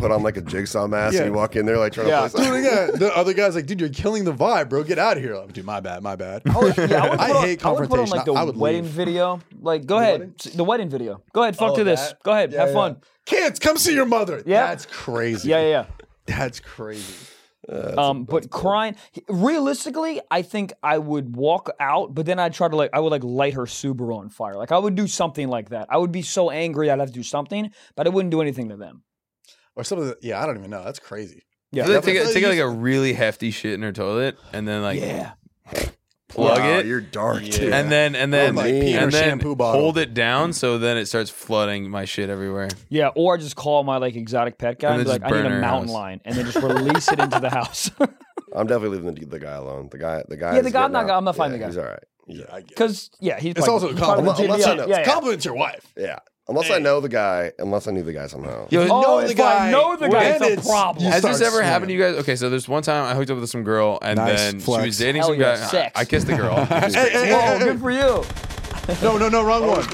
S3: jigsaw mask
S5: Yeah.
S3: and you walk in there like trying
S6: Yeah.
S3: to play
S5: Dude,
S3: something.
S5: yeah, the other guy's like, dude, you're killing the vibe, bro. Get out of here. I'm like, dude, my bad, my bad.
S6: I, would, yeah, I, would
S5: I
S6: put on,
S5: hate
S6: I would put on
S5: confrontation.
S6: like the
S5: I would
S6: wedding
S5: leave.
S6: video. Like, go ahead,
S5: wedding?
S6: the wedding video. Go ahead, fuck
S5: Oh,
S6: to this.
S5: that?
S6: Go ahead,
S5: Yeah,
S6: have
S5: yeah.
S6: fun.
S5: Kids, come see your mother.
S6: Yeah.
S5: That's crazy.
S6: Yeah, yeah, yeah.
S5: That's crazy.
S6: Um, but crying, realistically, I think I would walk out, but then I'd try to like, I would like light her Subaru on fire. Like I would do something like that. I would be so angry I'd have to do something, but I wouldn't do anything to them.
S5: Or some of the, yeah, I don't even know. That's crazy.
S6: Yeah,
S4: I feel like take, a-
S5: Definitely
S4: take like
S5: use-
S4: a really hefty shit in her toilet and then like
S6: yeah.
S4: plug
S3: Wow,
S4: it
S3: You're dark, too.
S4: and then and then
S5: like pee in her
S4: and then
S5: shampoo bottle.
S4: hold it down so then it starts flooding my shit everywhere.
S6: Yeah, or just call my like exotic pet guy
S4: And
S6: and,
S4: then
S6: be like,
S4: just
S6: I need
S4: burn
S6: a
S4: her
S6: mountain
S4: house.
S6: lion, and then just release it into the house.
S3: I'm definitely leaving the, the guy alone. The guy, the guy.
S6: Yeah, the guy- I'm not- I'm not fighting
S3: yeah,
S6: the guy.
S3: He's all right.
S5: Yeah, I get it.
S6: Because yeah, he's
S5: It's
S6: probably-
S5: also a
S6: he's part of the
S5: compliment.
S6: gym.
S5: Unless I
S6: Yeah,
S5: know,
S6: yeah, yeah.
S5: compliment your wife.
S3: Yeah. Unless I know the guy, unless I knew the guy somehow.
S4: Yo,
S6: Oh,
S5: know
S6: if
S5: the guy,
S6: I know the guy,
S5: then
S6: it's a
S5: it's-
S6: problem.
S5: you
S4: Has this
S5: start
S4: ever happened to
S5: swinging.
S4: you guys? Okay, so there's one time I hooked up with some girl and
S5: Nice
S4: then she
S5: flex.
S4: was dating
S6: Hell
S4: some
S6: yeah,
S4: guy.
S6: sex.
S4: I kissed the girl.
S5: Hey, hey, hey,
S6: Whoa,
S5: hey,
S6: good for you.
S5: No, no, no, wrong one.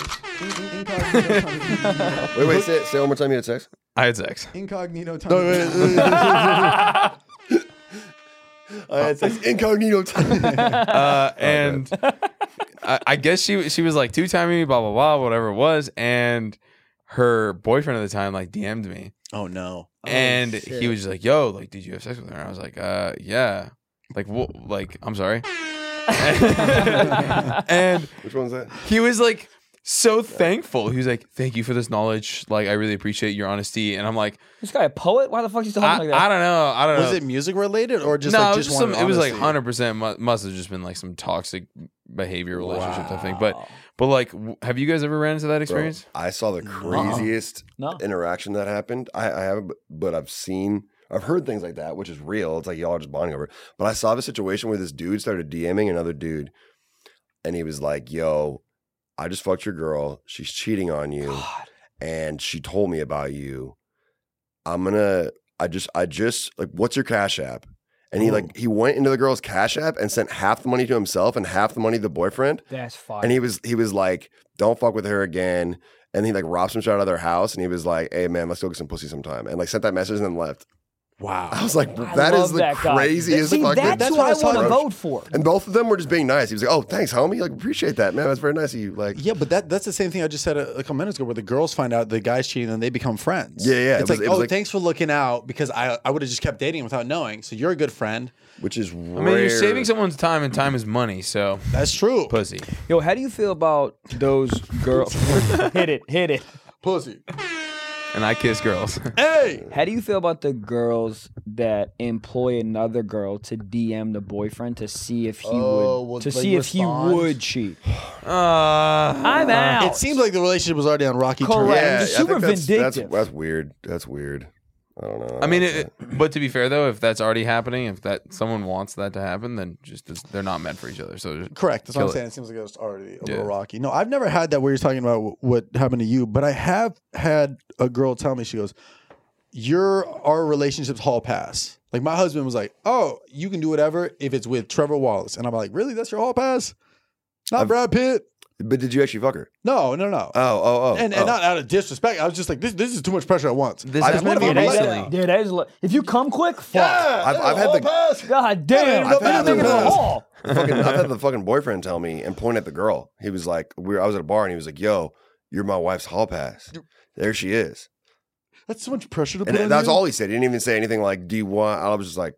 S3: Wait, wait, say, say one more time you had sex?
S4: I had sex.
S9: Incognito time.
S5: No, wait, wait, wait.
S3: I had sex incognito time.
S4: Uh, and I, I guess she she was like two timing me, blah blah blah, whatever it was, and her boyfriend at the time like D M'd me,
S5: Oh no.
S4: and he was just like, "Yo, like, did you have sex with her?" And I was like, "Uh, yeah." Like, what? Like, I'm sorry. And
S3: Which one's that?
S4: he was like so thankful. He was like, "Thank you for this knowledge. Like, I really appreciate your honesty." And I'm like,
S6: This guy a poet? Why the fuck is he
S4: I,
S6: talking like that?
S4: I don't know. I don't know.
S5: Was it music related or just
S4: no,
S5: like
S4: it was
S5: just
S4: just some.
S5: wanted
S4: It was like
S5: honesty?
S4: hundred percent. Must have just been like some toxic behavior relationships. I think, but
S6: Wow.
S4: but like, w- have you guys ever ran into that experience?
S3: Bro, I saw the craziest
S6: No.
S3: interaction that happened. I, I haven't, but I've seen, I've heard things like that, which is real. It's like y'all are just bonding over it. But I saw the situation where this dude started DMing another dude, and he was like, "Yo, I just fucked your girl. She's cheating on you, and she told me about you. I'm gonna, I just, I just like, what's your Cash App?" And he like, he went into the girl's Cash App and sent half the money to himself and half the money to the boyfriend.
S6: That's fine.
S3: And he was he was like, "Don't fuck with her again." And he like robbed some shit out of their house, and he was like, "Hey man, let's go get some pussy sometime." And like sent that message and then left.
S5: Wow.
S3: I was like,
S6: I
S3: "That
S6: love
S3: is the
S6: that guy.
S3: craziest
S6: See,
S3: fucking."
S6: that's,
S5: That's
S6: who
S5: what I
S6: I
S5: was
S6: want to
S5: talking
S6: vote for.
S3: And both of them were just being nice. He was like, "Oh, thanks, homie. Like, appreciate that, man. That's very nice of you." Like,
S5: Yeah, but that that's the same thing I just said a, a couple minutes ago, where the girls find out the guy's cheating and they become friends.
S3: Yeah, yeah, it
S5: It's
S3: was-
S5: like,
S3: it was
S5: oh,
S3: like-
S5: thanks for looking out because I I would have just kept dating him without knowing. So you're a good friend.
S3: which is
S4: I mean, you're
S3: rare.
S4: saving someone's time, and time is money. So,
S5: That's true.
S4: pussy.
S6: Yo, how do you feel about those girls? Hit it, hit it.
S5: Pussy.
S4: And I kiss girls.
S5: Hey.
S6: How do you feel about the girls that employ another girl to D M the boyfriend to see if he
S5: Oh,
S6: would
S5: would,
S6: to
S5: like,
S6: see if he
S5: respond?
S6: would cheat?
S4: Uh,
S6: I'm out.
S5: It seems like the relationship was already on rocky
S6: Correct.
S5: terms.
S3: Yeah,
S6: It's
S3: I think
S6: super
S3: that's, that's,
S6: vindictive.
S3: that's weird. That's weird. I don't know.
S4: I mean,
S3: like
S4: it,
S3: that.
S4: but to be fair though, if that's already happening, if that someone wants that to happen, then just it's- they're not meant for each other. So just
S5: Correct. That's what
S4: kill
S5: I'm
S4: it.
S5: saying. It seems like it was already a
S4: Yeah.
S5: little rocky. No, I've never had that where you're talking about what happened to you, but I have had a girl tell me, she goes, "Your our relationship's hall pass." Like my husband was like, "Oh, you can do whatever if it's with Trevor Wallace," and I'm like, "Really? That's your hall pass? Not
S3: I've-
S5: Brad Pitt?
S3: But did you actually fuck her?
S5: No, no, no."
S3: Oh, oh, oh.
S5: and
S3: oh.
S5: and not out of disrespect, I was just like, "This this is too much pressure at once."
S4: This
S5: I
S4: happened
S5: just
S4: to
S5: want
S4: me
S5: to
S6: Yeah,
S5: be
S6: that,
S4: recently.
S6: yeah, that is. li- If you come quick, fuck.
S5: Yeah,
S3: I've- I've had
S5: hall
S3: the-
S5: pass.
S6: God damn.
S5: I've
S6: What
S5: had
S6: do you think
S5: the
S6: of the
S5: best.
S6: hall?
S3: The fucking, I've had the fucking boyfriend tell me and point at the girl. He was like, we were, I was at a bar and he was like, "Yo, you're my wife's hall pass." There she is.
S5: That's so much pressure to put
S3: And
S5: on
S3: that's
S5: you.
S3: all he said. He didn't even say anything like, "Do you want?" I was just like,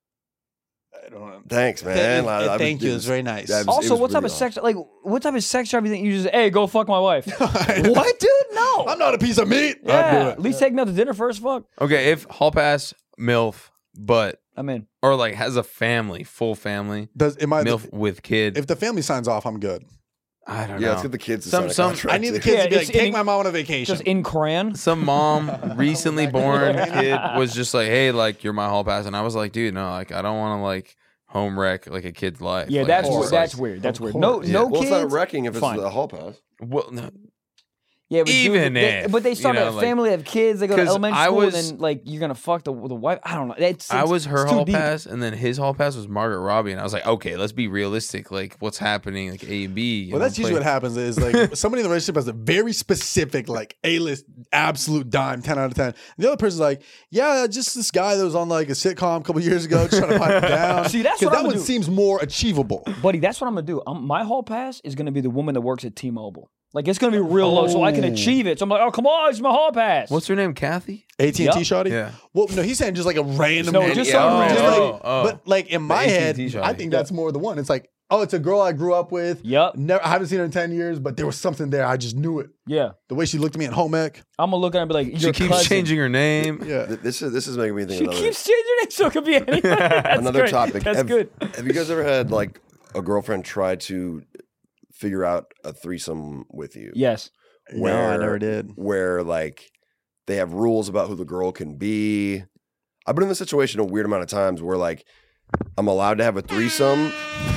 S5: I don't know.
S3: "Thanks, man."
S5: Thank,
S3: Like, I was-
S5: thank
S3: it
S5: you.
S3: was-
S5: It's very nice.
S3: that was- it
S6: Also,
S3: was
S6: what type
S3: really
S6: of sex? Like, what type of sex drive you think you just? Hey, go fuck my wife.
S5: what, dude?
S6: No.
S5: I'm not a piece of meat. I'd do
S6: Yeah.
S5: it.
S6: At least take me out to dinner first. Fuck.
S4: Okay, if hall pass milf, but
S6: I'm in.
S4: or like has a family, full family,
S5: Does am I?
S4: milf with kid.
S5: If the family signs off, I'm good.
S4: I don't
S3: Yeah,
S4: know.
S3: let's get the kids to
S4: Some-
S3: sign a
S4: some-
S3: contract.
S5: I need the
S3: too.
S5: kids
S6: Yeah,
S5: to be
S6: it's
S5: like, take
S6: in-
S5: my mom on a vacation.
S6: Just in crayon.
S4: Some mom recently born kid was just like, "Hey, like you're my hall pass," and I was like, "Dude, no, like I don't want to like home wreck like a kid's life."
S6: Yeah,
S4: Like,
S6: that's
S4: it's
S6: we-
S4: just,
S6: that's
S4: like-
S6: weird. That's
S5: Of
S6: weird. No,
S5: course.
S6: no
S3: Well,
S6: kids.
S3: it's not wrecking if it's
S6: fine.
S3: the hall pass.
S4: Well, no,
S6: Yeah, but
S4: Even
S6: dude, they,
S4: if,
S6: but they start
S4: you know,
S6: a
S4: like-
S6: family, have kids, they go to
S4: 'Cause
S6: elementary
S4: I
S6: school,
S4: was-
S6: and then like you're gonna fuck the the wife. I don't know. It's,
S4: I
S6: it's-
S4: was her
S6: it's too
S4: hall
S6: deep.
S4: pass, and then his hall pass was Margaret Robbie, and I was like, okay, let's be realistic. Like, what's happening? Like A and B. you
S5: Well,
S4: know,
S5: that's usually
S4: play-
S5: what happens is like somebody in the relationship has a very specific, like A-list, absolute dime, ten out of ten. And the other person's like, yeah, just this guy that was on like a sitcom a couple years ago, just trying to pipe it down.
S6: See, that's
S5: 'Cause
S6: what
S5: that
S6: I'm
S5: one
S6: gonna do.
S5: seems more achievable.
S6: Buddy, that's what I'm gonna do. Um my hall pass is gonna be the woman that works at T-Mobile. Like it's gonna be real low, so I can achieve it. So I'm like, oh come on, it's my hall pass.
S4: What's her name? Kathy.
S5: A T and T
S6: Yep.
S5: shawty?
S4: Yeah.
S5: Well, no, he's saying just like a random.
S6: No,
S5: name.
S6: just
S5: Yeah,
S6: some
S5: just
S6: random-
S5: like-
S4: Oh, oh.
S5: But like in my
S4: The
S5: head,
S4: A T and T
S5: I
S4: shawty.
S5: think that's more the one. It's like, oh, it's a girl I grew up with.
S6: Yep.
S5: Never, I haven't seen her in ten years, but there was something there. I just knew it.
S6: Yeah,
S5: The way she looked at me at home ec.
S6: I'm gonna look at her and be like,
S4: She
S6: your
S4: keeps
S6: cousin.
S4: changing her name.
S5: Yeah.
S3: Th- This is this is making me think
S6: She
S3: of another,
S6: keeps changing her name, so it could be anything. That's
S3: another
S6: great.
S3: topic.
S6: That's
S3: have,
S6: good.
S3: Have you guys ever had like a girlfriend try to figure out a threesome with you?
S6: Yes.
S5: No, I never did.
S3: Where like they have rules about who the girl can be. I've been in this situation a weird amount of times where like I'm allowed to have a threesome,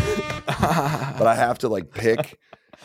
S3: but I have to like pick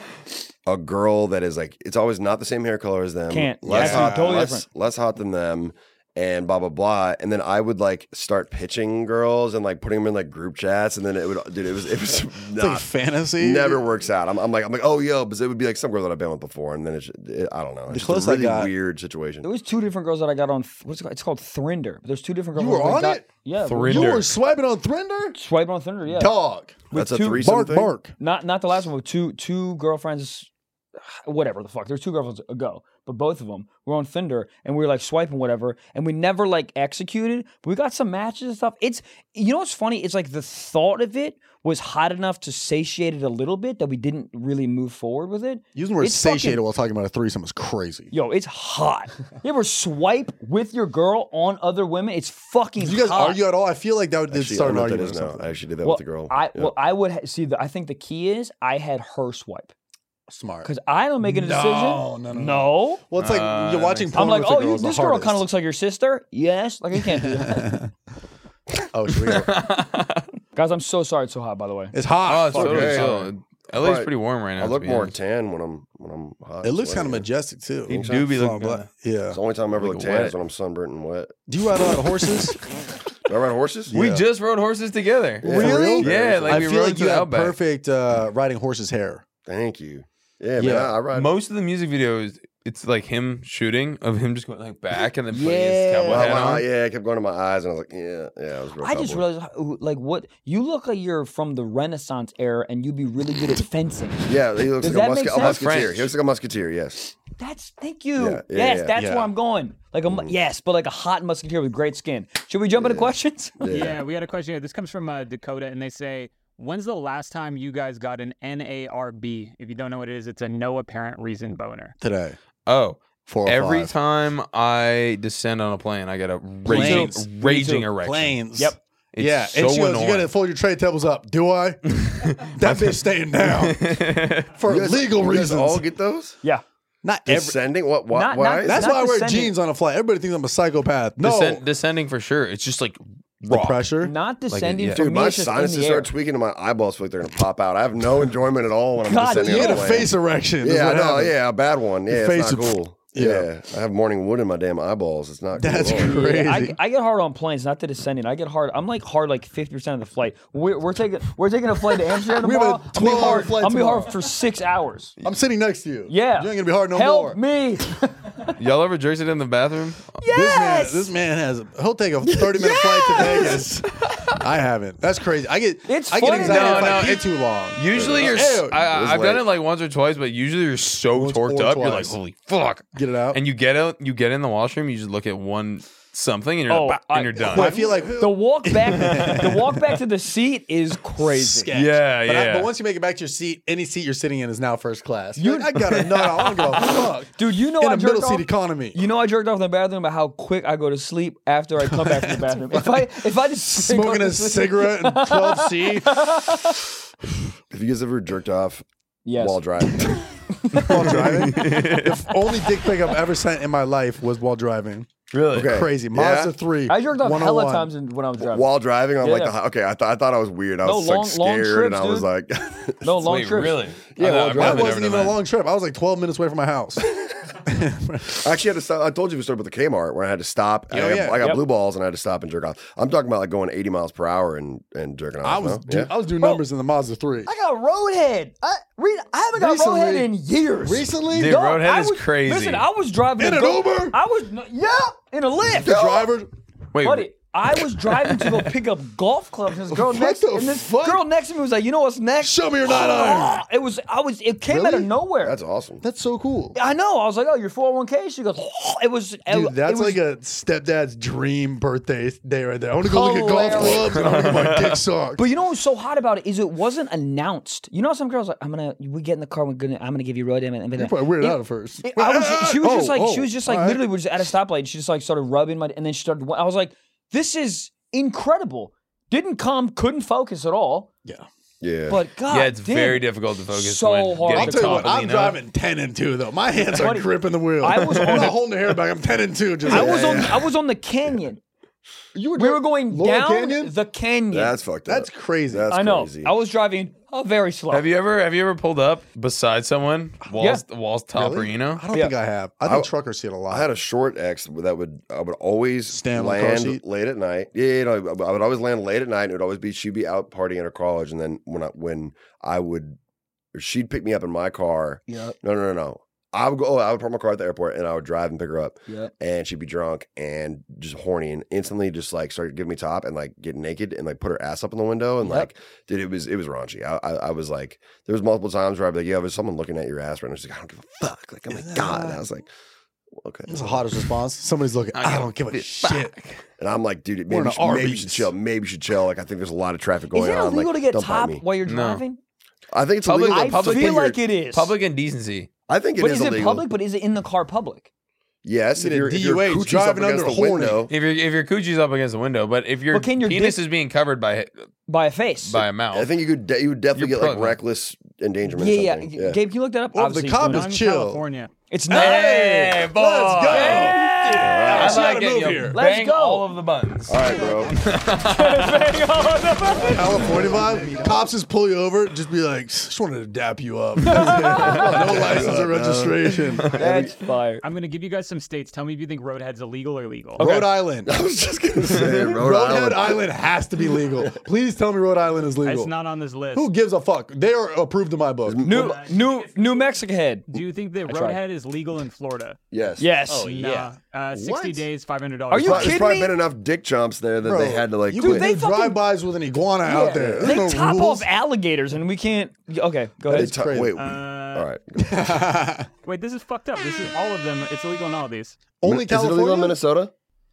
S3: a girl that is like it's always not the same hair color as them.
S6: Can't.
S3: Less
S6: Yeah,
S3: hot,
S6: totally
S3: less,
S6: different.
S3: less hot than them. And blah blah blah, and then I would like start pitching girls and like putting them in like group chats, and then it would, dude, it was it was
S5: It's
S3: not,
S5: like fantasy.
S3: never works out. I'm, I'm like I'm like oh yo, but it would be like some girl that I've been with before, and then it's it, I don't know. It's just
S5: closest
S3: a
S5: I
S3: really
S5: got-
S3: weird situation.
S6: There was two different girls that I got on. What's it called? It's called Thrinder. There's two different girls.
S5: You were
S6: that I
S5: on
S6: got-
S5: it?
S6: Yeah.
S4: Thrinder.
S5: You were swiping on Thrinder?
S6: Swiping on Thrinder. Yeah.
S5: Dog.
S3: That's a
S6: two-
S3: threesome
S5: Bark,
S3: thing.
S5: bark.
S6: Not not the last one, but two two girlfriends, whatever the fuck. There's two girlfriends ago, but both of them were on Tinder, and we were like swiping whatever, and we never like executed. But we got some matches and stuff. It's you know what's funny? It's like the thought of it was hot enough to satiate it a little bit that we didn't really move forward with it.
S5: Using the word
S6: It's
S5: satiated
S6: fucking-
S5: while talking about a threesome is crazy.
S6: Yo, it's hot. You ever swipe with your girl on other women? It's fucking.
S5: Did you guys
S6: hot.
S5: argue at all? I feel like that would
S3: Actually, I
S5: start
S3: don't
S5: an
S3: know what that
S5: argument
S3: is
S5: or
S3: now.
S5: something.
S3: I actually did that
S6: Well,
S3: with the girl.
S6: I
S3: Yeah.
S6: well, I would ha- see. The, I think the key is I had her swipe
S5: Smart.
S6: because I don't make a decision.
S5: No, no, no, no.
S6: No.
S5: Well, it's like
S4: Uh,
S5: you're watching
S4: that
S5: porn
S6: I'm like,
S5: with a
S6: oh,
S5: girl
S6: you,
S5: is the
S6: this girl kind of
S5: hardest.
S6: looks like your sister. Yes, like I can't do that.
S5: Oh, should we go?
S6: Guys, I'm so sorry it's so hot. By the way,
S5: It's
S4: Oh,
S5: hot.
S4: it's
S5: Fuck
S4: totally
S5: yeah.
S4: chill. L A's
S3: Right.
S4: pretty warm right now.
S3: I
S4: to
S3: look
S4: be
S3: more
S4: honest.
S3: tan when I'm when I'm hot.
S5: It
S3: and
S5: looks kind of
S3: sweaty.
S5: majestic too.
S3: You
S4: do be
S5: Long
S4: looking
S5: black.
S4: good.
S5: Yeah.
S3: It's the only time I ever
S4: Like
S3: look
S4: a
S3: tan
S4: wet.
S3: is when I'm sunburnt and wet.
S5: Do you ride a lot of horses?
S3: Do I ride horses?
S4: We
S5: Yeah.
S4: just rode horses together.
S3: Yeah. Really?
S4: Yeah, like
S5: I
S4: we
S5: feel
S4: rode
S5: like
S4: to
S5: you
S4: the
S5: have
S4: Outback.
S5: perfect uh, riding horses hair.
S3: Thank you. Yeah,
S5: Yeah.
S3: man. I, I ride.
S4: Most of the music videos, it's like him shooting of him just going like back and then putting
S6: Yeah.
S4: his cowboy
S3: Well,
S4: hat
S3: my-
S4: on.
S3: yeah, I kept going to my eyes, and I was like, yeah, yeah. I was real.
S6: I just
S3: cowboy.
S6: realized, how- like, what you look like you're from the Renaissance era, and you'd be really good at fencing.
S3: Yeah, he looks
S6: Does
S3: like a,
S6: that make
S3: musca- a
S6: sense?
S3: musketeer.
S4: French.
S3: He looks like a musketeer. Yes.
S6: That's thank you.
S3: Yeah, yeah,
S6: yes,
S3: yeah.
S6: that's
S5: Yeah.
S6: where I'm going. Like a mu- yes, but like a hot musketeer with great skin. Should we jump into questions?
S7: Yeah, we got a question here. This comes from uh, Dakota, and they say, when's the last time you guys got an N A R B? If you don't know what it is, it's a no apparent reason boner.
S5: Today.
S4: Oh,
S5: Four or
S4: every
S5: five.
S4: time I descend on a plane, I get a raging,
S5: Planes.
S4: raging
S6: Me too.
S4: erection.
S5: Planes.
S6: Yep.
S4: It's
S5: yeah,
S4: so
S5: and she goes,
S4: annoying.
S5: you gotta fold your tray tables up. Do I? That bitch staying down for
S3: You guys-
S5: legal
S3: you guys
S5: reasons.
S3: all get those?
S6: Yeah.
S5: Not every.
S3: Descending? What? Why?
S6: Not-
S3: why?
S6: not-
S5: That's
S6: not
S5: why I wear
S6: descending.
S5: jeans on a flight. Everybody thinks I'm a psychopath. No,
S4: Descend- descending for sure. It's just like
S5: the
S4: raw.
S5: pressure.
S6: Not descending
S4: yeah.
S6: for
S3: Dude,
S6: me.
S3: my
S6: It's just in
S3: sinuses
S6: the air.
S3: start tweaking and my eyeballs feel like they're gonna pop out. I have no enjoyment at all when I'm
S6: God,
S3: descending
S5: You
S3: on
S5: get
S3: a
S5: a
S3: plane.
S5: face erection. is
S3: Yeah, I
S5: what
S3: know.
S5: happens.
S3: Yeah, a bad one. Yeah,
S5: Your
S3: it's
S5: face
S3: not
S5: is-
S3: cool.
S5: yeah.
S3: Yeah. I have morning wood in my damn eyeballs. It's not.
S5: That's
S3: cool at all.
S5: crazy.
S6: Yeah, I, I get hard on planes, not the descending. I get hard. I'm like hard like fifty percent of the flight. We're, we're taking we're taking a flight to Amsterdam
S5: We have a
S6: tomorrow. I'm gonna be
S5: twelve-hour
S6: hard.
S5: flight
S6: I'm gonna be hard
S5: tomorrow.
S6: for six hours.
S5: I'm sitting next to you.
S6: Yeah.
S5: You ain't gonna be hard no
S6: Help
S5: more.
S6: me.
S4: Y'all ever jerked it in the bathroom?
S6: Yes.
S5: This man, this man has. He'll take a thirty minute flight to Vegas. I haven't. That's crazy. I get.
S6: It's
S5: I get
S6: funny.
S5: anxiety
S4: No,
S5: if I
S4: no,
S5: pee
S4: it-
S5: too long.
S4: Usually you're.
S5: Ew.
S4: s- I,
S3: It was
S4: I've done
S3: late.
S4: it like once or twice, but usually you're so
S5: Once
S4: torqued
S5: or
S4: up. You're like,
S5: twice.
S4: holy fuck!
S5: Get it out.
S4: And you get out, you get in the washroom. You just look at one something, and you're
S6: Oh,
S4: like, "Bah,"
S6: I-
S4: and you're done.
S5: Well, I feel like
S6: The walk back, the walk back to the seat is crazy.
S5: sketch.
S4: Yeah,
S5: but I-
S4: yeah.
S5: but once you make it back to your seat, any seat you're sitting in is now first class.
S6: You-
S5: You're like, I got a nut. I don't give a fuck.
S6: Dude, you know
S5: in
S6: I
S5: a middle
S6: jerked
S5: seat
S6: off.
S5: economy.
S6: You know I jerked off in the bathroom about how quick I go to sleep after I come back from the bathroom. If I if I just go
S5: Smoking
S6: to
S5: a
S6: sleep-
S5: cigarette in twelve C
S3: Have you guys ever jerked off
S6: Yes.
S3: while driving?
S5: while driving. The only dick pic I've ever sent in my life was while driving.
S4: really?
S3: Okay.
S5: Crazy.
S3: Yeah?
S5: Mazda three.
S6: I jerked off
S5: one oh
S6: hella
S5: one.
S6: times in- when I was driving.
S3: While driving, I'm like,
S6: Yeah.
S3: the, okay, I thought I thought I was weird. I
S6: No,
S3: was
S6: long-
S3: like
S6: long
S3: scared, and
S6: trips,
S3: I was
S6: dude.
S3: like,
S6: No long
S4: Wait,
S6: trips.
S4: really?
S3: Yeah,
S4: I
S3: well,
S4: I've
S3: that
S5: That
S4: never
S5: wasn't
S4: done
S5: even a
S4: that.
S5: long trip. I was like twelve minutes away from my house.
S3: I actually had to stop. I told you we started with the Kmart where I had to stop. I
S5: Oh,
S3: got,
S5: yeah.
S3: I got
S6: Yep.
S3: blue balls and I had to stop and jerk off. I'm talking about like going eighty miles per hour and, and jerking off.
S5: I was
S3: no?
S5: do,
S3: yeah.
S5: I was doing
S6: Bro,
S5: numbers in the Mazda three.
S6: I got roadhead. I, re, I haven't got
S5: Recently-
S6: roadhead in years.
S5: Recently,
S4: Dude,
S6: Dog,
S4: roadhead
S6: I
S4: is
S6: was-
S4: crazy.
S6: Listen, I was driving
S5: In
S6: to
S5: an
S6: go,
S5: Uber?
S6: I was yeah in a Lyft.
S5: the driver.
S4: Wait,
S6: Buddy, I was driving to go pick up golf clubs. And this girl
S5: What
S6: next
S5: the
S6: and this
S5: fuck?
S6: girl next to me was like, "You know what's next?
S5: Show me your nine iron."
S6: It was I was it came out
S5: Really?
S6: of nowhere.
S3: That's awesome.
S5: That's so cool.
S6: I know. I was like, "Oh, your four oh one k?" She goes, "It was."
S5: Dude,
S6: it,
S5: that's
S6: it was,
S5: like a stepdad's dream birthday day right there. I want to go look at golf
S6: Hilarious.
S5: clubs and I want to get my dick sucked.
S6: But you know what's so hot about it is it wasn't announced. You know, some girls like, "I'm gonna, we get in the car, we're gonna, I'm gonna give you road and and
S5: You're probably weirded
S6: It-
S5: out at first.
S6: it- I was, she was just
S5: Oh,
S6: like,
S5: oh,
S6: she was just like,
S5: all right.
S6: literally, we're just at a stoplight. And she just like started rubbing my, and then she started. I was like, "This is incredible." Didn't come, couldn't focus at all.
S5: Yeah.
S3: Yeah.
S6: But God,
S4: yeah, it's
S6: damn,
S4: very difficult to focus.
S6: So
S4: when
S6: hard.
S4: getting
S5: I'll tell you what,
S4: top of
S5: I'm
S4: the,
S5: driving ten and two though. My hands are
S6: Buddy,
S5: gripping the wheel.
S6: I was
S5: I'm
S6: on
S5: not
S6: the-
S5: holding the hair back. I'm ten and two. Just
S6: I
S5: like,
S6: was
S5: yeah,
S6: on,
S5: yeah.
S6: I was on the canyon.
S5: You were
S6: We were going
S5: Laurel
S6: down
S5: Canyon?
S6: the canyon.
S3: That's fucked up.
S5: That's crazy.
S3: That's
S6: I know.
S3: crazy.
S6: I was driving uh, very slow.
S4: Have you ever have you ever pulled up beside someone whilst whilst top
S5: Really?
S4: Reno?
S5: I don't
S6: Yeah.
S5: think I have. I think
S3: I-
S5: truckers see it a lot.
S3: I had a short ex that would I would always
S5: Stand on the car
S3: land
S5: seat?
S3: late at night. Yeah, you know, I would always land late at night. And it would always be she'd be out partying at her college, and then when I when I would, or she'd pick me up in my car.
S6: Yep.
S3: No, no, no, no. I would go. Oh, I would park my car at the airport, and I would drive and pick her up.
S6: Yep.
S3: And she'd be drunk and just horny, and instantly just like started giving me top and like get naked and like put her ass up in the window and
S6: Yep.
S3: like, dude, it was it was raunchy. I, I I was like, there was multiple times where I'd be like, yeah, there's someone looking at your ass right now. She's like, I don't give a fuck. Like, oh my god. And I was like, well, okay.
S5: That's the hottest response. Somebody's looking. I don't give a shit.
S3: And I'm like, dude,
S5: We're
S3: maybe,
S5: in
S3: you should,
S5: a
S3: maybe you
S5: Arby's.
S3: should chill. Maybe you should chill. Like, I think there's a lot of traffic going
S6: Is it
S3: on.
S6: illegal
S3: like,
S6: to get
S3: don't bite
S6: top
S3: me.
S6: while you're
S4: No.
S6: driving?
S3: I think it's
S4: Public-
S3: illegal.
S6: I
S4: public
S6: feel
S4: when you're-
S6: like it is.
S4: Public indecency.
S3: I think it
S6: But
S3: is
S6: is it
S3: illegal.
S6: public? But is it in the car public?
S3: Yes, if
S5: Get a
S3: you're, if you're
S5: D U H
S3: coochie's up
S5: driving
S3: against
S5: under
S3: the
S5: horny.
S3: window.
S4: If your if your coochie's up against the window, but if your
S6: But can your
S4: penis
S6: dick-
S4: is being covered by
S6: By a face.
S4: by a mouth,
S3: I think you could de- you would definitely
S4: You're
S3: get like
S4: probably-
S3: reckless endangerment.
S6: yeah,
S3: or
S6: yeah,
S3: something. yeah.
S6: Gabe, can you look that up?
S5: Well, if the
S6: Obviously,
S5: cop
S6: he's doing
S5: is
S7: Not in
S6: it.
S5: chill.
S7: California.
S6: It's not.
S4: Hey, boy.
S5: Let's go.
S6: Yeah.
S5: I like
S4: it.
S5: move
S4: You
S5: here.
S6: Let's
S4: bang
S6: go.
S4: all of the buttons.
S3: All right, bro.
S5: California vibe. Cops just pull you over. Just be like, just wanted to dap you up. That's it. No license or registration.
S6: That's fire.
S7: I'm going to give you guys some states. Tell me if you think roadhead's illegal or illegal.
S5: Rhode Island.
S3: I was just gonna say Rhode
S5: Roadhead
S3: Island.
S5: Island has to be legal. Please tell me Rhode Island is legal.
S7: It's not on this list.
S5: Who gives a fuck? They are approved in my book.
S6: New, new, New Mexico head.
S7: Do you think that
S6: tried.
S7: roadhead is legal in Florida?
S3: Yes.
S6: Yes.
S7: Oh, yeah. Uh, sixty
S3: What?
S7: days, five hundred dollars.
S6: Are you
S3: There's
S6: kidding
S3: probably
S6: me?
S3: been enough dick jumps there that
S5: Bro,
S3: they had to like
S5: you
S3: quit.
S5: can
S6: they
S5: do
S6: fucking-
S5: drive-bys with an iguana out there.
S6: They
S5: There's no
S6: top
S5: rules.
S6: off alligators and we can't. Okay, go
S3: They
S6: ahead.
S3: t-
S5: crazy.
S3: wait.
S7: Uh,
S3: all right.
S7: Wait, this is fucked up. This is all of them. It's illegal in all of these.
S5: Only
S3: Is it illegal in
S5: California?
S3: Minnesota?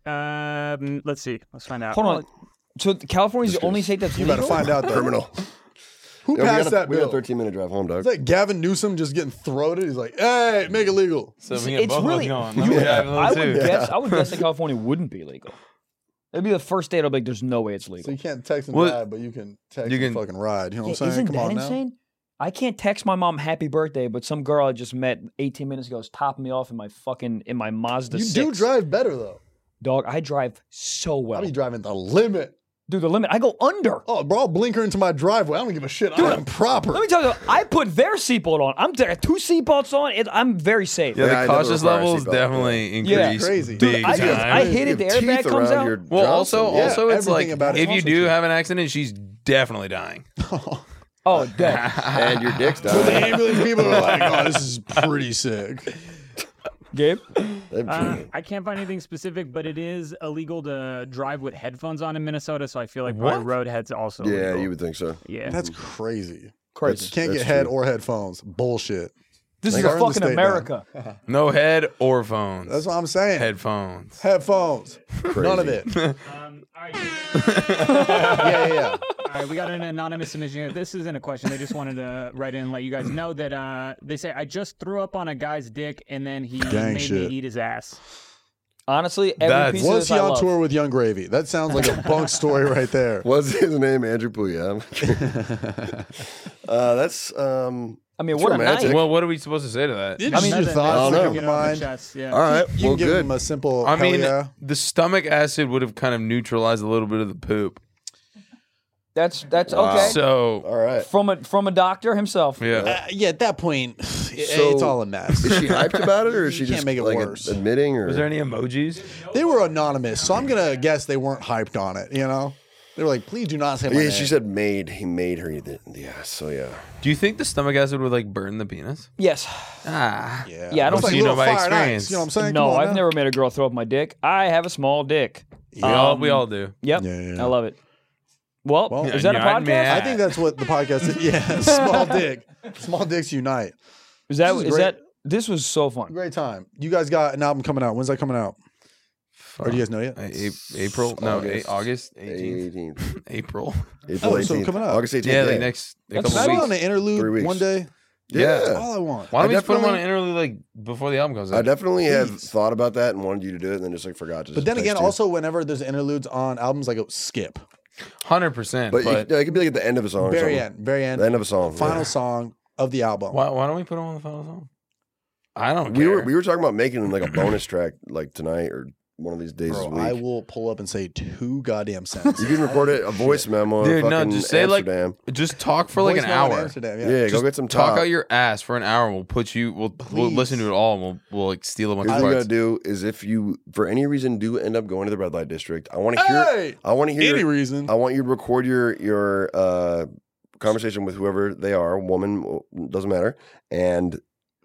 S7: Um, let's see. Let's find out.
S6: Hold on. So California is the only state that's
S5: You
S6: legal?
S5: better find out though.
S3: Criminal.
S5: Who
S3: Yeah, we
S5: passed
S3: got a,
S5: that
S3: we got
S5: bill?
S3: a thirteen minute drive home, dog.
S5: Is that Gavin Newsom just getting throated? He's like, hey, make it legal.
S4: So we get
S6: It's
S4: both of us
S6: really.
S4: going.
S6: you-
S4: Let me drive a little
S6: I would
S4: too.
S6: guess. I would guess that California wouldn't be legal. It'd be the first state I'd be like, "There's no way it's
S5: So
S6: legal."
S5: you can't text and
S4: Well,
S5: drive, but you can text
S4: you
S5: and
S4: can-
S5: fucking ride. You know what
S6: Yeah,
S5: I'm saying?
S6: isn't
S5: Come
S6: that
S5: on now.
S6: insane? I can't text my mom happy birthday, but some girl I just met eighteen minutes ago is topping me off in my fucking in my Mazda
S5: You
S6: six.
S5: do drive better though.
S6: Dog, I drive so well.
S5: I be driving the limit.
S6: Dude, the limit. I go under.
S5: Oh, bro, I'll blinker into my driveway. I don't give a shit. I am proper.
S6: Let me tell you, I put their seatbelt on. I'm there, two seatbelts on. It, I'm very safe.
S4: Yeah,
S3: Yeah, I
S4: the
S3: never
S4: cautious
S3: require a
S4: levels
S3: seatbelt,
S4: definitely
S6: Yeah.
S4: increase.
S5: Crazy.
S4: Big
S6: Dude, I
S4: time.
S6: just- I hit it,
S3: You
S6: the
S3: have
S6: airbag
S3: teeth
S6: comes
S3: around
S6: out.
S3: your
S4: Well,
S3: Johnson.
S4: also,
S5: Yeah,
S4: also, it's
S5: everything
S4: like
S5: about it
S4: if you
S5: also
S4: do
S5: too.
S4: have an accident, she's definitely dying.
S6: Oh, dead.
S3: and your dick's
S5: The
S3: down.
S5: ambulance people are like, oh, this is pretty sick.
S6: Gabe?
S7: Uh, I can't find anything specific, but it is illegal to drive with headphones on in Minnesota. So I feel like probably roadhead's also
S3: Yeah,
S7: illegal.
S3: you would think so.
S7: Yeah.
S5: That's crazy.
S6: Crazy.
S5: Can't
S3: That's
S5: get head
S3: true.
S5: or headphones. Bullshit.
S6: This is
S5: Like,
S6: a
S5: earn the
S6: fucking
S5: state
S6: America.
S4: No head or phones.
S5: That's what I'm saying.
S4: Headphones.
S5: Headphones. None of it.
S7: Um, all right.
S5: yeah, yeah, yeah.
S7: All right, we got an anonymous submission here. This isn't a question. They just wanted to write in and let you guys know that uh, they say, I just threw up on a guy's dick and then he
S5: Gang
S7: made
S5: shit.
S7: me eat his ass.
S6: Honestly, every
S4: That's-
S6: piece
S5: Was
S6: of this
S5: he
S6: I
S5: on
S6: love.
S5: tour with Young Gravy? That sounds like a bunk story right there.
S3: What's his name? Andrew Puyam. uh, that's um.
S6: I mean,
S3: It's
S6: what
S3: romantic.
S6: a night.
S4: Well, what are we supposed to say to that?
S5: You
S6: I
S5: just
S6: mean,
S5: your
S7: Nothing.
S5: thoughts
S3: I don't
S5: that
S3: know.
S5: come
S7: Get
S5: to
S7: it off your
S5: mind.
S7: chest, yeah.
S3: All right.
S5: You
S3: well,
S5: can give
S3: good.
S5: him a simple.
S4: I
S5: hell
S4: mean,
S5: yeah.
S4: the stomach acid would have kind of neutralized a little bit of the poop.
S6: That's that's
S3: Wow.
S6: okay.
S4: So,
S3: All right.
S6: From a from a doctor himself.
S4: yeah.
S5: Uh, yeah, at that point,
S3: So,
S5: it's all a mess.
S3: Is she hyped about it, or is she
S5: You can't
S3: just
S5: make it
S3: like
S5: worse.
S3: admitting? Or
S4: Was there any emojis?
S5: They were anonymous, so I'm gonna guess they weren't hyped on it. You know, they were like, "Please do not say my
S3: yeah,
S5: name."
S3: she said made. He made her. eat it. Yeah. So yeah.
S4: Do you think the stomach acid would like burn the penis?
S6: Yes.
S4: Ah.
S5: Yeah,
S6: Yeah, I don't
S5: It's like
S4: see, you
S5: a
S4: know
S5: little
S4: by
S5: fire and ice,
S4: experience.
S5: You know what I'm saying?
S6: No,
S5: Come on
S6: I've
S5: now.
S6: never made a girl throw up my dick. I have a small dick.
S4: We all
S6: Um,
S4: we all do.
S6: Yep.
S5: Yeah, yeah, yeah.
S6: I love it. Well,
S5: Well,
S6: is that a
S4: yeah, I'd
S6: podcast?
S4: mad.
S5: I think that's what the podcast is. Yeah, small dick, small dicks unite.
S6: Is that
S5: This is
S6: is
S5: great.
S6: that this was so fun.
S5: Great time. You guys got an album coming out. When's that coming out? Or do you guys know yet?
S4: Uh, A- April? No, August, August eighteenth.
S3: eighteenth.
S4: April.
S3: April
S5: Oh, so
S3: eighteenth.
S5: coming up.
S3: August eighteenth.
S4: Yeah, like next a
S6: That's
S4: couple
S5: Can I be on
S4: weeks.
S5: an interlude
S3: Three weeks.
S5: one day?
S3: Yeah.
S5: That's all I want.
S4: Why don't
S3: I
S4: we just put them on an
S3: definitely-
S4: interlude like before the album comes
S3: I
S4: out?
S3: definitely have
S5: Please.
S3: thought about that and wanted you to do it, and then just like forgot to.
S5: But
S3: just
S5: then
S3: text
S5: again,
S3: you.
S5: also whenever there's interludes on albums, like skip.
S4: Hundred percent.
S3: but,
S4: But,
S3: it, it could be like at the end of a song. or
S5: Very
S3: something.
S5: end. Very end.
S3: The end of a song.
S5: Final
S3: yeah.
S5: song of the album.
S4: why, why don't we put them on the final song? I don't
S3: We
S4: care.
S3: were we were talking about making like a bonus track like tonight or one of these days
S5: Bro,
S3: this week.
S5: I will pull up and say two goddamn cents.
S3: You can record it a voice memo.
S4: Dude,
S3: in
S4: no,
S3: fucking
S4: just say
S3: Amsterdam.
S4: like, just talk for like
S5: Voice
S4: an
S5: memo in
S4: hour.
S5: Amsterdam,
S3: yeah,
S5: yeah.
S3: go get some
S4: Talk
S3: top.
S4: out your ass for an hour. We'll put you. We'll we'll
S5: Please.
S4: listen to it all. And we'll we'll like steal a bunch
S3: Here's
S4: of
S3: what you
S4: parts.
S3: gotta do is if you for any reason do end up going to the red light district, I want to hear.
S5: Hey!
S3: I want to hear.
S5: Any reason.
S3: I want you to record your your uh, conversation with whoever they are, woman doesn't matter, and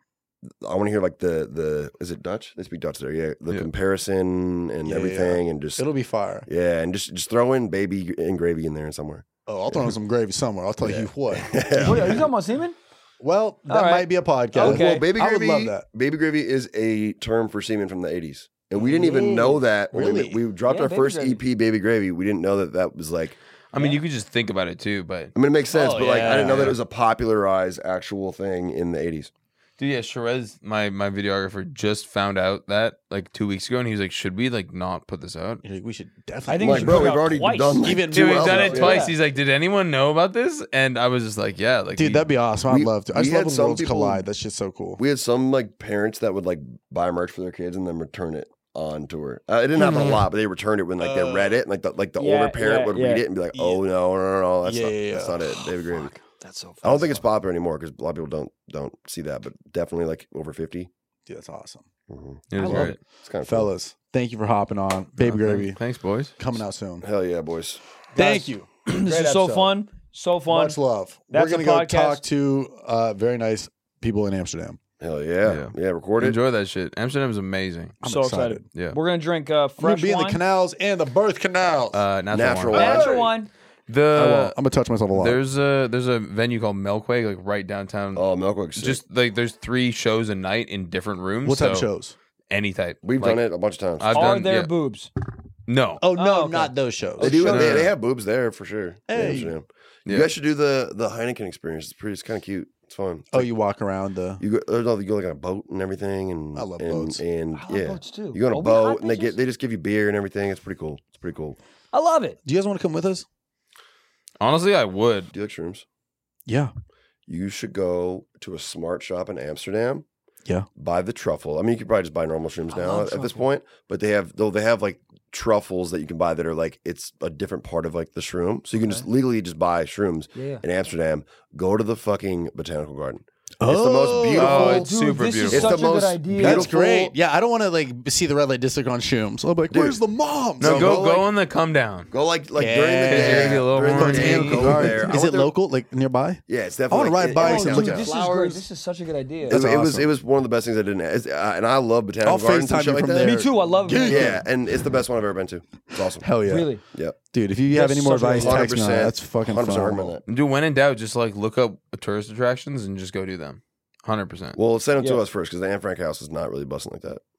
S3: I want to hear like the the is it Dutch? They speak Dutch there, yeah. The
S4: Yeah.
S3: comparison and
S5: Yeah,
S3: everything, and just
S5: It'll be fire.
S3: yeah, and just just throw in baby and gravy in there somewhere.
S5: Oh, I'll throw in some gravy somewhere. I'll tell you what.
S6: Wait, are you talking about semen?
S5: Well, that
S6: All right.
S5: might be a podcast.
S6: Okay.
S3: Well, baby
S5: I would
S3: gravy,
S5: love that.
S3: baby gravy is a term for semen from the eighties, and we didn't even know that. When
S5: Really?
S3: we, we dropped
S6: Yeah,
S3: our
S6: Baby
S3: first
S6: Gravy.
S3: E P, Baby Gravy. We didn't know that that was like.
S4: I mean, you could just think about it too, but
S3: I mean, it makes sense,
S5: Oh,
S3: but like I didn't know
S5: yeah.
S3: that it was a popularized actual thing in the eighties.
S4: dude, yeah, Sherez, my my videographer, just found out that like two weeks ago, and he was like, "Should we like not put this out?"
S5: You're like, we should
S6: I
S5: definitely.
S6: think we
S3: Like,
S6: should
S3: bro,
S6: put it
S3: we've
S6: out
S3: already
S6: twice.
S3: done like
S5: Even-
S3: two
S4: Dude, we've done
S3: albums.
S4: it twice.
S6: Yeah.
S4: He's like, "Did anyone know about this?" And I was just like, "Yeah, like
S5: Dude,
S4: we-
S5: that'd be awesome. I'd
S3: we-
S5: love to. I
S3: we
S5: just
S3: had
S5: love when
S3: some
S5: worlds
S3: people-
S5: collide. That shit's so cool.
S3: We had some like parents that would like buy merch for their kids and then return it on tour. Uh, it didn't happen a lot, but they returned it when like they read it, and like the like the
S6: Yeah,
S3: older parent
S6: yeah,
S3: would
S6: yeah.
S3: read it and be like, "Oh no, no, no, no, that's
S5: Yeah,
S3: not
S5: yeah,
S3: that's
S5: yeah.
S3: not it." David Gravy.
S6: That's so.
S3: I don't think it's popular anymore because a lot of people don't don't see that, but definitely like over fifty.
S5: Dude, that's awesome.
S3: Mm-hmm.
S4: it was
S6: I love
S4: great.
S3: It's kind of
S5: Fellas, thank you for hopping on. Baby
S4: Okay.
S5: Gravy
S4: Thanks, boys.
S5: coming out soon.
S3: Hell yeah, boys.
S5: Thank you.
S6: This
S5: Great
S6: is so
S5: episode.
S6: fun. So fun.
S5: Much love.
S6: That's
S5: We're
S6: a
S5: gonna go
S6: podcast.
S5: talk to uh, very nice people in Amsterdam.
S3: Hell yeah, yeah.
S4: Yeah.
S3: record it.
S4: Enjoy that shit. Amsterdam is amazing.
S5: I'm
S6: so
S5: excited.
S6: excited.
S4: Yeah.
S6: We're gonna drink uh,
S5: We're gonna
S6: fresh
S5: be in the
S6: wine.
S5: canals and the birth canals.
S4: Uh, natural,
S3: Natural
S4: wine.
S3: wine.
S6: Natural wine.
S5: I
S4: The
S5: will. I'm gonna touch myself a lot.
S4: there's a there's a venue called Milkway, like right downtown.
S3: Oh, Milkwick's sick.
S4: Just like there's three shows a night in different rooms.
S5: what type of
S4: so
S5: shows?
S4: Any type.
S3: we've
S4: Like,
S3: done it a bunch of times.
S4: I've
S6: Are
S4: done,
S6: there
S4: yeah.
S6: boobs?
S4: No.
S5: Oh no,
S6: Oh, okay.
S5: not those shows.
S3: they do.
S4: shut
S3: They,
S4: up.
S3: they have boobs there for sure. in
S5: Hey.
S3: Amsterdam.
S4: Yeah.
S3: You guys should do the the Heineken experience. It's pretty. It's kind of cute. It's fun. It's
S5: Oh,
S3: like-
S5: you walk around the.
S3: You go, there's all, you go like on a boat and everything, and
S5: I love
S3: and,
S5: boats.
S3: And
S6: I love
S3: yeah,
S6: boats, too.
S3: you go on
S6: Are
S3: a
S6: we hot
S3: boat and they
S6: bitches?
S3: get they just give you beer and everything. It's pretty cool. It's pretty cool.
S6: I love it.
S5: Do you guys want to come with us?
S4: Honestly, I would.
S3: Do you like shrooms?
S5: Yeah.
S3: You should go to a smart shop in Amsterdam.
S5: Yeah.
S3: Buy the truffle. I mean, you could probably just buy normal shrooms
S6: I
S3: now
S6: love
S3: at this
S6: truffle.
S3: point, but they have though they have like truffles that you can buy that are like it's a different part of like the shroom, so you can just legally just buy shrooms
S6: Yeah.
S3: in Amsterdam. Go to the fucking botanical garden. It's the most beautiful.
S4: Oh, it's
S6: Dude,
S4: super
S6: this
S4: beautiful.
S6: is
S3: It's
S6: such
S3: the
S6: a good
S3: most
S6: idea.
S5: That's
S3: beautiful-
S5: great. Yeah, I don't want to like see the red light district on shrooms. I'm like,
S3: Dude.
S5: where's the moms?
S4: No,
S3: So
S4: go
S3: go,
S4: go
S3: like-
S4: on the come down.
S3: Go like like
S5: Yeah.
S3: during the
S5: It's
S3: day.
S4: gonna be a little
S3: during the
S4: more
S3: day,
S4: botanical
S3: go
S5: garden.
S3: there. I
S5: Is
S3: went
S5: it
S3: there-
S5: local, like nearby?
S3: Yeah, it's
S5: I
S3: definitely.
S5: wanna ride bikes
S6: Oh,
S5: and
S6: dude,
S5: look at
S6: this is
S5: flowers.
S6: great. This is such a good idea.
S3: It,
S5: That's
S3: it was
S5: awesome.
S3: it was one of the best things I didn't. It's, uh, and I love botanical
S5: I'll
S3: gardens and
S5: FaceTime
S3: shit
S5: you
S3: like
S5: from
S3: that.
S5: there.
S6: Me too. I love it.
S3: Yeah, and it's the best one I've ever been to. It's awesome.
S5: Hell yeah.
S6: Really.
S3: Yep.
S5: Dude, if you have
S6: That's
S5: any more
S6: such a
S5: advice,
S6: good
S5: text me on that. That's fucking
S3: one hundred percent
S5: phenomenal.
S3: recommend that.
S4: Dude, when in doubt, just like look up tourist attractions and just go do them. Hundred percent.
S3: Well, send them to
S6: Yeah.
S3: us first because the Anne Frank house is not really busting like that.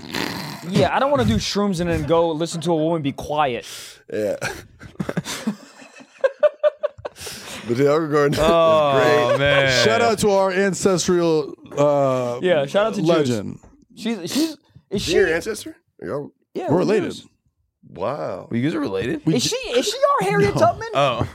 S6: Yeah, I don't want to do shrooms and then go listen to a woman be quiet.
S3: Yeah. Botanical garden is
S4: Oh
S3: great.
S4: man!
S5: Shout out to our ancestral uh,
S6: Yeah, shout out to Jews.
S5: legend.
S6: She's she's is she?
S3: Your ancestor? Y'all-
S6: Yeah,
S5: We're related.
S6: Jews.
S3: Wow.
S4: Well, you guys are related.
S6: Is she is she our Harriet Tubman?
S4: Oh,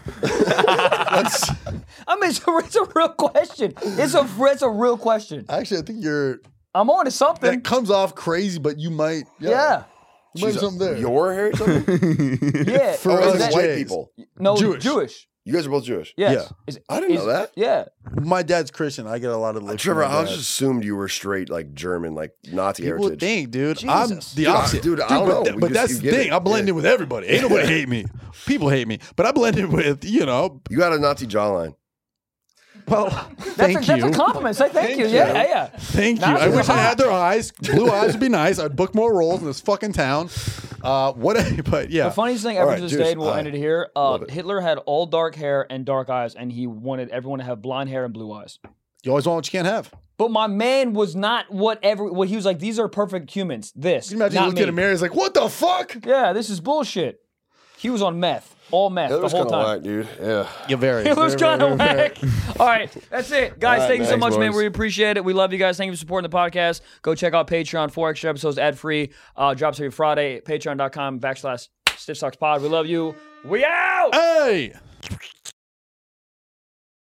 S6: I mean, it's a, it's a real question. It's a it's a real question.
S5: Actually, I think you're.
S6: I'm on to something.
S5: That comes off crazy, but you might.
S6: Yeah,
S5: you might have something there.
S3: Your Harry Tubman?
S6: yeah.
S5: For
S6: Or
S3: Or
S6: is
S5: us
S3: is
S6: that-
S3: it white
S5: Jays.
S3: people?
S6: no
S5: Jewish.
S6: Jewish.
S3: You guys are both Jewish.
S6: Yes.
S5: Yeah.
S6: Is-
S3: I didn't
S6: is-
S3: know that.
S6: Yeah.
S5: My dad's Christian. I get a lot of looks.
S3: Trevor,
S5: from my
S3: I
S5: dad.
S3: just assumed you were straight like German, like Nazi
S5: People
S3: heritage.
S5: think, dude,
S6: Jesus.
S5: I'm the
S3: Dude, I-
S5: opposite.
S3: dude, I don't
S5: but,
S3: know.
S5: th-
S3: We
S5: but
S3: just-
S5: that's
S3: you
S5: the
S3: get
S5: thing.
S3: it.
S5: I blend
S3: Yeah.
S5: in with everybody. Ain't nobody hate me. People hate me, but I blend in with, you know,
S3: You got a Nazi jawline.
S5: well,
S6: That's,
S5: thank
S6: a, that's
S5: you.
S6: a compliment. Say thank,
S5: Thank
S6: you.
S5: you.
S6: Yeah, yeah.
S5: Thank you.
S6: Nazis
S5: I
S6: are
S5: wish I
S6: hot.
S5: had their eyes. Blue eyes would be nice. I'd book more roles in this fucking town. Uh, what? But yeah,
S6: The funniest thing
S3: All
S6: ever
S3: right,
S6: to this
S3: Jewish
S6: day, and we'll
S3: eye.
S6: end it here. Uh,
S3: Love it.
S6: Hitler had all dark hair and dark eyes, and he wanted everyone to have blonde hair and blue eyes.
S5: you always want what you can't have.
S6: But my man was not whatever. What he was like, these are perfect humans. This,
S5: Can you imagine
S6: not
S5: looking
S6: me.
S5: at Mary? He's like, what the fuck?
S6: Yeah, this is bullshit. He was on meth, all meth
S3: Hitler's
S6: the whole
S3: kind of
S6: time.
S3: whack, dude. Yeah.
S5: You're very.
S6: Hitler's kind of whack. All right, that's it, guys.
S3: All right,
S6: thank you so
S3: man.
S6: much,
S4: Thanks,
S6: man.
S4: boys.
S6: We appreciate it. We love you guys. Thank you for supporting the podcast. Go check out Patreon. Four extra episodes, ad free. Uh, drops every Friday. Patreon dot com backslash Stitch Talks Pod. We love you. We out.
S5: Hey.